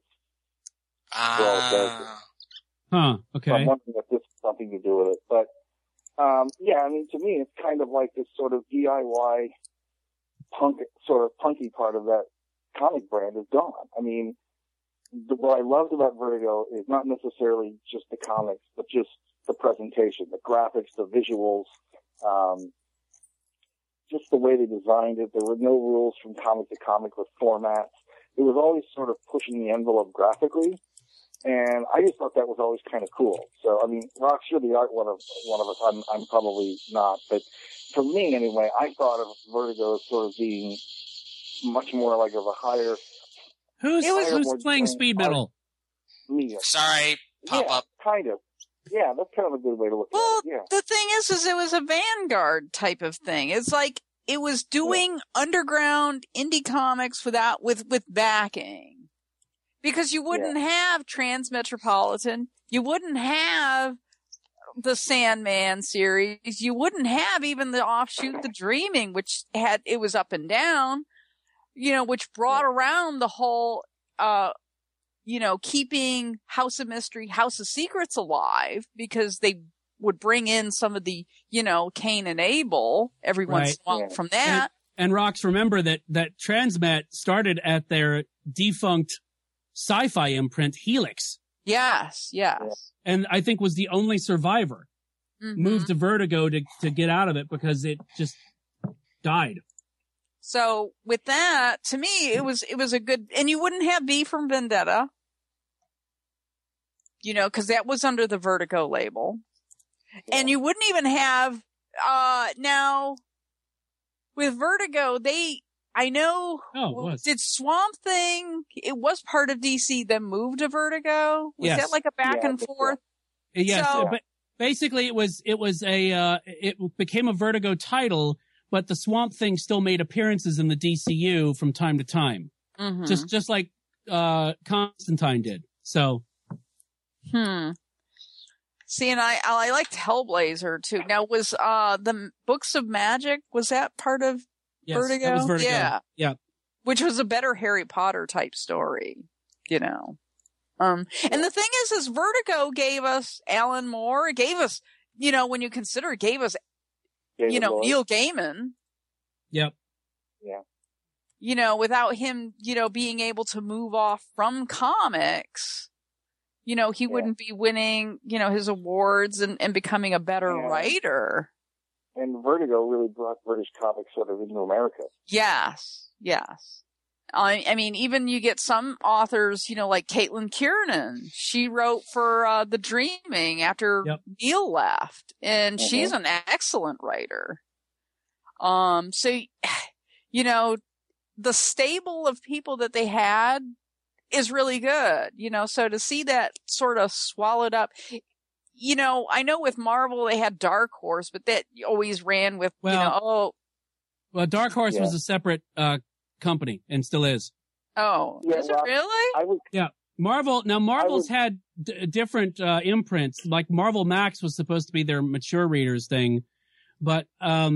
Okay. So I'm wondering if this has something to do with it. But, I mean, to me, it's kind of like this sort of DIY punky part of that comic brand is gone. I mean, what I loved about Vertigo is not necessarily just the comics, but just the presentation, the graphics, the visuals, just the way they designed it. There were no rules from comic to comic with formats. It was always sort of pushing the envelope graphically, and I just thought that was always kind of cool. So, I mean, Rock's you're the art one of us. I'm probably not, but for me anyway, I thought of Vertigo as sort of being much more like of a higher. Who's playing speed metal? Me. Sorry, pop up. Kind of. Yeah, that's kind of a good way to look at it. Yeah. The thing is it was a Vanguard type of thing. It's like it was doing underground indie comics with backing, because you wouldn't have Transmetropolitan, you wouldn't have the Sandman series, you wouldn't have even the offshoot The Dreaming, which it was up and down. Which brought around the whole, keeping House of Mystery, House of Secrets alive, because they would bring in some of the, Cain and Abel every once in a while from that. And Rox, remember that Transmet started at their defunct sci-fi imprint, Helix. Yes. And I think was the only survivor. Mm-hmm. Moved to Vertigo to get out of it because it just died. So with that, to me, it was a good, and you wouldn't have V from Vendetta, because that was under the Vertigo label. Yeah. And you wouldn't even have, now with Vertigo, did Swamp Thing, it was part of DC, then moved to Vertigo? Was that like a back and forth? Yes, but basically it became a Vertigo title, but the Swamp Thing still made appearances in the DCU from time to time. Mm-hmm. Just like, Constantine did. So. See, and I liked Hellblazer too. Now, was the Books of Magic, was that part of Vertigo? That was Vertigo. Yeah. Which was a better Harry Potter type story, And the thing is Vertigo gave us Alan Moore. It gave us, when you consider it, gave us, Neil Gaiman. Yep. Yeah. Without him, being able to move off from comics. He wouldn't be winning, his awards and becoming a better writer. And Vertigo really brought British comics sort of into America. Yes. I mean, even you get some authors, like Caitlin Kiernan. She wrote for The Dreaming after Neil left, and she's an excellent writer. So, the stable of people that they had is really good, so to see that sort of swallowed up, I know with Marvel they had Dark Horse, but that always ran with, Well, Dark Horse was a separate, company and still is. Oh, is it really? Marvel's had different, imprints, like Marvel Max was supposed to be their mature readers thing, but,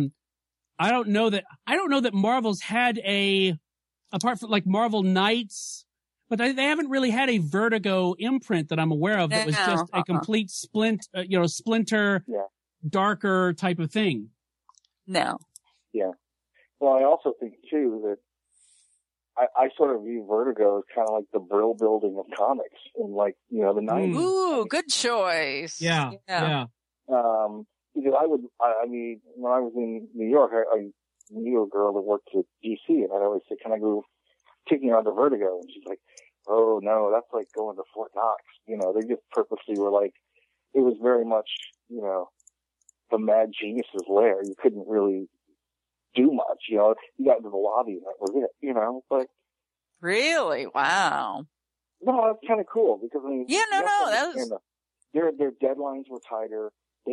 I don't know that Marvel's had apart from like Marvel Knights, but they haven't really had a Vertigo imprint that I'm aware of that was just a complete splinter, darker type of thing. No. Yeah. Well, I also think, too, that I sort of view Vertigo as kind of like the Brill building of comics in, the 90s. Ooh, good choice. Yeah. Because when I was in New York, I knew a girl that worked at DC, and I'd always say, can I go taking her on to Vertigo? And she's like, oh no, that's like going to Fort Knox. They just purposely were like, it was very much, the mad genius's lair. You couldn't really do much, you got into the lobby and that was it, but. Really? Wow. No, that's kind of cool because that was. Their deadlines were tighter.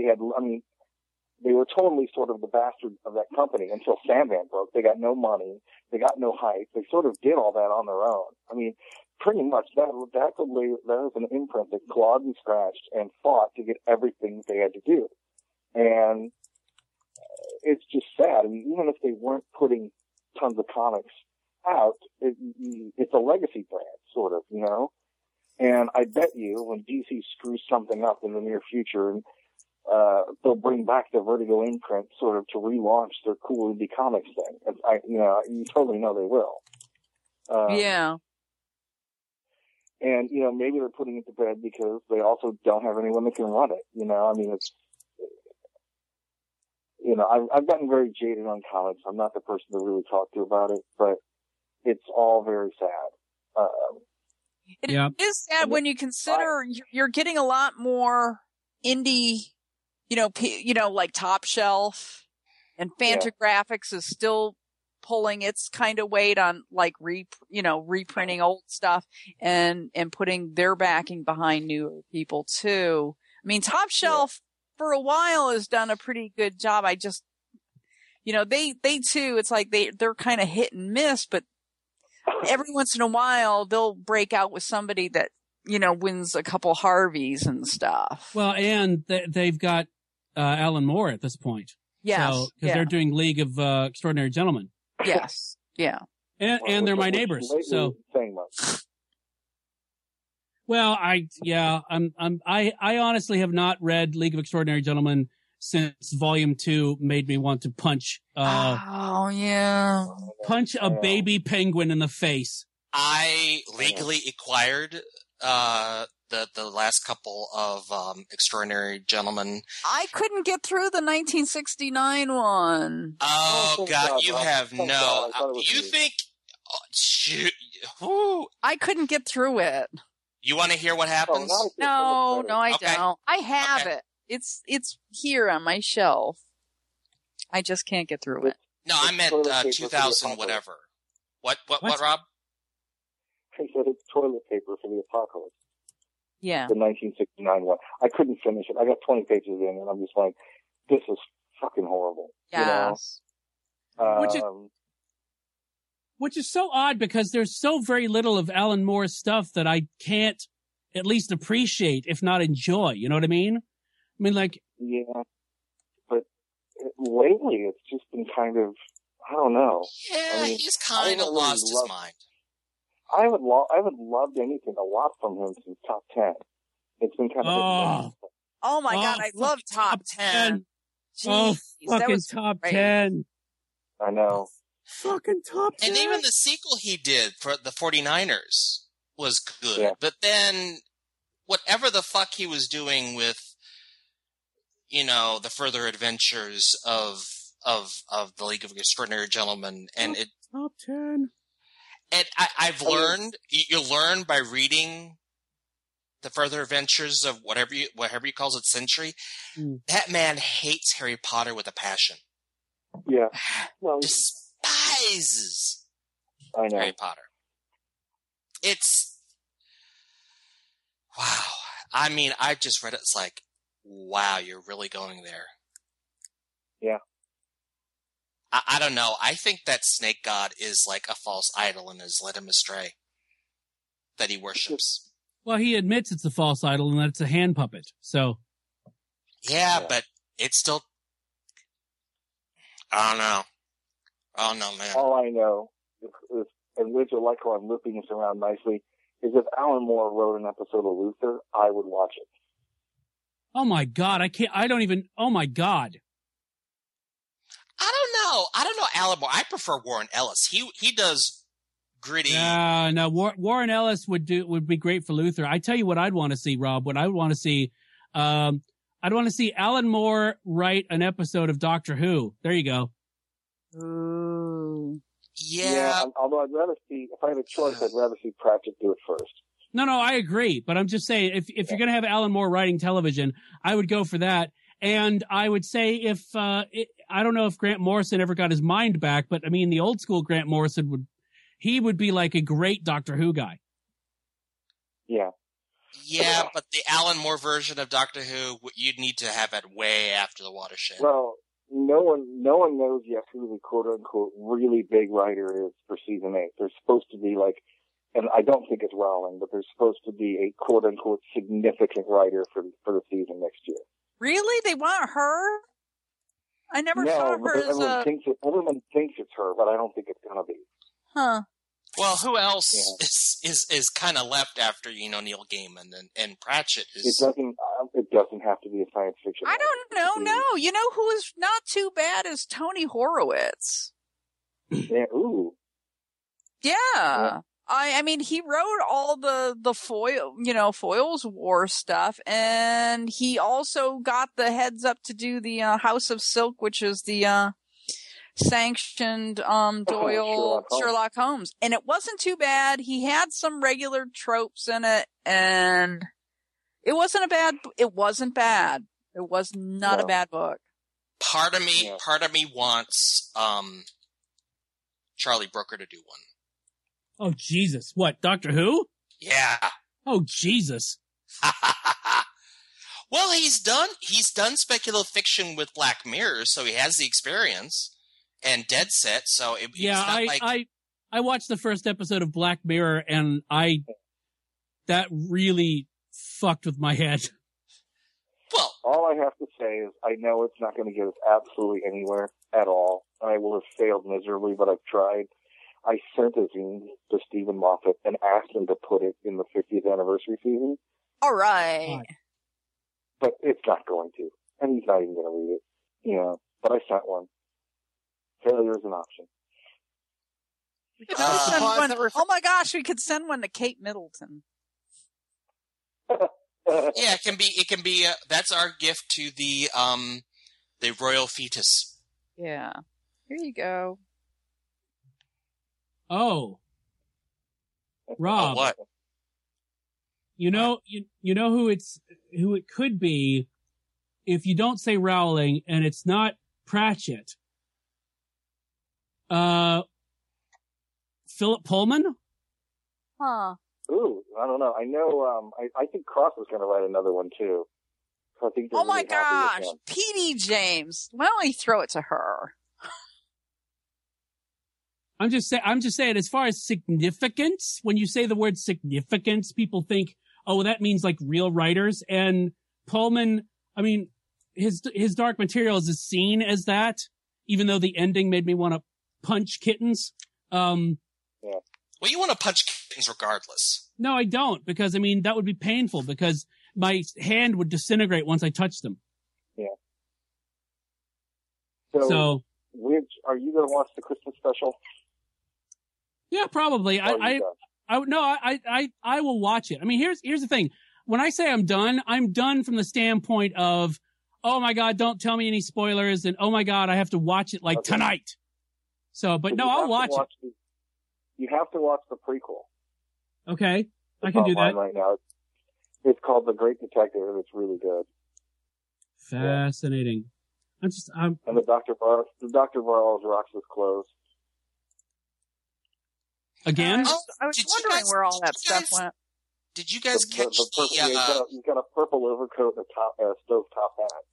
They were totally sort of the bastard of that company until Sandman broke. They got no money. They got no hype. They sort of did all that on their own. Pretty much that was an imprint that clawed and scratched and fought to get everything they had to do. And it's just sad. Even if they weren't putting tons of comics out, it's a legacy brand, sort of, And I bet you when DC screws something up in the near future and they'll bring back the Vertigo imprint sort of to relaunch their cool indie comics thing. You totally know they will. And, maybe they're putting it to bed because they also don't have anyone that can run it. I've gotten very jaded on comics. I'm not the person to really talk to about it, but it's all very sad. It is sad when you consider you're getting a lot more indie, like Top Shelf, and Fantagraphics is still pulling its kind of weight on like reprinting old stuff and putting their backing behind newer people too. Top Shelf for a while has done a pretty good job. I just, they too, it's like they're kind of hit and miss, but every once in a while they'll break out with somebody that, wins a couple Harveys and stuff. Well, and they've got, Alan Moore at this point. Yes. So, cause they're doing League of, Extraordinary Gentlemen. Yes. Yeah. And they're my neighbors. So. Well, I honestly have not read League of Extraordinary Gentlemen, since Volume 2 made me want to punch oh yeah, punch a baby penguin in the face. I legally acquired the last couple of Extraordinary Gentlemen. I couldn't get through the 1969 one. Oh God, you have no. You think? Oh, shoot. Whew. I couldn't get through it. You want to hear what happens? No, I Okay. don't. I have it. It's here on my shelf. I just can't get through it. No, I meant 2000 whatever. What, Rob? I said it's toilet paper for the apocalypse. Yeah. The 1969 one. I couldn't finish it. I got 20 pages in, and I'm just like, this is fucking horrible. Yes. You know? Which is so odd because there's so very little of Alan Moore's stuff that I can't at least appreciate, if not enjoy. You know what I mean? I mean, like... Yeah. But lately, it's just been kind of, I don't know. Yeah, I mean, he's kind of lost his mind. I haven't loved anything a lot from him since Top 10. It's been kind of... Oh my God, I love Top 10. Jeez, that was Top great. 10. I know. Fucking Top 10. And even the sequel he did for the 49ers was good. Yeah. But then, whatever the fuck he was doing with, you know, the further adventures of the League of Extraordinary Gentlemen, and it... Top 10. And I've learned, you learn by reading the further adventures of whatever he calls it, Century. That man hates Harry Potter with a passion. Yeah. Well, despises I know. Harry Potter. It's, wow. I mean, I just read it. It's like, wow, you're really going there. Yeah. I don't know. I think that snake god is like a false idol and has led him astray. That he worships. Well, he admits it's a false idol and that it's a hand puppet. So. Yeah, but it's still. I don't know. Oh no, man. All I know is, and Liz will like how I'm looping this around nicely, is if Alan Moore wrote an episode of Luther, I would watch it. Oh my God, oh my God. I don't know Alan Moore. I prefer Warren Ellis. He does gritty. No, Warren Ellis would be great for Luther. I tell you what I'd want to see, Rob. What I would want to see, I'd want to see Alan Moore write an episode of Doctor Who. There you go. Ooh. Yeah. Although I'd rather see, if I had a choice, I'd rather see Pratchett do it first. No, I agree. But I'm just saying, if you're going to have Alan Moore writing television, I would go for that. And I would say I don't know if Grant Morrison ever got his mind back, but I mean, the old school Grant Morrison would be like a great Doctor Who guy. Yeah. Yeah, but the Alan Moore version of Doctor Who, you'd need to have it way after the watershed. Well, no one knows yet who the quote unquote really big writer is for season 8. There's supposed to be like, and I don't think it's Rowling, but there's supposed to be a quote unquote significant writer for the season next year. Really? They want her? I never saw her as everyone thinks it's her, but I don't think it's gonna be. Huh. Well, who else is kind of left after, Neil Gaiman and Pratchett is... It doesn't have to be a science fiction. I don't know. No. You know who is not too bad is Tony Horowitz. Yeah. Ooh. Yeah. I mean, he wrote all the Foils War stuff, and he also got the heads up to do the House of Silk, which is the sanctioned Doyle Sherlock Holmes. And it wasn't too bad. He had some regular tropes in it, and it wasn't bad. It was not a bad book. Part of me wants Charlie Brooker to do one. Oh, Jesus. What, Doctor Who? Yeah. Oh, Jesus. Well, he's done speculative fiction with Black Mirror, so he has the experience, and Dead Set, so I watched the first episode of Black Mirror, and that really fucked with my head. Well, all I have to say is I know it's not going to get us absolutely anywhere at all. I will have failed miserably, but I've tried. I sent a zine to Stephen Moffat and asked him to put it in the 50th anniversary season. All right. But it's not going to. and he's not even going to read it. You know, but I sent one. Failure is an option. We could send one. Oh my gosh, we could send one to Kate Middleton. Yeah, it can be. That's our gift to the royal fetus. Yeah. Here you go. Oh, Rob. Oh, what? You know who it could be if you don't say Rowling and it's not Pratchett. Philip Pullman? Huh. Ooh, I don't know. I know, I think Cross was going to write another one too. So I think oh my gosh, P.D. James. Why don't we throw it to her? I'm just saying, as far as significance, when you say the word significance, people think, oh, well, that means like real writers. And Pullman, I mean, his Dark Materials is seen as that, even though the ending made me want to punch kittens. Yeah. Well, you want to punch kittens regardless. No, I don't, because I mean, that would be painful because my hand would disintegrate once I touched them. Yeah. So which are you going to watch the Christmas special? Yeah, probably. I will watch it. I mean, here's the thing. When I say I'm done from the standpoint of, oh my God, don't tell me any spoilers, and oh my God, I have to watch it like tonight. So, but no, I'll watch it. You have to watch the prequel. Okay, I can do that right now. It's called The Great Detective, and it's really good. Fascinating. And the Dr. Varl's rocks his clothes. Again? I was wondering where all that stuff went. Did you guys catch he's got a purple overcoat and a stovetop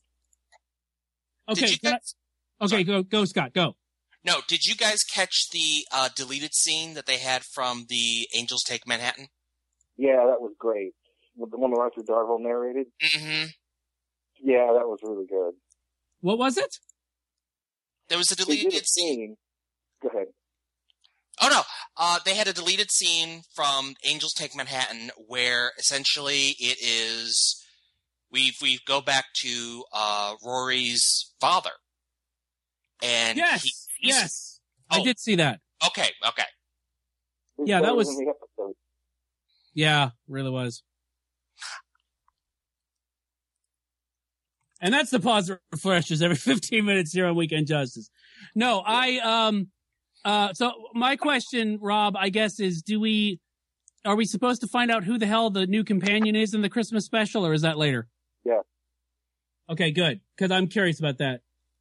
hat. Okay, go, Scott, go. No, did you guys catch the deleted scene that they had from the Angels Take Manhattan? Yeah, that was great. The one that Arthur Darvill narrated? Mm-hmm. Yeah, that was really good. What was it? There was a deleted scene. Go ahead. Oh, no. They had a deleted scene from Angels Take Manhattan where essentially it is... We go back to Rory's father. And Yes. I did see that. Okay. Yeah, that was... Yeah, really was. And that's the pause that refreshes every 15 minutes here on Weekend Justice. No, so my question, Rob, I guess is, are we supposed to find out who the hell the new companion is in the Christmas special, or is that later? Yeah. Okay, good. Because I'm curious about that.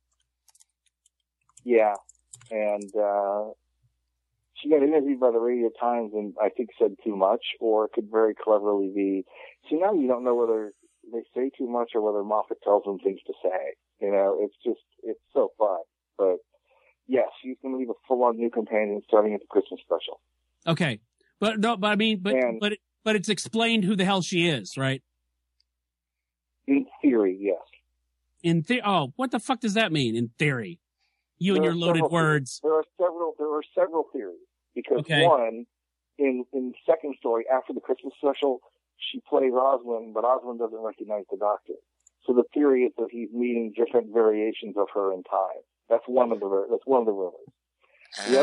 Yeah. And, she got interviewed by the Radio Times and I think said too much, or it could very cleverly be, see, now you don't know whether they say too much or whether Moffat tells them things to say. You know, it's so fun. But yes, she's going to be the full-on new companion starting at the Christmas special. Okay. But it's explained who the hell she is, right? In theory, yes. Oh, what the fuck does that mean, in theory? You and your loaded words. There are several theories. Because one, in the second story, after the Christmas special, she plays Oswin, but Oswin doesn't recognize the Doctor. So the theory is that he's meeting different variations of her in time. That's one of the rumors. The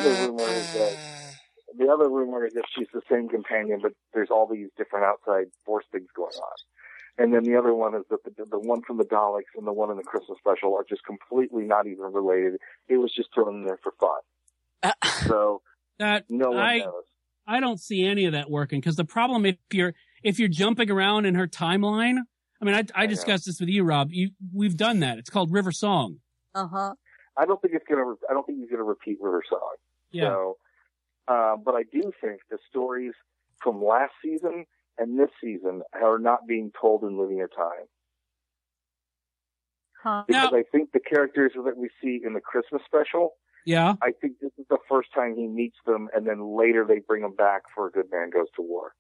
other rumor is that she's the same companion, but there's all these different outside force things going on. And then the other one is that the one from the Daleks and the one in the Christmas special are just completely not even related. It was just thrown in there for fun. So no one knows. I don't see any of that working, because the problem, if you're jumping around in her timeline, I mean, I discussed this with you, Rob. We've done that. It's called River Song. Uh-huh. I don't think he's gonna repeat River Song. Yeah. So, but I do think the stories from last season and this season are not being told in linear time. Huh. Because I think the characters that we see in the Christmas special, I think this is the first time he meets them, and then later they bring him back for A Good Man Goes to War.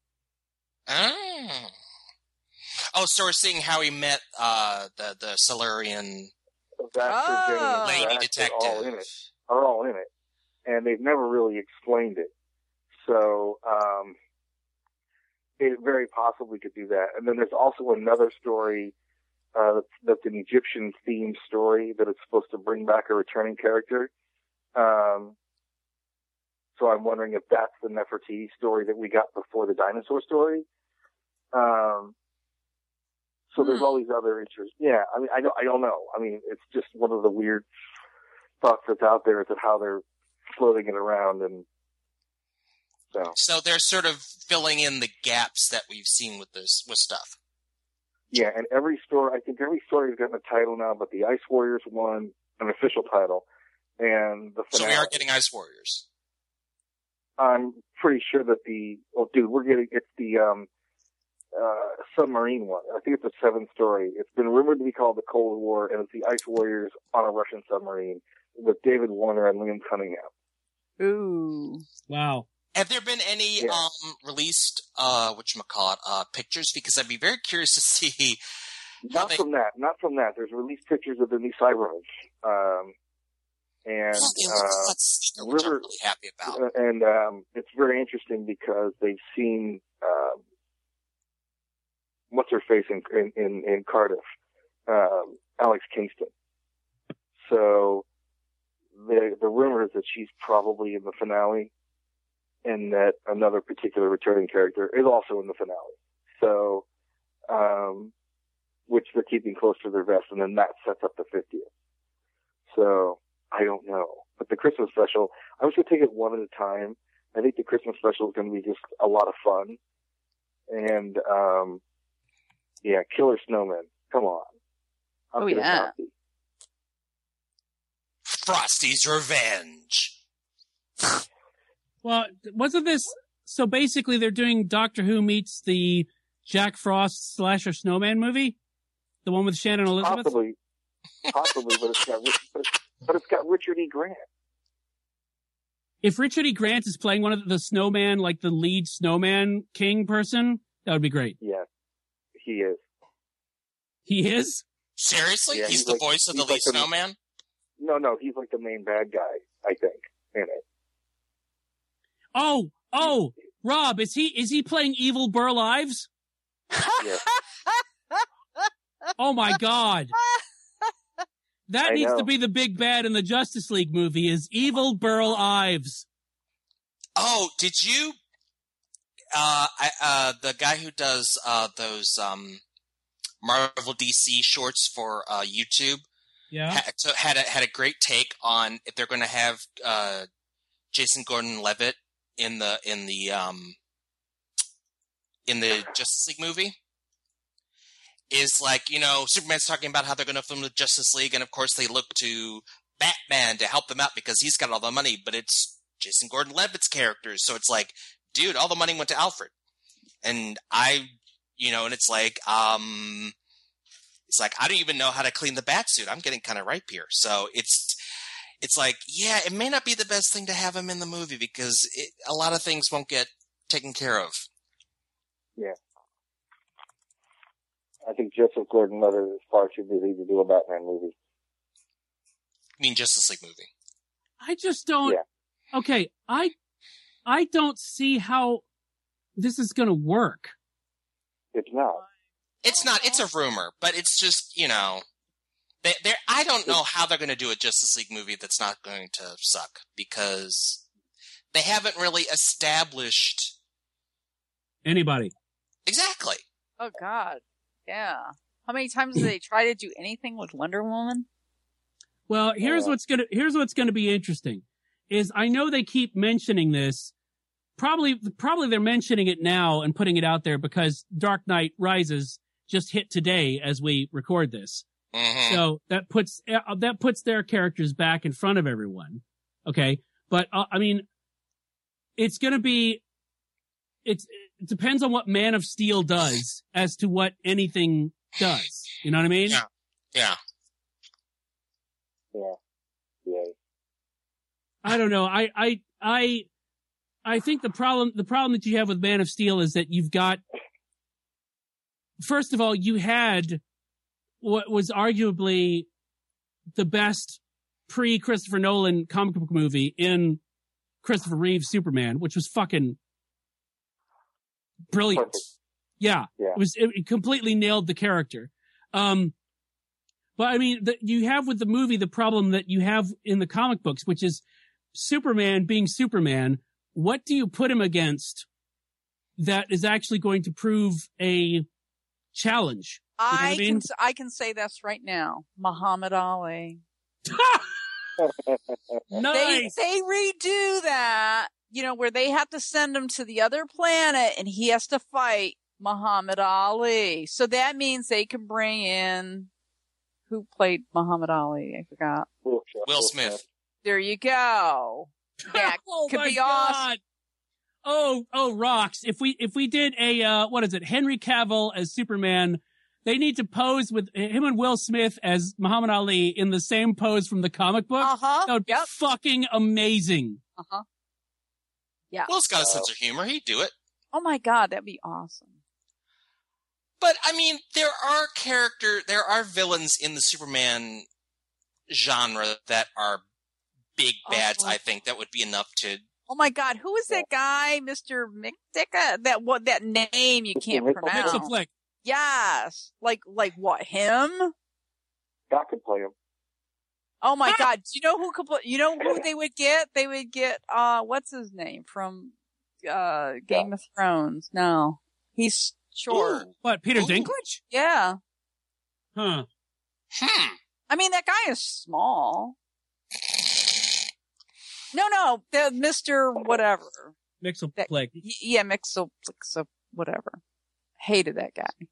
Oh, so we're seeing how he met the Silurian lady detective. Are all in it. And they've never really explained it. So, it very possibly could do that. And then there's also another story that's an Egyptian themed story that it's supposed to bring back a returning character. So I'm wondering if that's the Nefertiti story that we got before the dinosaur story. So there's all these other interests. Yeah, I mean, I don't know. I mean, it's just one of the weird thoughts that's out there as to how they're floating it around, and so they're sort of filling in the gaps that we've seen with stuff. Yeah, and I think every story has gotten a title now, but the Ice Warriors won an official title, and the finale. So we are getting Ice Warriors. I'm pretty sure that it's the submarine one. I think it's a 7th story. It's been rumored to be called the Cold War, and it's the Ice Warriors on a Russian submarine with David Warner and Liam Cunningham. Ooh. Wow. Have there been any released pictures? Because I'd be very curious to see. Not from that. There's released pictures of the new Cyberhunts. And which I'm really happy about. And it's very interesting because they've seen what's her face in Cardiff, Alex Kingston. So the rumor is that she's probably in the finale, and that another particular returning character is also in the finale. So, which they're keeping close to their vest, and then that sets up the 50th. So, I don't know. But the Christmas special, I was going to take it one at a time. I think the Christmas special is going to be just a lot of fun. And, Killer Snowman. Come on. Frosty's Revenge. Well, wasn't this... So basically they're doing Doctor Who meets the Jack Frost Slasher Snowman movie? The one with Shannon Elizabeth? Possibly, but it's got Richard E. Grant. If Richard E. Grant is playing one of the snowman, like the lead snowman king person, that would be great. Yeah, he is. He is? Seriously? Yeah, he's the voice of the lead snowman? No, he's like the main bad guy, I think, in it. Oh, Rob, is he playing Evil Burl Ives? Yeah. Oh my God. That needs to be the big bad in the Justice League movie, is Evil Burl Ives. Oh, did you, the guy who does, those, Marvel DC shorts for, YouTube. Yeah. Had a great take on if they're going to have, Jason Gordon-Levitt in the Justice League movie. Is like, Superman's talking about how they're going to film the Justice League, and of course they look to Batman to help them out because he's got all the money, but it's Jason Gordon-Levitt's characters, so it's like, dude, all the money went to Alfred. And and it's like, I don't even know how to clean the Batsuit. I'm getting kind of ripe here. So it's like, yeah, it may not be the best thing to have him in the movie because a lot of things won't get taken care of. Yeah. I think Joseph Gordon-Levitt is far too busy to do a Batman movie. You mean Justice League movie? I just don't... Yeah. Okay, I don't see how this is going to work. It's not. It's not. It's a rumor, but it's just, I don't know how they're going to do a Justice League movie that's not going to suck because they haven't really established... Anybody. Exactly. Oh, God. Yeah. How many times did they try to do anything with Wonder Woman? Well, here's what's gonna be interesting. Is I know they keep mentioning this. Probably they're mentioning it now and putting it out there because Dark Knight Rises just hit today as we record this. Mm-hmm. So that puts their characters back in front of everyone. Okay, but it's gonna be. It depends on what Man of Steel does as to what anything does. You know what I mean? Yeah. I don't know. I think the problem that you have with Man of Steel is that you've got, first of all, you had what was arguably the best pre-Christopher Nolan comic book movie in Christopher Reeve's Superman, which was fucking brilliant. Perfect. Yeah. It completely nailed the character. But I mean, you have with the movie the problem that you have in the comic books, which is Superman being Superman. What do you put him against that is actually going to prove a challenge? You know what I mean? I can say this right now. Muhammad Ali. Nice. They redo that, where they have to send him to the other planet and he has to fight Muhammad Ali. So that means they can bring in who played Muhammad Ali? I forgot. Will Smith. There you go. That could be awesome. Oh, rocks. If we did a, Henry Cavill as Superman, they need to pose with him and Will Smith as Muhammad Ali in the same pose from the comic book. Uh-huh. That would be fucking amazing. Uh-huh. Yeah. Will's got a sense of humor. He'd do it. Oh my God, that'd be awesome. But, I mean, there are villains in the Superman genre that are big bads, I think, that would be enough to... Oh my God, who is that guy, Mr. McDicka? That name you can't pronounce. Mixaflick. Yes. Like what, him? God could play him. Oh my God, do you know who could play, who they would get? They would get, what's his name from, Game of Thrones? No. He's short. Ooh. What, Peter Dinklage? Yeah. Huh. I mean, that guy is small. No, the Mr. whatever. Mixaflick. Yeah, Mixaflick, whatever. Hated that guy.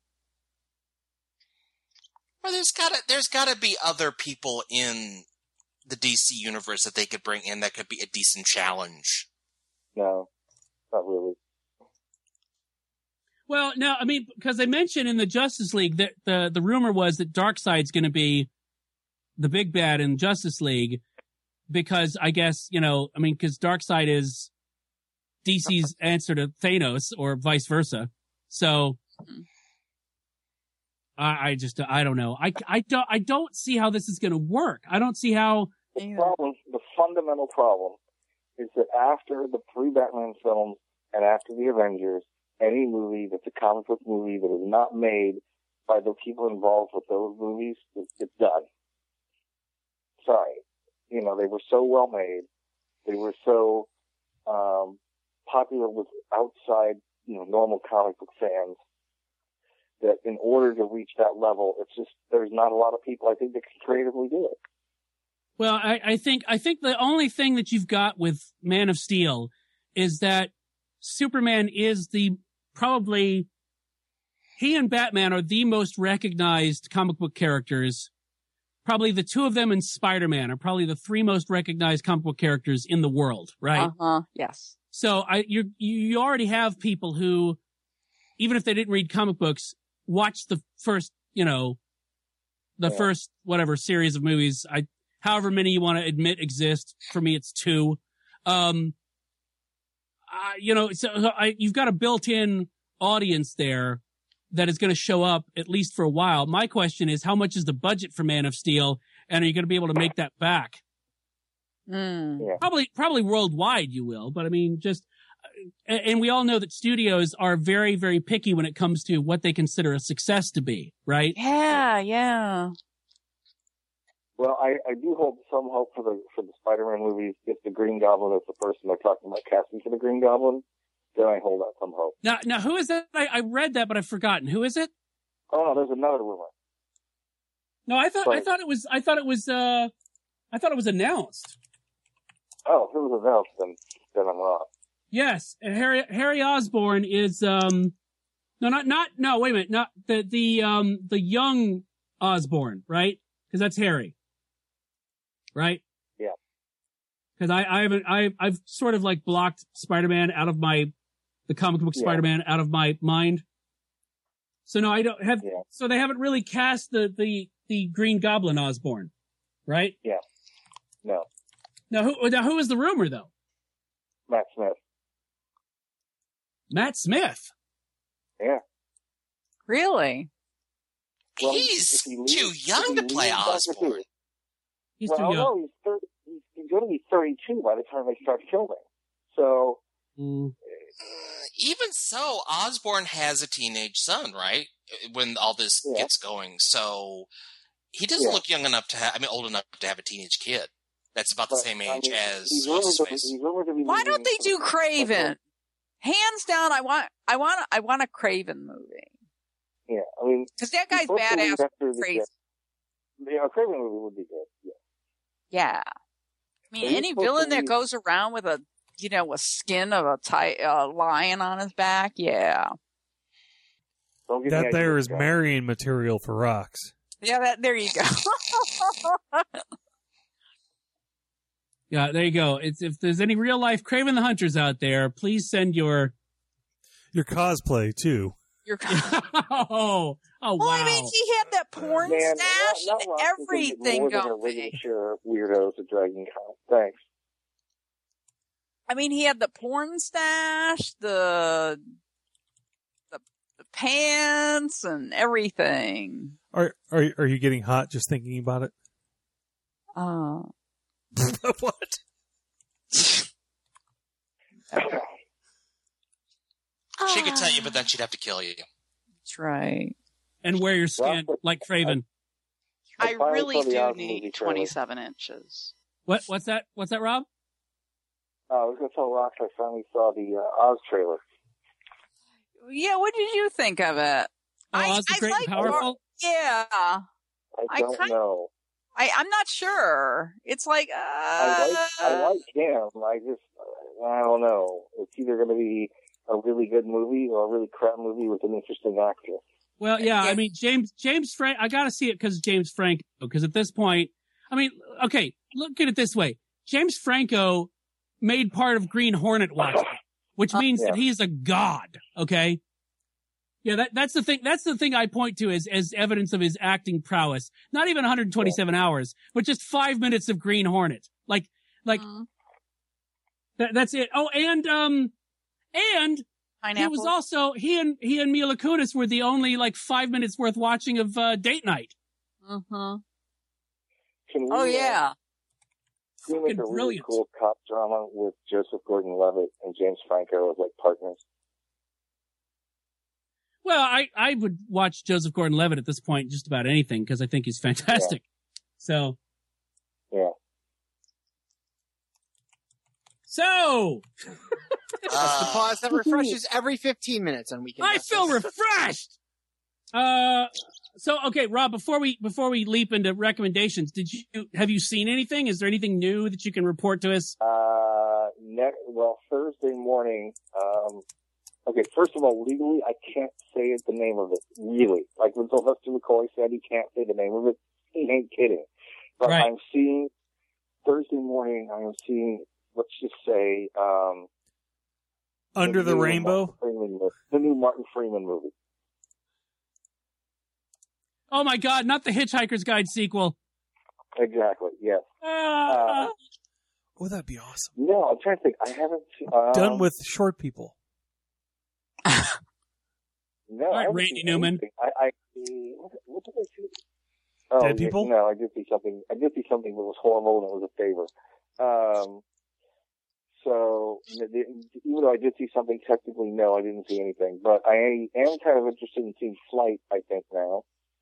Well, there's gotta be other people in the DC universe that they could bring in that could be a decent challenge. No, not really. Well, no, I mean, because they mentioned in the Justice League that the rumor was that Darkseid's going to be the big bad in Justice League because I guess, because Darkseid is DC's answer to Thanos or vice versa. So I don't know. I don't see how this is going to work. I don't see how. The fundamental problem is that after the three Batman films and after the Avengers, any movie that's a comic book movie that is not made by the people involved with those movies, it's done. Sorry. They were so well made. They were so popular with outside, normal comic book fans that in order to reach that level, it's just, there's not a lot of people, I think, that can creatively do it. Well, I think the only thing that you've got with Man of Steel is that Superman is probably he and Batman are the most recognized comic book characters. Probably the two of them and Spider-Man are probably the three most recognized comic book characters in the world, right? Yes. So you already have people who, even if they didn't read comic books, watch the first, first whatever series of movies. However many you want to admit exist. For me, it's 2. You've got a built-in audience there that is going to show up at least for a while. My question is, how much is the budget for Man of Steel, and are you going to be able to make that back? Probably worldwide you will, but I mean, and we all know that studios are very, very picky when it comes to what they consider a success to be, right? Yeah. Well, I do hold some hope for the Spider-Man movies. If the Green Goblin is the person they're talking about casting for the Green Goblin, then I hold out some hope. Now who is that? I read that, but I've forgotten. Who is it? Oh no, there's another rumor. No, I thought it was announced. Oh, if it was announced, then I'm wrong. Yes, and Harry Osborn is wait a minute, not the young Osborn, right? Because that's Harry, right? Yeah. Because I've sort of like blocked Spider-Man out of the comic book Spider-Man out of my mind. So no, I don't have. Yeah. So they haven't really cast the Green Goblin Osborn, right? Yeah. No. Now who is the rumor though? Matt Smith. Matt Smith. Yeah. Really? Well, he's too young to play Osborn. He's too young. No, he's going to be 32 by the time they start filming. So. Even so, Osborn has a teenage son, right? When all this gets going. So He doesn't look young enough to have. I mean, old enough to have a teenage kid. That's about the same age as. Why don't they do Craven? Hands down, I want a Craven movie. Yeah, I mean, because that guy's badass. Crazy. Yeah, a Craven movie would be good. Yeah. I mean, any villain that goes around with a skin of a lion on his back, yeah. That there is marrying material for rocks. Yeah, there you go. Yeah, there you go. If there's any real life Craven the Hunters out there, please send your cosplay too. Oh, wow. Well, I mean, he had that porn stash and everything going. Sure, weirdos at Dragon Con. Thanks. I mean, he had the porn stash, the pants, and everything. Are you getting hot just thinking about it? What? She could tell you, but then she'd have to kill you. That's right. And wear your skin like Craven. I really do need 27 inches. What's that? What's that, Rob? I was going to tell Rox I finally saw the Oz trailer. Yeah, what did you think of it? Oz the Great and Powerful? Yeah. I don't know. I'm not sure. It's like, I like him. I don't know. It's either going to be a really good movie or a really crap movie with an interesting actor. Well, yeah, I mean, James Franco, I got to see it because James Franco, because at this point, I mean, okay, look at it this way. James Franco made part of Green Hornet Watch, which means that he's a god, okay? Yeah, that's the thing. That's the thing I point to as evidence of his acting prowess. Not even 127 hours, but just 5 minutes of Green Hornet. Like that's it. Oh, and Pineapple. he was also he and Mila Kunis were the only 5 minutes worth watching of Date Night. Oh yeah. Can we make a really cool cop drama with Joseph Gordon-Levitt and James Franco as partners? Well, I would watch Joseph Gordon-Levitt at this point just about anything because I think he's fantastic. Yeah. So. Yeah. So. That's the pause that refreshes every 15 minutes on Weekend. I feel refreshed. So okay, Rob. Before we leap into recommendations, have you seen anything? Is there anything new that you can report to us? Thursday morning. Okay, first of all, legally, I can't say the name of it, really. Like when Sylvester McCoy said he can't say the name of it, he ain't kidding. But right. Thursday morning, I am seeing, let's just say, Under the Rainbow? The new Martin Freeman movie. Oh my God, not the Hitchhiker's Guide sequel. Exactly, yes. Oh, that'd be awesome. No, I'm trying to think. I haven't seen... Done with short people. No, all right, Randy Newman. What did I see? Oh, Dead people? No, I did see something. I did see something that was horrible and it was a favor. So even though I did see something, technically, no, I didn't see anything. But I am kind of interested in seeing Flight, I think, now.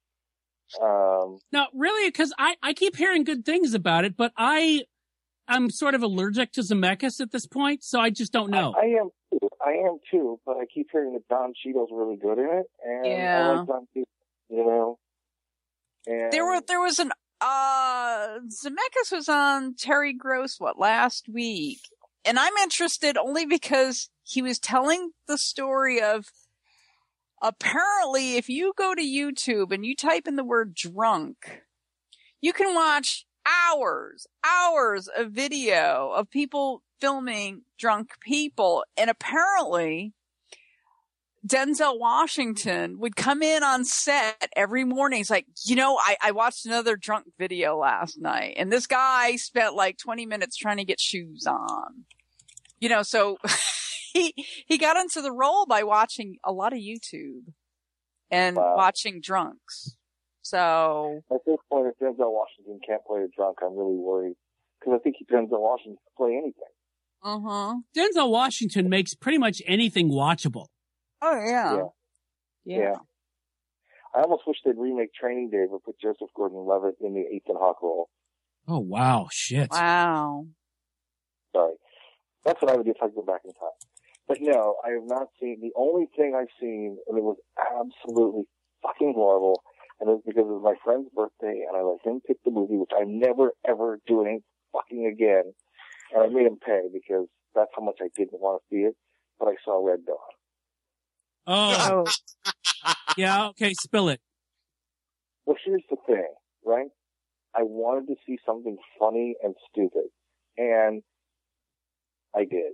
No, really, because I keep hearing good things about it, but I'm sort of allergic to Zemeckis at this point, so I just don't know. I am too, but I keep hearing that Don Cheadle's really good in it, and I like Don Cheadle, And there was an Zemeckis was on Terry Gross last week, and I'm interested only because he was telling the story of apparently if you go to YouTube and you type in the word drunk, you can watch hours of video of people filming drunk people. And apparently Denzel Washington would come in on set every morning. He's like, I watched another drunk video last night and this guy spent 20 minutes trying to get shoes on, so he got into the role by watching a lot of YouTube and watching drunks. So at this point, if Denzel Washington can't play a drunk, I'm really worried because I think Denzel Washington can play anything. Denzel Washington makes pretty much anything watchable. Oh yeah. Yeah. I almost wish they'd remake Training Day but put Joseph Gordon-Levitt in the Ethan Hawke role. Oh, wow. Shit. Wow. Sorry. That's what I would do if I could go back in time. But no, I have not seen, the only thing I've seen, and it was absolutely fucking horrible, and it was because it was my friend's birthday, and I let him pick the movie, which I'm never, ever doing fucking again. And I made him pay because that's how much I didn't want to see it, but I saw Red Dawn. Oh. Yeah, okay, spill it. Well, here's the thing, right? I wanted to see something funny and stupid, and I did.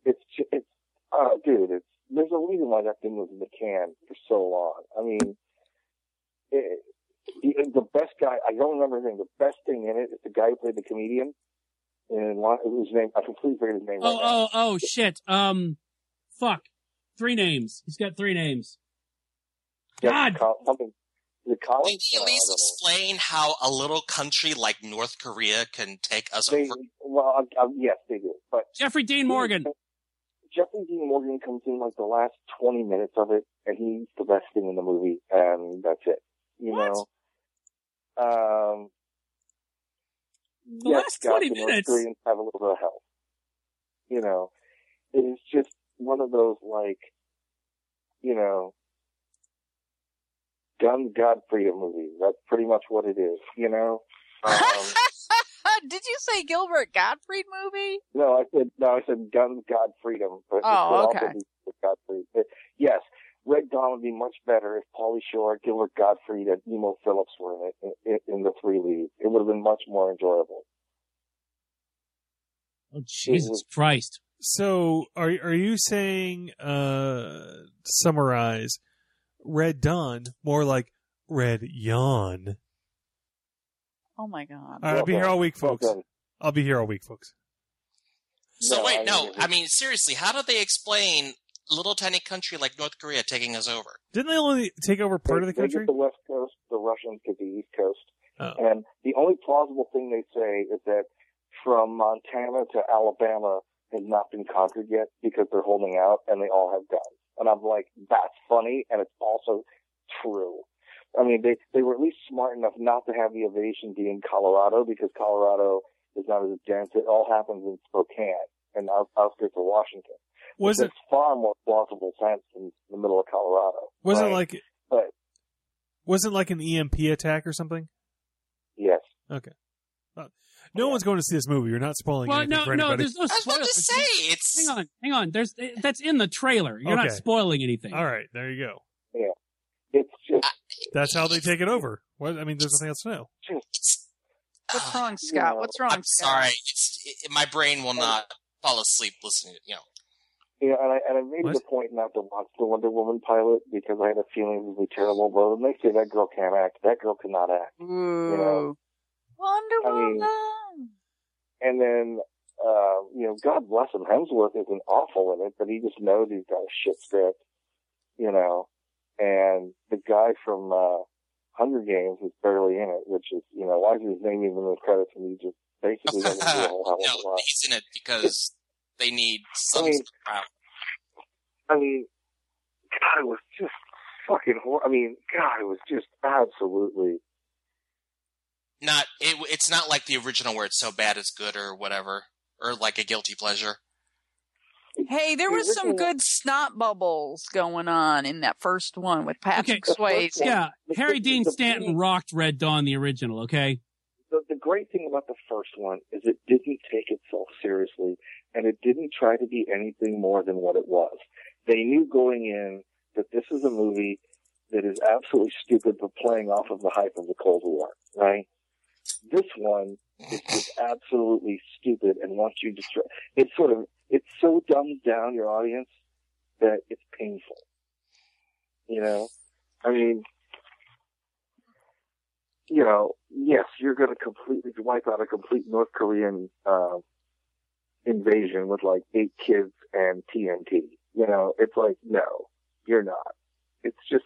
There's a reason why that thing was in the can for so long. I mean, the best guy, I don't remember his name, the best thing in it is the guy who played the comedian. His name, I completely forget his name right now. Oh, shit. Fuck. 3 names. He's got 3 names. God! Is it Colin? Can you at least explain how a little country like North Korea can take us over? Well, yes, they do. But Jeffrey Dean Morgan. Jeffrey Dean Morgan comes in like the last 20 minutes of it, and he's the best thing in the movie, and that's it. You know? The last 20 minutes? North Koreans have a little bit of help. You know? It is just one of those, like, you know, Guns, God, Freedom movies. That's pretty much what it is, you know? Did you say Gilbert Gottfried movie? No, I said Guns, God, Freedom. But okay. Yes, Red Dawn would be much better if Pauly Shore, Gilbert Gottfried, and Emo Phillips were in the 3 leads. It would have been much more enjoyable. Oh, Jesus Christ. So, are you saying, summarize, Red Dawn, more like Red Yawn? Oh my God. All right, I'll be here all week, folks. I'll be here all week, folks. So I mean, seriously, how do they explain little tiny country like North Korea taking us over? Didn't they only take over part of the country? They get the West Coast, the Russians get the East Coast. Oh. And the only plausible thing they say is that from Montana to Alabama has not been conquered yet because they're holding out and they all have guns. And I'm like, that's funny, and it's also true. I mean, they were at least smart enough not to have the invasion be in Colorado because Colorado is not as dense. It all happens in Spokane and outskirts of Washington. Was it far more plausible sense in the middle of Colorado? Was right? it like? But was it like an EMP attack or something? Yes. Okay. No one's going to see this movie. You're not spoiling anything for anybody. There's no spoilers. I was about to say, it's... Hang on. That's in the trailer. You're not spoiling anything. All right, there you go. Yeah. It's just... That's how they take it over. What? I mean, there's nothing else to know. What's wrong, Scott? What's wrong, I'm Scott? sorry. My brain will not fall asleep listening, Yeah, and I made the point not to watch the Wonder Woman pilot because I had a feeling it would be terrible. But when they say that girl can't act, that girl cannot act. Ooh. You know? Wonder Woman. And then, God bless him, Hemsworth isn't awful in it, but he just knows he's got a shit script, you know. And the guy from Hunger Games is barely in it, which is, why is his name even in the credits and he just basically doesn't do a whole hell of a lot. No, he's in it because they need some I mean, God, it was just fucking horrible. I mean, God, it was just absolutely... It's not like the original where it's so bad it's good or whatever, or like a guilty pleasure. Hey, there was some good snot bubbles going on in that first one with Patrick Swayze. Yeah, Harry Dean Stanton rocked Red Dawn, the original, okay? The great thing about the first one is it didn't take itself seriously, and it didn't try to be anything more than what it was. They knew going in that this is a movie that is absolutely stupid but playing off of the hype of the Cold War, right? This one is just absolutely stupid and wants you to try. It so dumbs down your audience that it's painful. I mean, yes, you're going to completely wipe out a complete North Korean invasion with like 8 kids and TNT. It's like, no, you're not. It's just.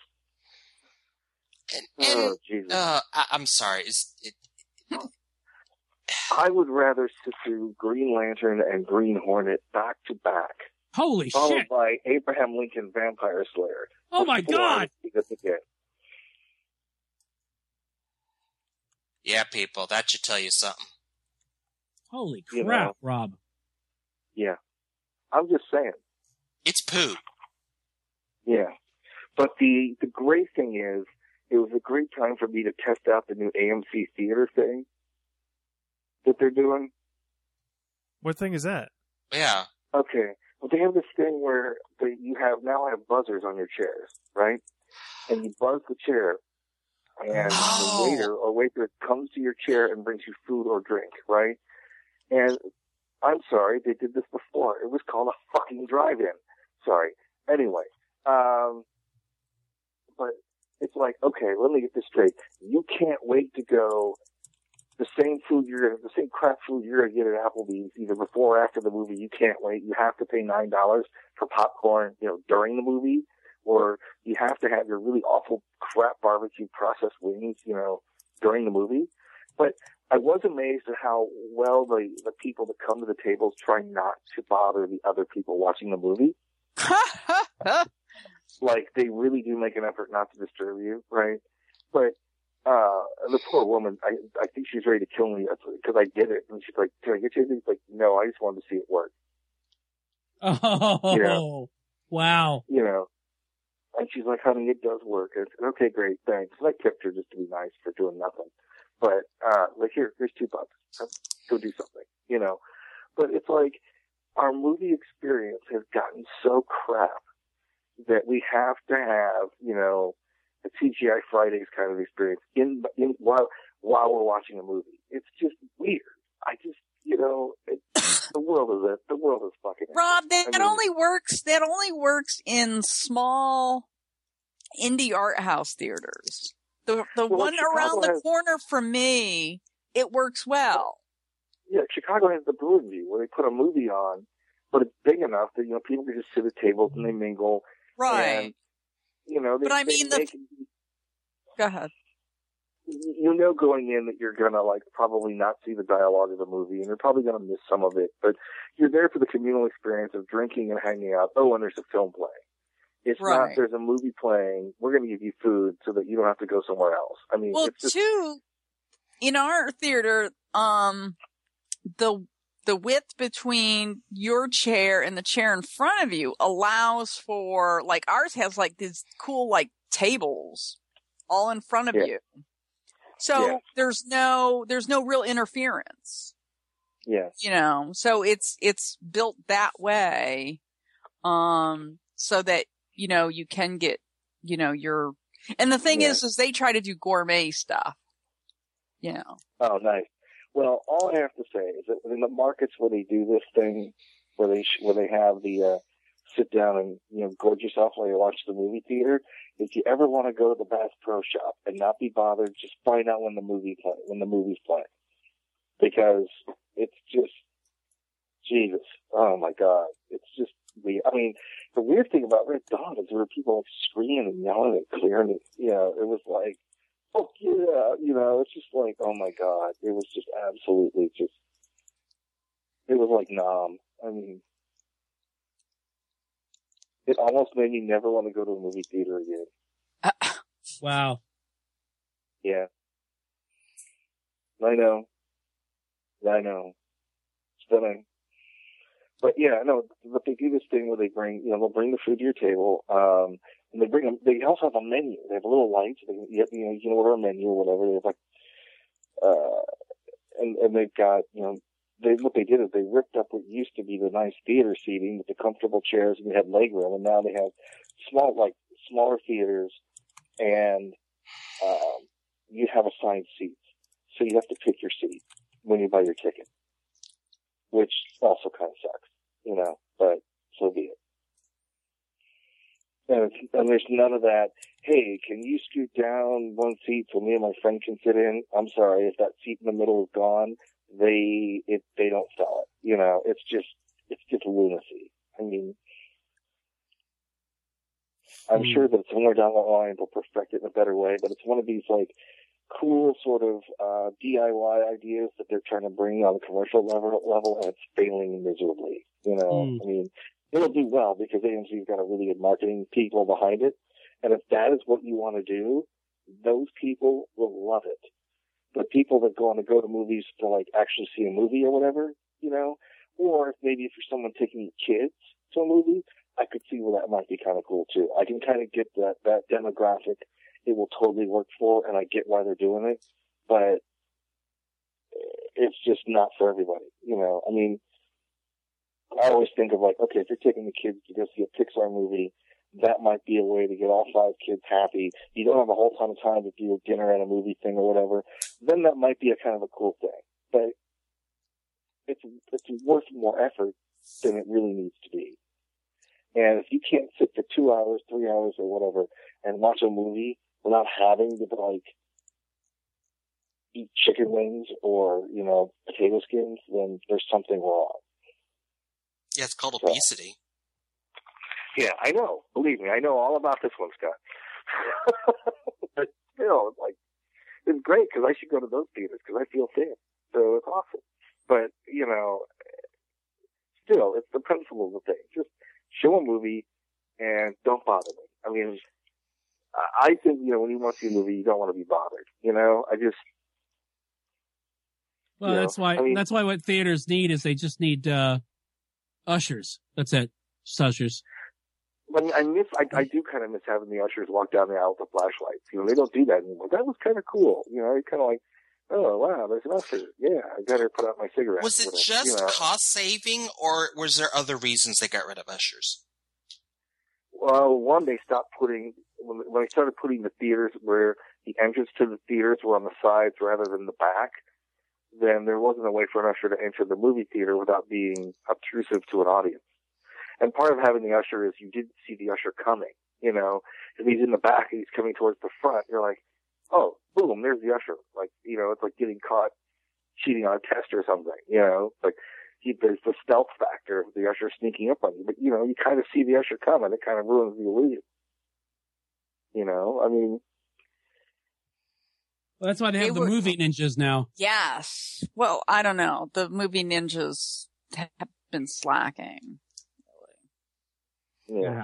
Oh, Jesus. I'm sorry. I would rather sit through Green Lantern and Green Hornet back to back. Holy followed shit! By Abraham Lincoln Vampire Slayer. Oh my God! Yeah, people, that should tell you something. Holy crap, Rob. Yeah. I'm just saying. It's poo. Yeah. But the great thing is, it was a great time for me to test out the new AMC theater thing that they're doing. What thing is that? Yeah. Okay. Well, they have this thing where you now have buzzers on your chairs, right? And you buzz the chair, and the waiter or waitress comes to your chair and brings you food or drink, right? And I'm sorry, they did this before. It was called a fucking drive-in. Sorry. Anyway, but it's like, okay, let me get this straight. You can't wait to go the same crap food you're going to get at Applebee's either before or after the movie. You can't wait. You have to pay $9 for popcorn, during the movie, or you have to have your really awful crap barbecue processed wings, during the movie. But I was amazed at how well the people that come to the tables try not to bother the other people watching the movie. Like, they really do make an effort not to disturb you, right? But the poor woman, I think she's ready to kill me because I did it. And she's like, "Can I get you anything?" Like, no, I just wanted to see it work. Oh, wow. And she's like, "Honey, it does work." And I said, "Okay, great, thanks." And I tipped her just to be nice for doing nothing. But, here's $2. Go do something, But it's like, our movie experience has gotten so crap that we have to have, a TGI Fridays kind of experience while we're watching a movie. It's just weird. I just, the world is fucking. Rob, that only works in small indie art house theaters. The one around the corner from me, it works well. Yeah, Chicago has the Bruin View where they put a movie on, but it's big enough that people can just sit at tables and they mingle. Right. And, but I mean, go ahead. Going in that you're gonna probably not see the dialogue of the movie, and you're probably gonna miss some of it. But you're there for the communal experience of drinking and hanging out. Oh, and there's a film playing. It's not, there's a movie playing, we're going to give you food so that you don't have to go somewhere else. I mean, well, it's just... in our theater, the width between your chair and the chair in front of you allows for, ours has these cool, tables all in front of you. So there's no real interference. Yeah. So it's built that way, so that, you can get, and the thing is they try to do gourmet stuff, Oh, nice. Well, all I have to say is that in the markets where they do this thing, where they have the, sit down and, gorge yourself while you watch the movie theater, if you ever want to go to the Bass Pro Shop and not be bothered, just find out when the movie's playing. Because it's just, Jesus, oh my God, it's just weird. I mean, the weird thing about Red Dawn is there were people screaming and yelling and clearing it. It was like, oh yeah, it's just like, oh my God, it was just absolutely just, it was like Nam. I mean, it almost made me never want to go to a movie theater again. Wow. Yeah. I know. Stunning. But yeah, no, but they do this thing where they bring, they'll bring the food to your table, and they also have a menu. They have a little light, so you can order a menu or whatever. They have and they've got, what they did is they ripped up what used to be the nice theater seating with the comfortable chairs, and they had leg room, and now they have smaller theaters, and you have assigned seats. So you have to pick your seat when you buy your ticket, which also kind of sucks, but so be it. And there's none of that, hey, can you scoot down one seat so me and my friend can sit in? I'm sorry, if that seat in the middle is gone, they don't sell it. It's just lunacy. I mean, I'm sure that somewhere down the line they'll perfect it in a better way, but it's one of these cool sort of DIY ideas that they're trying to bring on a commercial level, and it's failing miserably. I mean, it'll do well because AMC's got a really good marketing people behind it, and if that is what you want to do, those people will love it. But people that go to movies to like actually see a movie or whatever, you know, or maybe if you're someone taking kids to a movie, I could see where that might be kind of cool too. I can kind of get that demographic it will totally work for, and I get why they're doing it, but it's just not for everybody, you know. I mean, I always think of like, okay, if you're taking the kids to go see a Pixar movie, that might be a way to get all 5 kids happy. You don't have a whole ton of time to do a dinner and a movie thing or whatever. Then that might be a kind of a cool thing. But it's worth more effort than it really needs to be. And if you can't sit for 2 hours, 3 hours or whatever and watch a movie without having to like eat chicken wings or, you know, potato skins, then there's something wrong. Yeah, it's called obesity. Yeah, I know. Believe me, I know all about this one, Scott. But still, it's great because I should go to those theaters because I feel thin. So it's awesome. But, you know, still, it's the principle of the thing. Just show a movie and don't bother me. I mean, I think, you know, when you want to see a movie, you don't want to be bothered. You know, Well, that's why. That's why what theaters need is they just need ushers. That's it. Just ushers. I mean, I do kind of miss having the ushers walk down the aisle with the flashlights. You know, they don't do that anymore. That was kind of cool. You know, it's kind of like, oh, wow, there's an usher. Yeah, I better put out my cigarette. Was it just cost saving, or was there other reasons they got rid of ushers? Well, one, they stopped when they started putting the theaters where the entrance to the theaters were on the sides rather than the back, then there wasn't a way for an usher to enter the movie theater without being obtrusive to an audience. And part of having the usher is you didn't see the usher coming, you know. If he's in the back and he's coming towards the front, you're like, oh, boom, there's the usher. Like, you know, it's like getting caught cheating on a test or something, you know. Like, there's the stealth factor of the usher sneaking up on you. But, you know, you kind of see the usher coming. It kind of ruins the illusion. You know, I mean. Well, that's why they have the movie ninjas now. Yes. Well, I don't know. The movie ninjas have been slacking. Yeah.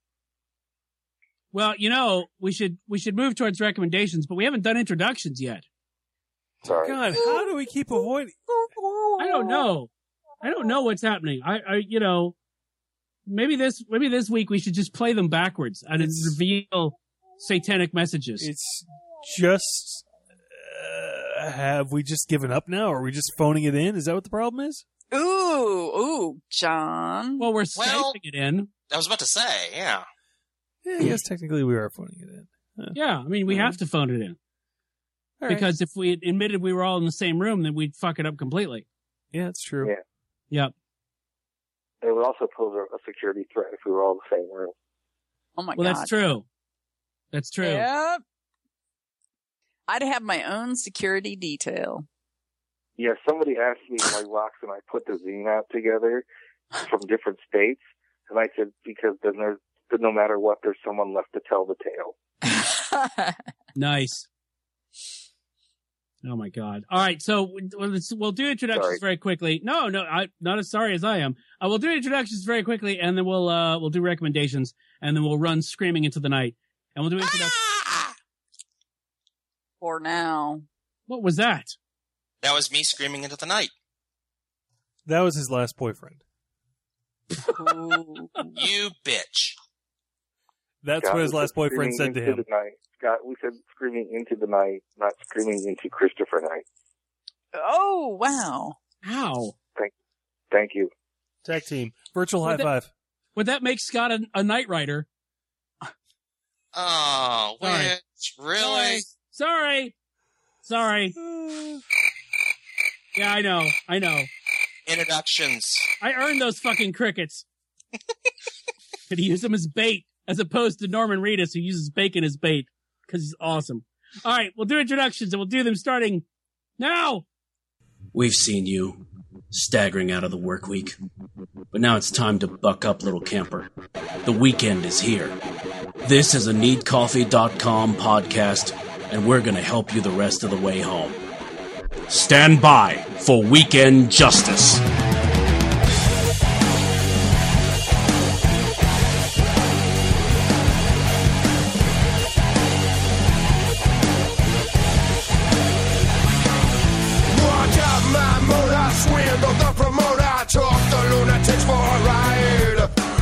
Well, you know, we should move towards recommendations, but we haven't done introductions yet. Sorry. God, how do we keep avoiding? I don't know. I don't know what's happening. I you know, maybe this week we should just play them backwards and reveal satanic messages. It's just have we just given up now, or are we just phoning it in? Is that what the problem is? Ooh, John. Well, we're Skyping it in. I was about to say, yeah. Yeah, yes, technically we are phoning it in. Yeah, I mean, we have to phone it in. All because if we admitted we were all in the same room, then we'd fuck it up completely. Yeah, that's true. Yeah. Yep. It would also pose a security threat if we were all in the same room. Oh, my God. Well, that's true. That's true. Yep. I'd have my own security detail. Yeah, somebody asked me why Rox and I put the zine out together from different states, and I said because then no matter what, there's someone left to tell the tale. Nice. Oh my God! All right, so we'll do introductions very quickly. No, not as sorry as I am. We'll do introductions very quickly, and then we'll do recommendations, and then we'll run screaming into the night, and we'll do introductions. For now. What was that? That was me screaming into the night. That was his last boyfriend. You bitch. That's Scott, what his last boyfriend said to him. Scott, we said screaming into the night, not screaming into Christopher Night. Oh, wow. How? Thank you. Tag team. Virtual high five. Would that make Scott a Knight Rider? Oh, which? Really? Sorry. Yeah, I know. Introductions. I earned those fucking crickets. Could use them as bait, as opposed to Norman Reedus, who uses bacon as bait, because he's awesome. All right, we'll do introductions, and we'll do them starting now. We've seen you staggering out of the work week, but now it's time to buck up, little camper. The weekend is here. This is a NeedCoffee.com podcast, and we're going to help you the rest of the way home. Stand by for Weekend Justice.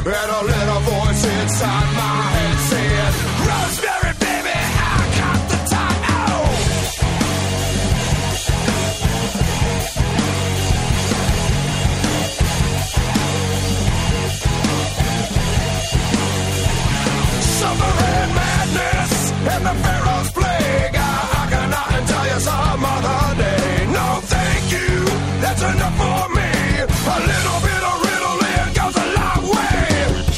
and a little voice inside my head said, Rosemary, baby, I got the time. Oh! Summer and madness and the Pharaoh's plague. I cannot tell you some other day. No, thank you, that's enough for me. A little bit of riddling goes a long way.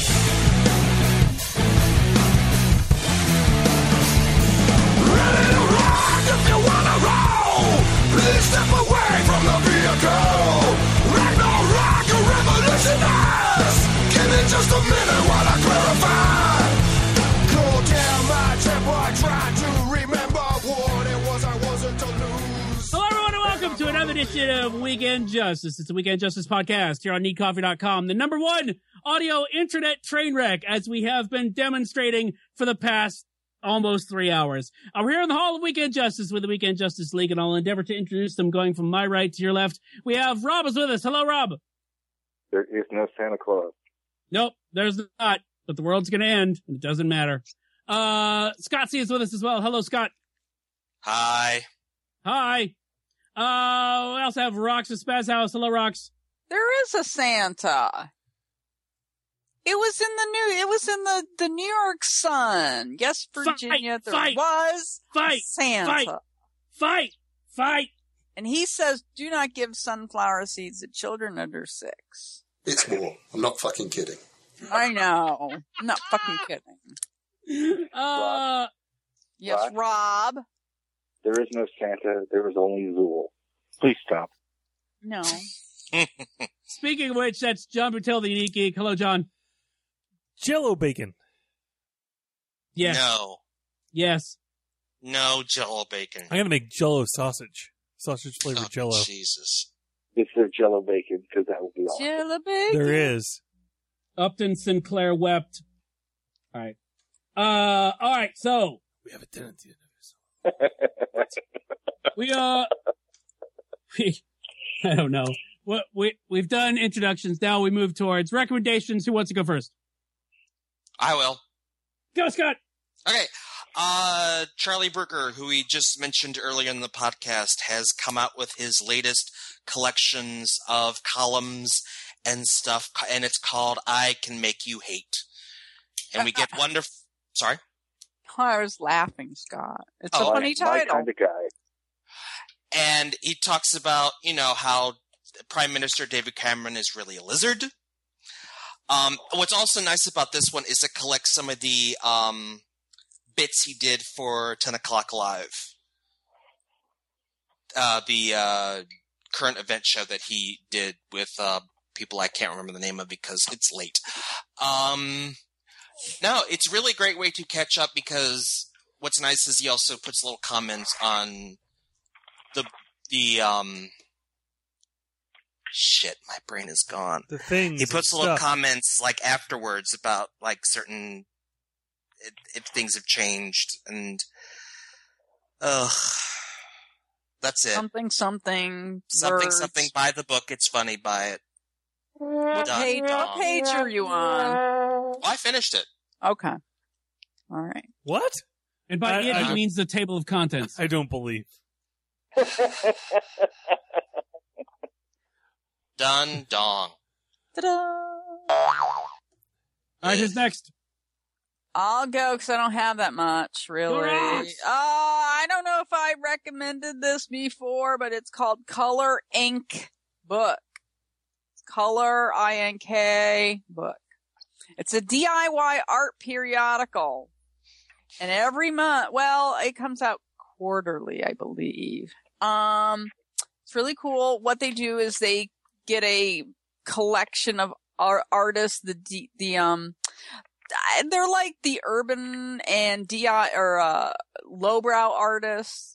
Ready to rock if you wanna roll. Please step away from the vehicle. Ragnarok, a revolutionist. Give me just a minute while I clarify. Cool down my tempo, I try to remember what it was I wasn't to lose. Hello, everyone, and welcome to another edition of Weekend Justice. It's the Weekend Justice podcast here on NeedCoffee.com, the number one audio internet train wreck, as we have been demonstrating for the past almost 3 hours. We're here in the Hall of Weekend Justice with the Weekend Justice League, and I'll endeavor to introduce them going from my right to your left. We have Rob is with us. Hello, Rob. There is no Santa Claus. Nope, there's not, but the world's going to end, and it doesn't matter. Scott C is with us as well. Hello, Scott. Hi. Hi. We also have Rox of Spaz House. Hello, Rox. There is a Santa. It was in the New York Sun. Yes, Virginia, there was Santa. Fight. And he says, do not give sunflower seeds to children under 6. It's war. I'm not fucking kidding. I know. I'm not fucking kidding. Yes, Rob. There is no Santa. There is only Zool. Please stop. No. Speaking of which, that's John Patel, the Unique Geek. Hello, John. Jello bacon. Yes. No. Yes. No Jello bacon. I'm going to make Jello sausage. Sausage flavored Jello. Jesus. Is there Jello bacon? Because that would be awesome. Jello bacon. There is. Upton Sinclair wept. All right. All right. So we have a tendency. I don't know. We've done introductions. Now we move towards recommendations. Who wants to go first? I will. Go, Scott. Okay. Charlie Brooker, who we just mentioned earlier in the podcast, has come out with his latest collections of columns and stuff, and it's called I Can Make You Hate. And we get wonderful... Sorry? I was laughing, Scott. It's a funny title. My kind of guy. And he talks about, how Prime Minister David Cameron is really a lizard. What's also nice about this one is it collects some of the bits he did for 10 O'Clock Live. The current event show that he did with people I can't remember the name of because it's late. No, it's really a great way to catch up because what's nice is he also puts little comments on the shit, my brain is gone. The things. He puts little comments like afterwards about like certain if things have changed and that's it. Something. Buy the book. It's funny. Buy it. What page are you on? Oh, I finished it. Okay. All right. What? And by it, he means the table of contents. I don't believe. Dun dong. Ta-da! All right, who's next? I'll go because I don't have that much, really. I don't know if I recommended this before, but it's called Color Ink Book. Color INK book. It's a DIY art periodical. And every month, it comes out quarterly, I believe. It's really cool. What they do is they get a collection of artists, they're like the urban and lowbrow artists,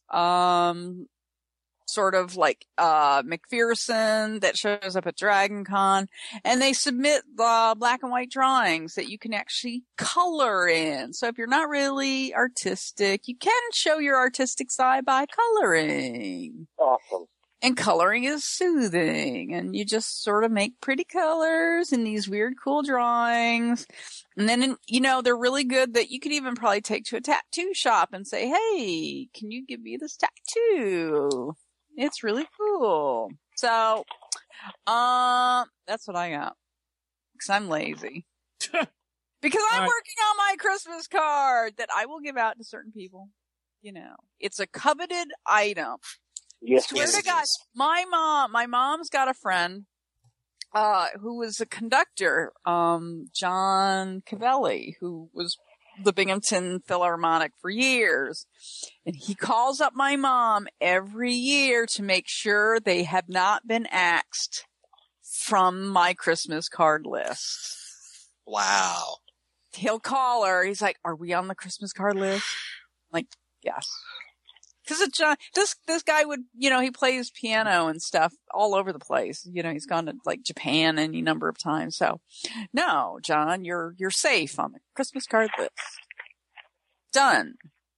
sort of like McPherson that shows up at Dragon Con, and they submit the black and white drawings that you can actually color in. So if you're not really artistic, you can show your artistic side by coloring. Awesome. And coloring is soothing, and you just sort of make pretty colors in these weird, cool drawings. And then, they're really good that you could even probably take to a tattoo shop and say, hey, can you give me this tattoo? It's really cool. So, that's what I got. Because I'm lazy. Because I'm working on my Christmas card that I will give out to certain people. It's a coveted item. Yes, swear to God, my mom's got a friend, who was a conductor, John Cavelli, who was the Binghamton Philharmonic for years. And he calls up my mom every year to make sure they have not been axed from my Christmas card list. Wow. He'll call her. He's like, are we on the Christmas card list? I'm like, yes. Because this guy would, he plays piano and stuff all over the place. He's gone to like Japan any number of times. So, no, John, you're safe on the Christmas card list. Done.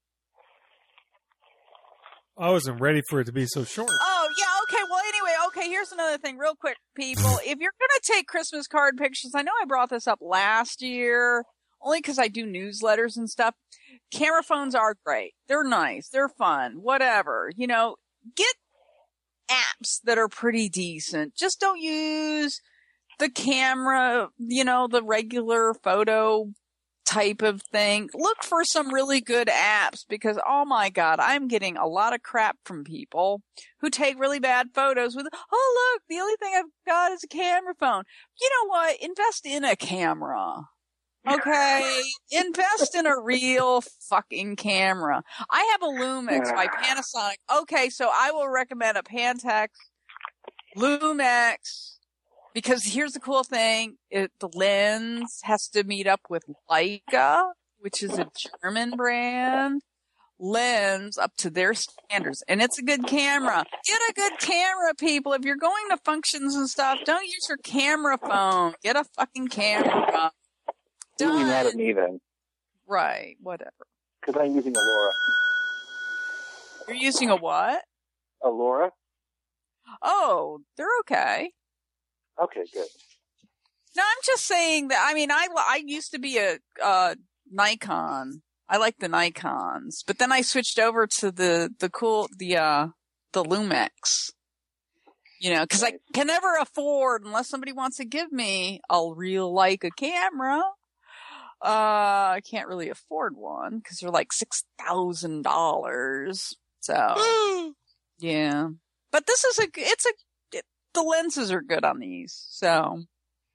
I wasn't ready for it to be so short. Oh, yeah, okay. Well, anyway, here's another thing real quick, people. If you're going to take Christmas card pictures, I know I brought this up last year, only because I do newsletters and stuff. Camera phones are great. They're nice. They're fun. Whatever. Get apps that are pretty decent. Just don't use the camera, the regular photo type of thing. Look for some really good apps because, oh my God, I'm getting a lot of crap from people who take really bad photos with, oh look, the only thing I've got is a camera phone. You know what? Invest in a camera. Okay, invest in a real fucking camera. I have a Lumix by Panasonic. Okay, so I will recommend a Pentax Lumix because here's the cool thing. The lens has to meet up with Leica, which is a German brand. Lens up to their standards, and it's a good camera. Get a good camera, people. If you're going to functions and stuff, don't use your camera phone. Get a fucking camera. You'll be mad at me then. Right, whatever. Because I'm using a Laura. You're using a what? A Laura? Oh, they're okay. Okay, good. No, I'm just saying that, I used to be a Nikon. I like the Nikons. But then I switched over to the Lumix. Because I can never afford, unless somebody wants to give me a real Leica camera. I can't really afford one because they're like $6,000. So, yeah. But this is the lenses are good on these. So,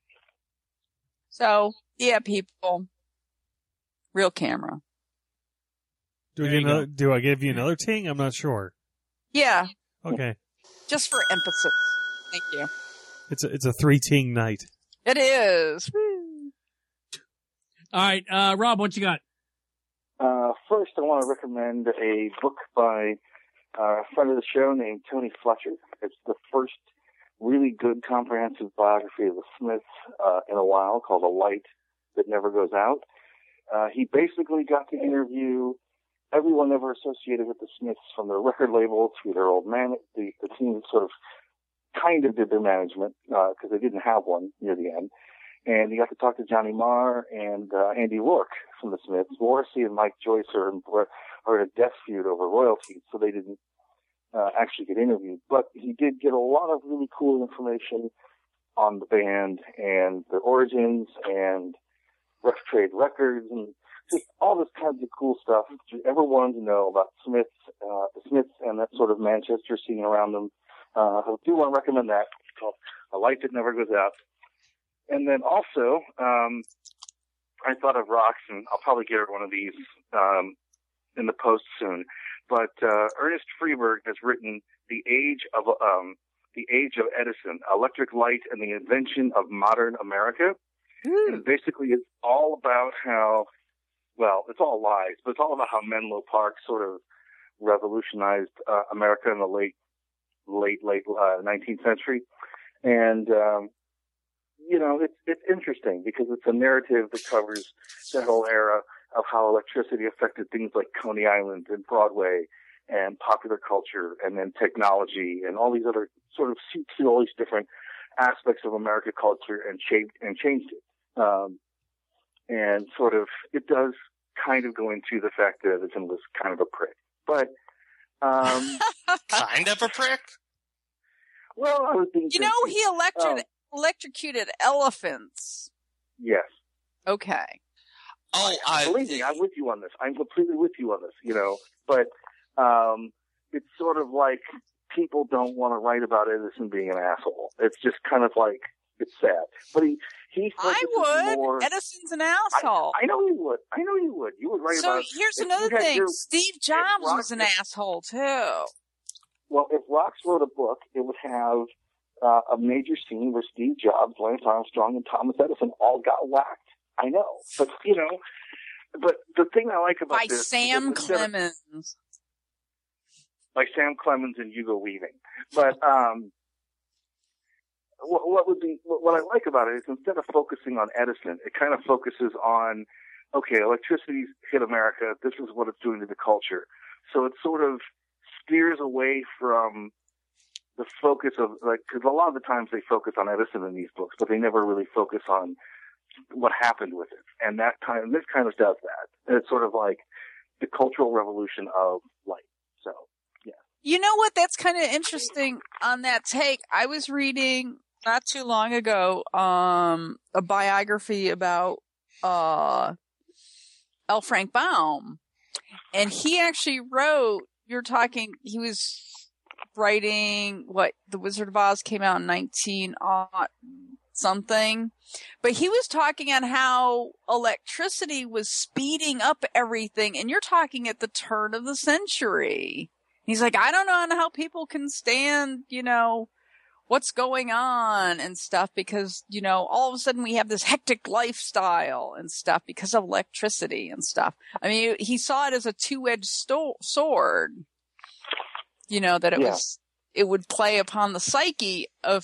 yeah, people. Real camera. Do I give you another ting? I'm not sure. Yeah. Okay. Just for emphasis. Thank you. It's a 3-ting night. It is. Woo. All right, Rob, what you got? First, I want to recommend a book by a friend of the show named Tony Fletcher. It's the first really good comprehensive biography of the Smiths in a while, called A Light That Never Goes Out. He basically got to interview everyone ever associated with the Smiths, from their record label to their old man. The team sort of kind of did their management because they didn't have one near the end. And he got to talk to Johnny Marr and Andy Rourke from the Smiths. Morrissey and Mike Joyce are in a death feud over royalties, so they didn't actually get interviewed. But he did get a lot of really cool information on the band and their origins and Rough Trade Records and just all this kinds of cool stuff. If you ever wanted to know about the Smiths and that sort of Manchester scene around them, I do want to recommend that. It's called A Light That Never Goes Out. And then also, I thought of Rox, and I'll probably get her one of these in the post soon. But Ernest Freeberg has written The Age of Edison, Electric Light and the Invention of Modern America. And basically it's all about how, well, it's all lies, but it's all about how Menlo Park sort of revolutionized America in the late 19th century. And it's interesting because it's a narrative that covers that whole era of how electricity affected things like Coney Island and Broadway and popular culture and then technology and all these other sort of seeps through all these different aspects of American culture and changed it. And sort of, it does kind of go into the fact that Edison was kind of a prick. But, kind of a prick? Well, I was being he electrocuted elephants. Yes. Okay. Oh, believe me, I'm with you on this. I'm completely with you on this, but, it's sort of like people don't want to write about Edison being an asshole. It's just kind of like, it's sad. But I would. More, Edison's an asshole. I know you would. You would write about. So here's another thing. Steve Jobs was an asshole too. Well, if Rocks wrote a book, it would have a major scene where Steve Jobs, Lance Armstrong, and Thomas Edison all got whacked. I know, but but the thing I like about this Sam Clemens. By Sam Clemens and Hugo Weaving. But what I like about it is instead of focusing on Edison, it kind of focuses on, okay, electricity's hit America. This is what it's doing to the culture. So it sort of steers away from the focus of, because a lot of the times they focus on Edison in these books, but they never really focus on what happened with it. And this kind of does that. And it's sort of like the cultural revolution of light. So, yeah. You know what? That's kind of interesting on that take. I was reading not too long ago, a biography about, L. Frank Baum. And he actually wrote, he was writing The Wizard of Oz came out in 19-something. But he was talking on how electricity was speeding up everything. And you're talking at the turn of the century. He's like, I don't know how people can stand, what's going on and stuff because, all of a sudden we have this hectic lifestyle and stuff because of electricity and stuff. I mean, he saw it as a two-edged sword, that it would play upon the psyche of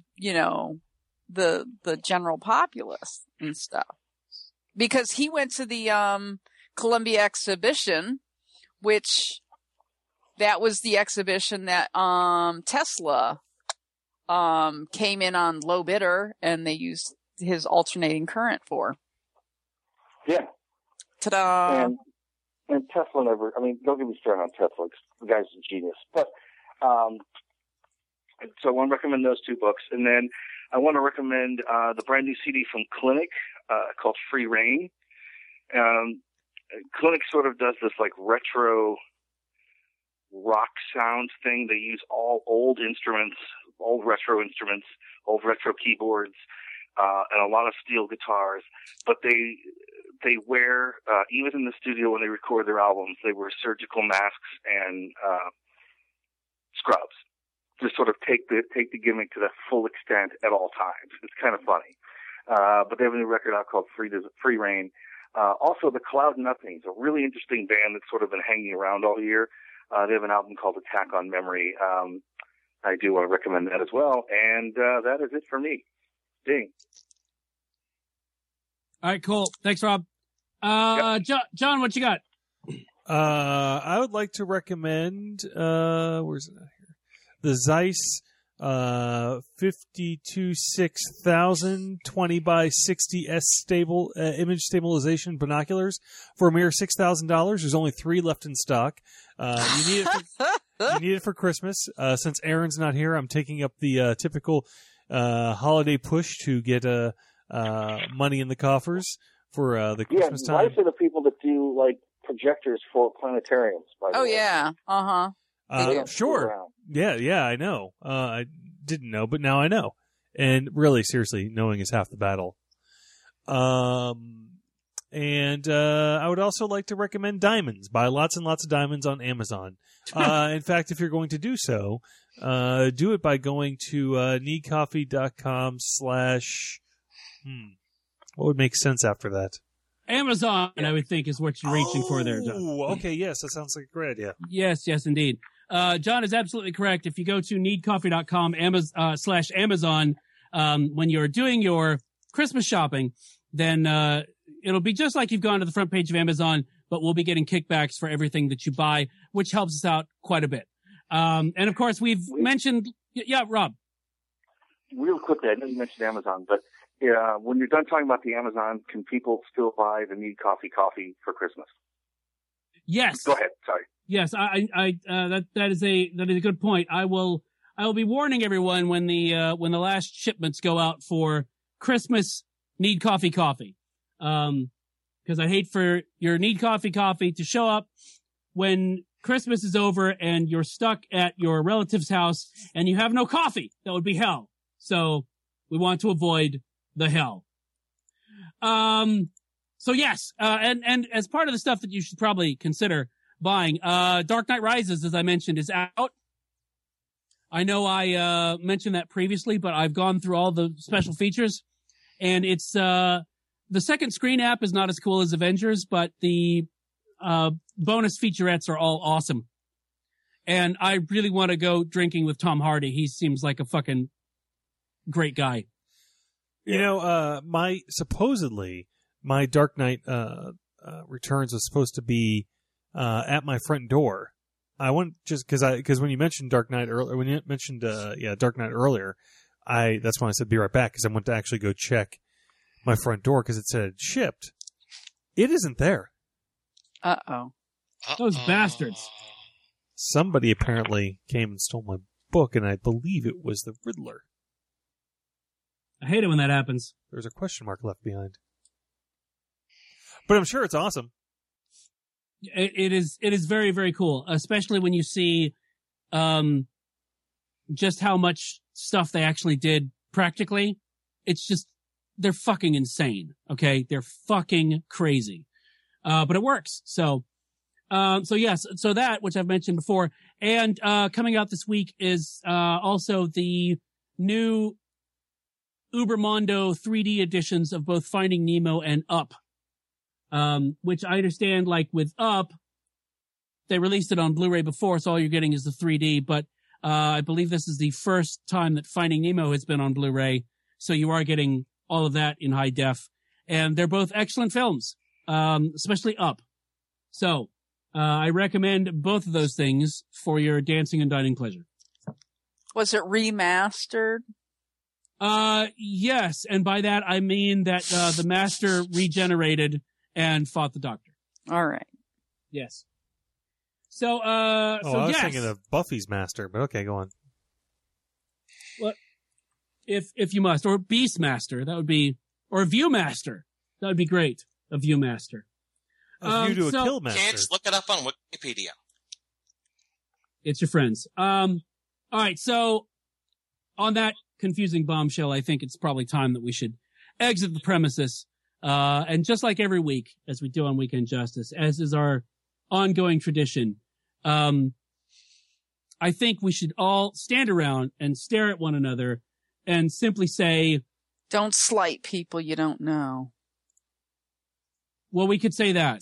the general populace and stuff. Because he went to the, Columbia exhibition, which that was the exhibition that, Tesla, came in on low bidder and they used his alternating current for. Yeah. Ta-da! And Tesla never, don't get me started on Tesla. The guy's a genius. But, so I want to recommend those two books. And then I want to recommend, the brand new CD from Clinic, called Free Reign. Clinic sort of does this retro rock sound thing. They use all old instruments, old retro instruments, old retro keyboards, and a lot of steel guitars. But they wear, even in the studio when they record their albums, they wear surgical masks and scrubs to sort of take the gimmick to the full extent at all times. It's kind of funny. But they have a new record out called Free Reign. Also, the Cloud Nothings, a really interesting band that's sort of been hanging around all year. They have an album called Attack on Memory. I do want to recommend that as well. And that is it for me. Ding. All right, cool. Thanks, Rob. Yep. John, what you got? I would like to recommend, where's it at here? The Zeiss 52-6000 20x60 S stable image stabilization binoculars for a mere $6,000. There's only 3 left in stock. You need it for Christmas. Since Aaron's not here, I'm taking up the typical holiday push to get money in the coffers for the Christmas time. Zeiss are the people that do projectors for planetariums. By the way. Yeah. Sure. Yeah, I know. I didn't know, but now I know. And really, seriously, knowing is half the battle. And I would also like to recommend diamonds. Buy lots and lots of diamonds on Amazon. In fact, if you're going to do so, do it by going to needcoffee.com/ what would make sense after that? Amazon, I would think, is what you're reaching for there, John. Oh, okay, yes, that sounds like a great idea. Yes, indeed. John is absolutely correct. If you go to needcoffee.com / Amazon, when you're doing your Christmas shopping, then it'll be just like you've gone to the front page of Amazon, but we'll be getting kickbacks for everything that you buy, which helps us out quite a bit. And of course, we've mentioned, Rob. Real quickly, I know you mentioned Amazon, but when you're done talking about the Amazon, can people still buy the Need Coffee for Christmas? Yes. Go ahead. Sorry. Yes, that is a good point. I will be warning everyone when the last shipments go out for Christmas Need Coffee. Because I hate for your Need Coffee to show up when Christmas is over and you're stuck at your relative's house and you have no coffee. That would be hell. So we want to avoid the hell. So yes, and as part of the stuff that you should probably consider buying, Dark Knight Rises, as I mentioned, is out. I know I mentioned that previously, but I've gone through all the special features, and it's the second screen app is not as cool as Avengers, but the bonus featurettes are all awesome. And I really want to go drinking with Tom Hardy. He seems like a fucking great guy. You know, supposedly my Dark Knight Returns was supposed to be at my front door. I went just because when you mentioned Dark Knight earlier, Dark Knight earlier, that's when I said be right back, because I went to actually go check my front door because it said shipped. It isn't there. Uh-oh. Those bastards. Somebody apparently came and stole my book, and I believe it was the Riddler. I hate it when that happens. There's a question mark left behind. But I'm sure it's awesome. It is very, very cool, especially when you see just how much stuff they actually did practically. It's just, they're fucking insane, okay? They're fucking crazy. But it works. So yes, so that, which I've mentioned before, and coming out this week is also the new Ubermondo 3D editions of both Finding Nemo and Up. Which I understand, like with Up, they released it on Blu-ray before, so all you're getting is the 3D, but I believe this is the first time that Finding Nemo has been on Blu-ray, so you are getting all of that in high def. And they're both excellent films, especially Up. So, I recommend both of those things for your dancing and dining pleasure. Was it remastered? Yes, and by that I mean that the master regenerated and fought the Doctor. All right. Yes. So, I was thinking of Buffy's master, but okay, go on. What? If you must, or Beastmaster, that would be, or Viewmaster, that would be great. A Viewmaster. A View to a Kill Master. Kids, look it up on Wikipedia. It's your friends. All right, so on that confusing bombshell, I think it's probably time that we should exit the premises. And just like every week, as we do on Weekend Justice, as is our ongoing tradition, I think we should all stand around and stare at one another and simply say, don't slight people you don't know. Well, we could say that.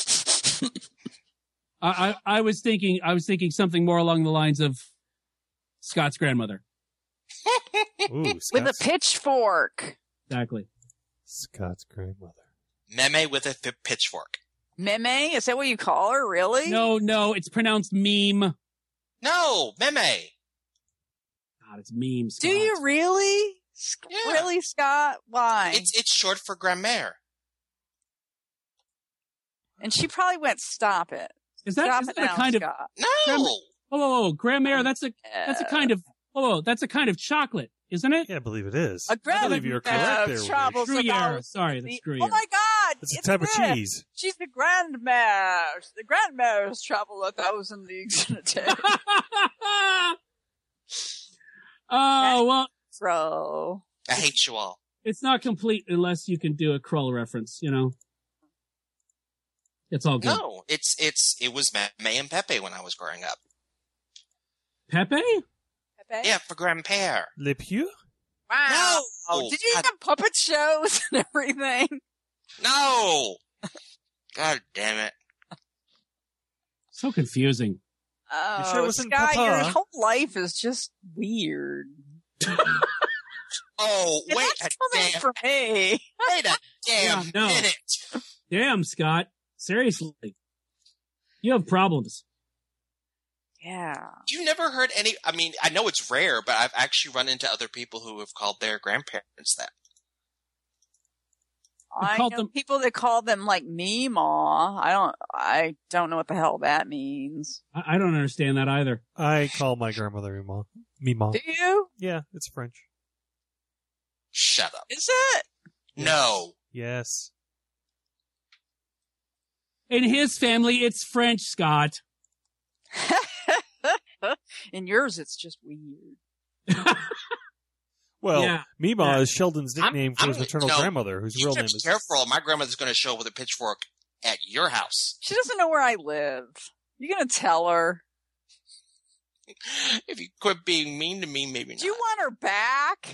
I was thinking something more along the lines of Scott's grandmother. Ooh, with a pitchfork. Exactly. Scott's grandmother. Meme with a pitchfork. Meme? Is that what you call her? Really? No, it's pronounced meme. No, meme. God, it's meme, Scott. Do you really? Yeah. Really, Scott? Why? It's short for grammaire. And she probably went, stop it. Is that a kind of... No! Whoa, grammaire, that's a kind of chocolate, isn't it? Yeah, I believe it is. A I believe you're correct there. Gruyere. Sorry, that's Gruyere. Oh my God! It's a type of cheese. She's the grandmare. The grandmares travel 1,000 leagues in a day. Oh, well. Bro. I hate you all. It's not complete unless you can do a Krull reference, you know? It's all good. No, it was May and Pepe when I was growing up. Pepe? Yeah, for grandpère. Le Pew? Wow. No! Did you have puppet shows and everything? No! God damn it. So confusing. Oh, you sure it wasn't Scott, Papa? your whole life is just weird. Oh, wait that's coming for me. Wait a damn minute. Damn, Scott. Seriously. You have problems. Yeah. You never heard any... I mean, I know it's rare, but I've actually run into other people who have called their grandparents that. I know people that call them like Meemaw. I don't know what the hell that means. I don't understand that either. I call my grandmother Meemaw. Do you? Yeah, it's French. Shut up. Is it? No. Yes. In his family, it's French, Scott. In yours, it's just weird. Well, Yeah. Meemaw is Sheldon's nickname for his maternal no, grandmother, whose You real have name to is... be careful. My grandmother's going to show up with a pitchfork at your house. She doesn't know where I live. You're going to tell her. If you quit being mean to me, maybe not. Do you want her back?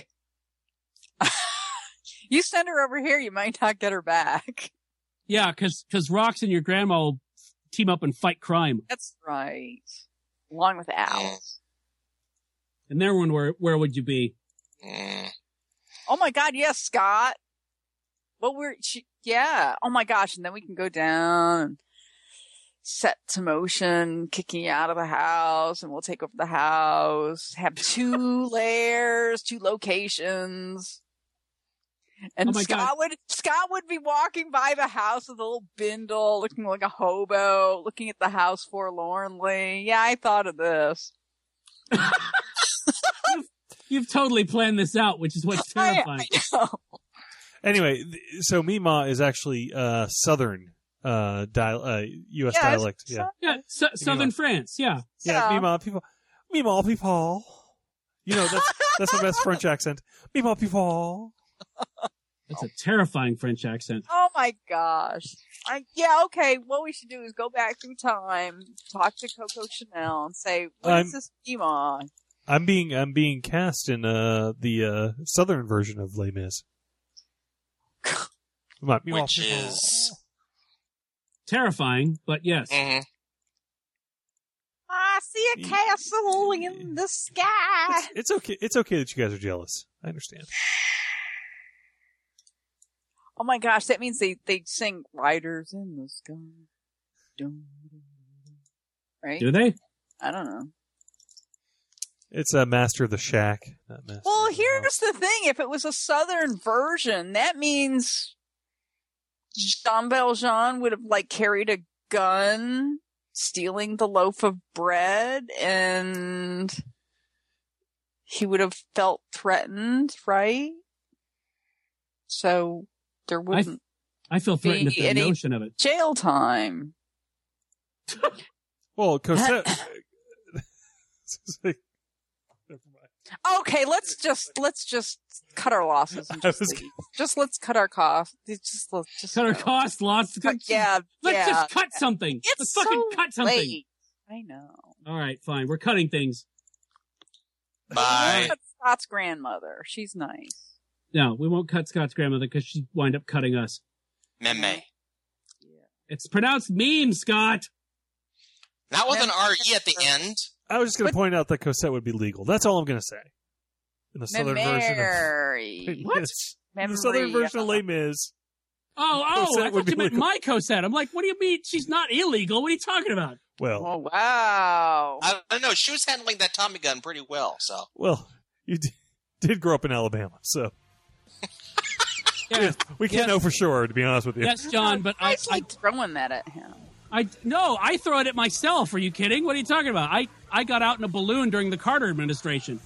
You send her over here, you might not get her back. Yeah, because Rox and your grandma will team up and fight crime. That's right. Along with Alice. And then where would you be? Oh my God, yes, Scott. Well, yeah. Oh my gosh, and then we can go down and set to motion, kicking you out of the house, and we'll take over the house. Have 2 layers, 2 locations. And Scott would be walking by the house with a little bindle, looking like a hobo, looking at the house forlornly. Yeah, I thought of this. You've totally planned this out, which is what's terrifying. I know. Anyway, so Meemaw is actually Southern U.S. dialect. Yeah, Southern France. Yeah. Yeah, Meemaw people. Meemaw people. You know, that's my best French accent. Meemaw people. That's a terrifying French accent. Oh my gosh. Okay, what we should do is go back through time, talk to Coco Chanel and say, what is this Meemaw? I'm being cast in the southern version of Les Mis. Which is terrifying, but yes. Mm-hmm. I see a castle in the sky. It's okay. It's okay that you guys are jealous. I understand. Oh my gosh, that means they sing "Riders in the Sky." Right? Do they? I don't know. It's a Master of the Shack. Not Master Well, here's the thing. If it was a southern version, that means Jean Valjean would have carried a gun, stealing the loaf of bread, and he would have felt threatened, right? So there wouldn't I feel threatened at the notion of it. Jail time. Well, Cosette... Okay, let's just cut our losses and let's cut our costs. Just cut our costs, lots. Let's just cut something. Let's fucking cut something. Late. I know. All right, fine. We're cutting things. Bye. Cut Scott's grandmother. She's nice. No, we won't cut Scott's grandmother because she'd wind up cutting us. Meme. Yeah. It's pronounced meme, Scott. Not with an R-E at the end. I was just going to point out that Cosette would be legal. That's all I'm going to say. In the southern version of... What? In the southern version of Les Mis. I thought you meant my Cosette. I'm like, what do you mean? She's not illegal. What are you talking about? Well. Oh, wow. I don't know. She was handling that Tommy gun pretty well, so. Well, you did grow up in Alabama, so. Yeah. We can't know for sure, to be honest with you. Yes, John, but I like throwing that at him. I throw it at myself. Are you kidding? What are you talking about? I got out in a balloon during the Carter administration.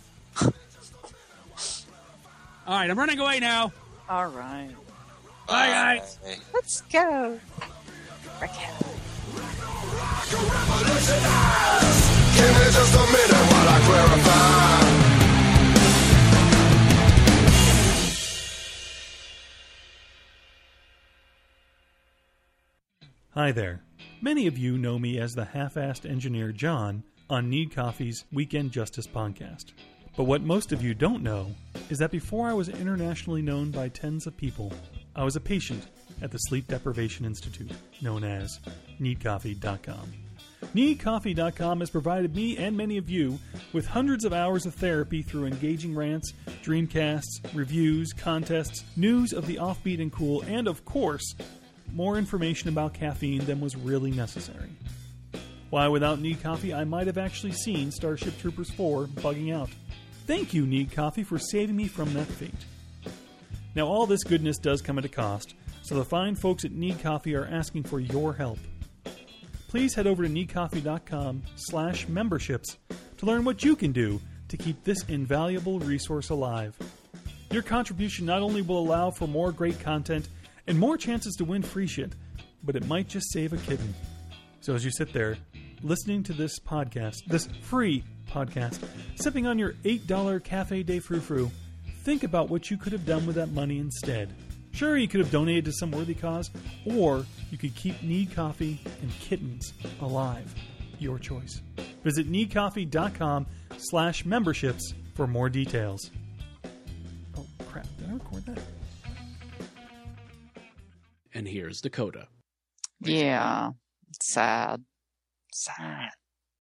All right, I'm running away now. All right. Bye, guys. Let's go. Give me just a minute while I clarify. Hi there. Many of you know me as the half-assed engineer John on Need Coffee's Weekend Justice podcast. But what most of you don't know is that before I was internationally known by tens of people, I was a patient at the Sleep Deprivation Institute, known as NeedCoffee.com. NeedCoffee.com has provided me and many of you with hundreds of hours of therapy through engaging rants, dreamcasts, reviews, contests, news of the offbeat and cool, and of course, more information about caffeine than was really necessary. Why, without Need Coffee, I might have actually seen Starship Troopers 4 bugging out. Thank you, Need Coffee, for saving me from that fate. Now, all this goodness does come at a cost, so the fine folks at Need Coffee are asking for your help. Please head over to needcoffee.com/memberships to learn what you can do to keep this invaluable resource alive. Your contribution not only will allow for more great content and more chances to win free shit, but it might just save a kitten. So as you sit there, listening to this podcast, this free podcast, sipping on your $8 Cafe de Frou-Frou, think about what you could have done with that money instead. Sure, you could have donated to some worthy cause, or you could keep Need Coffee and kittens alive. Your choice. Visit needcoffee.com/memberships for more details. Oh, crap. Did I record that? And here's Dakota. Yeah. Sad. Sad.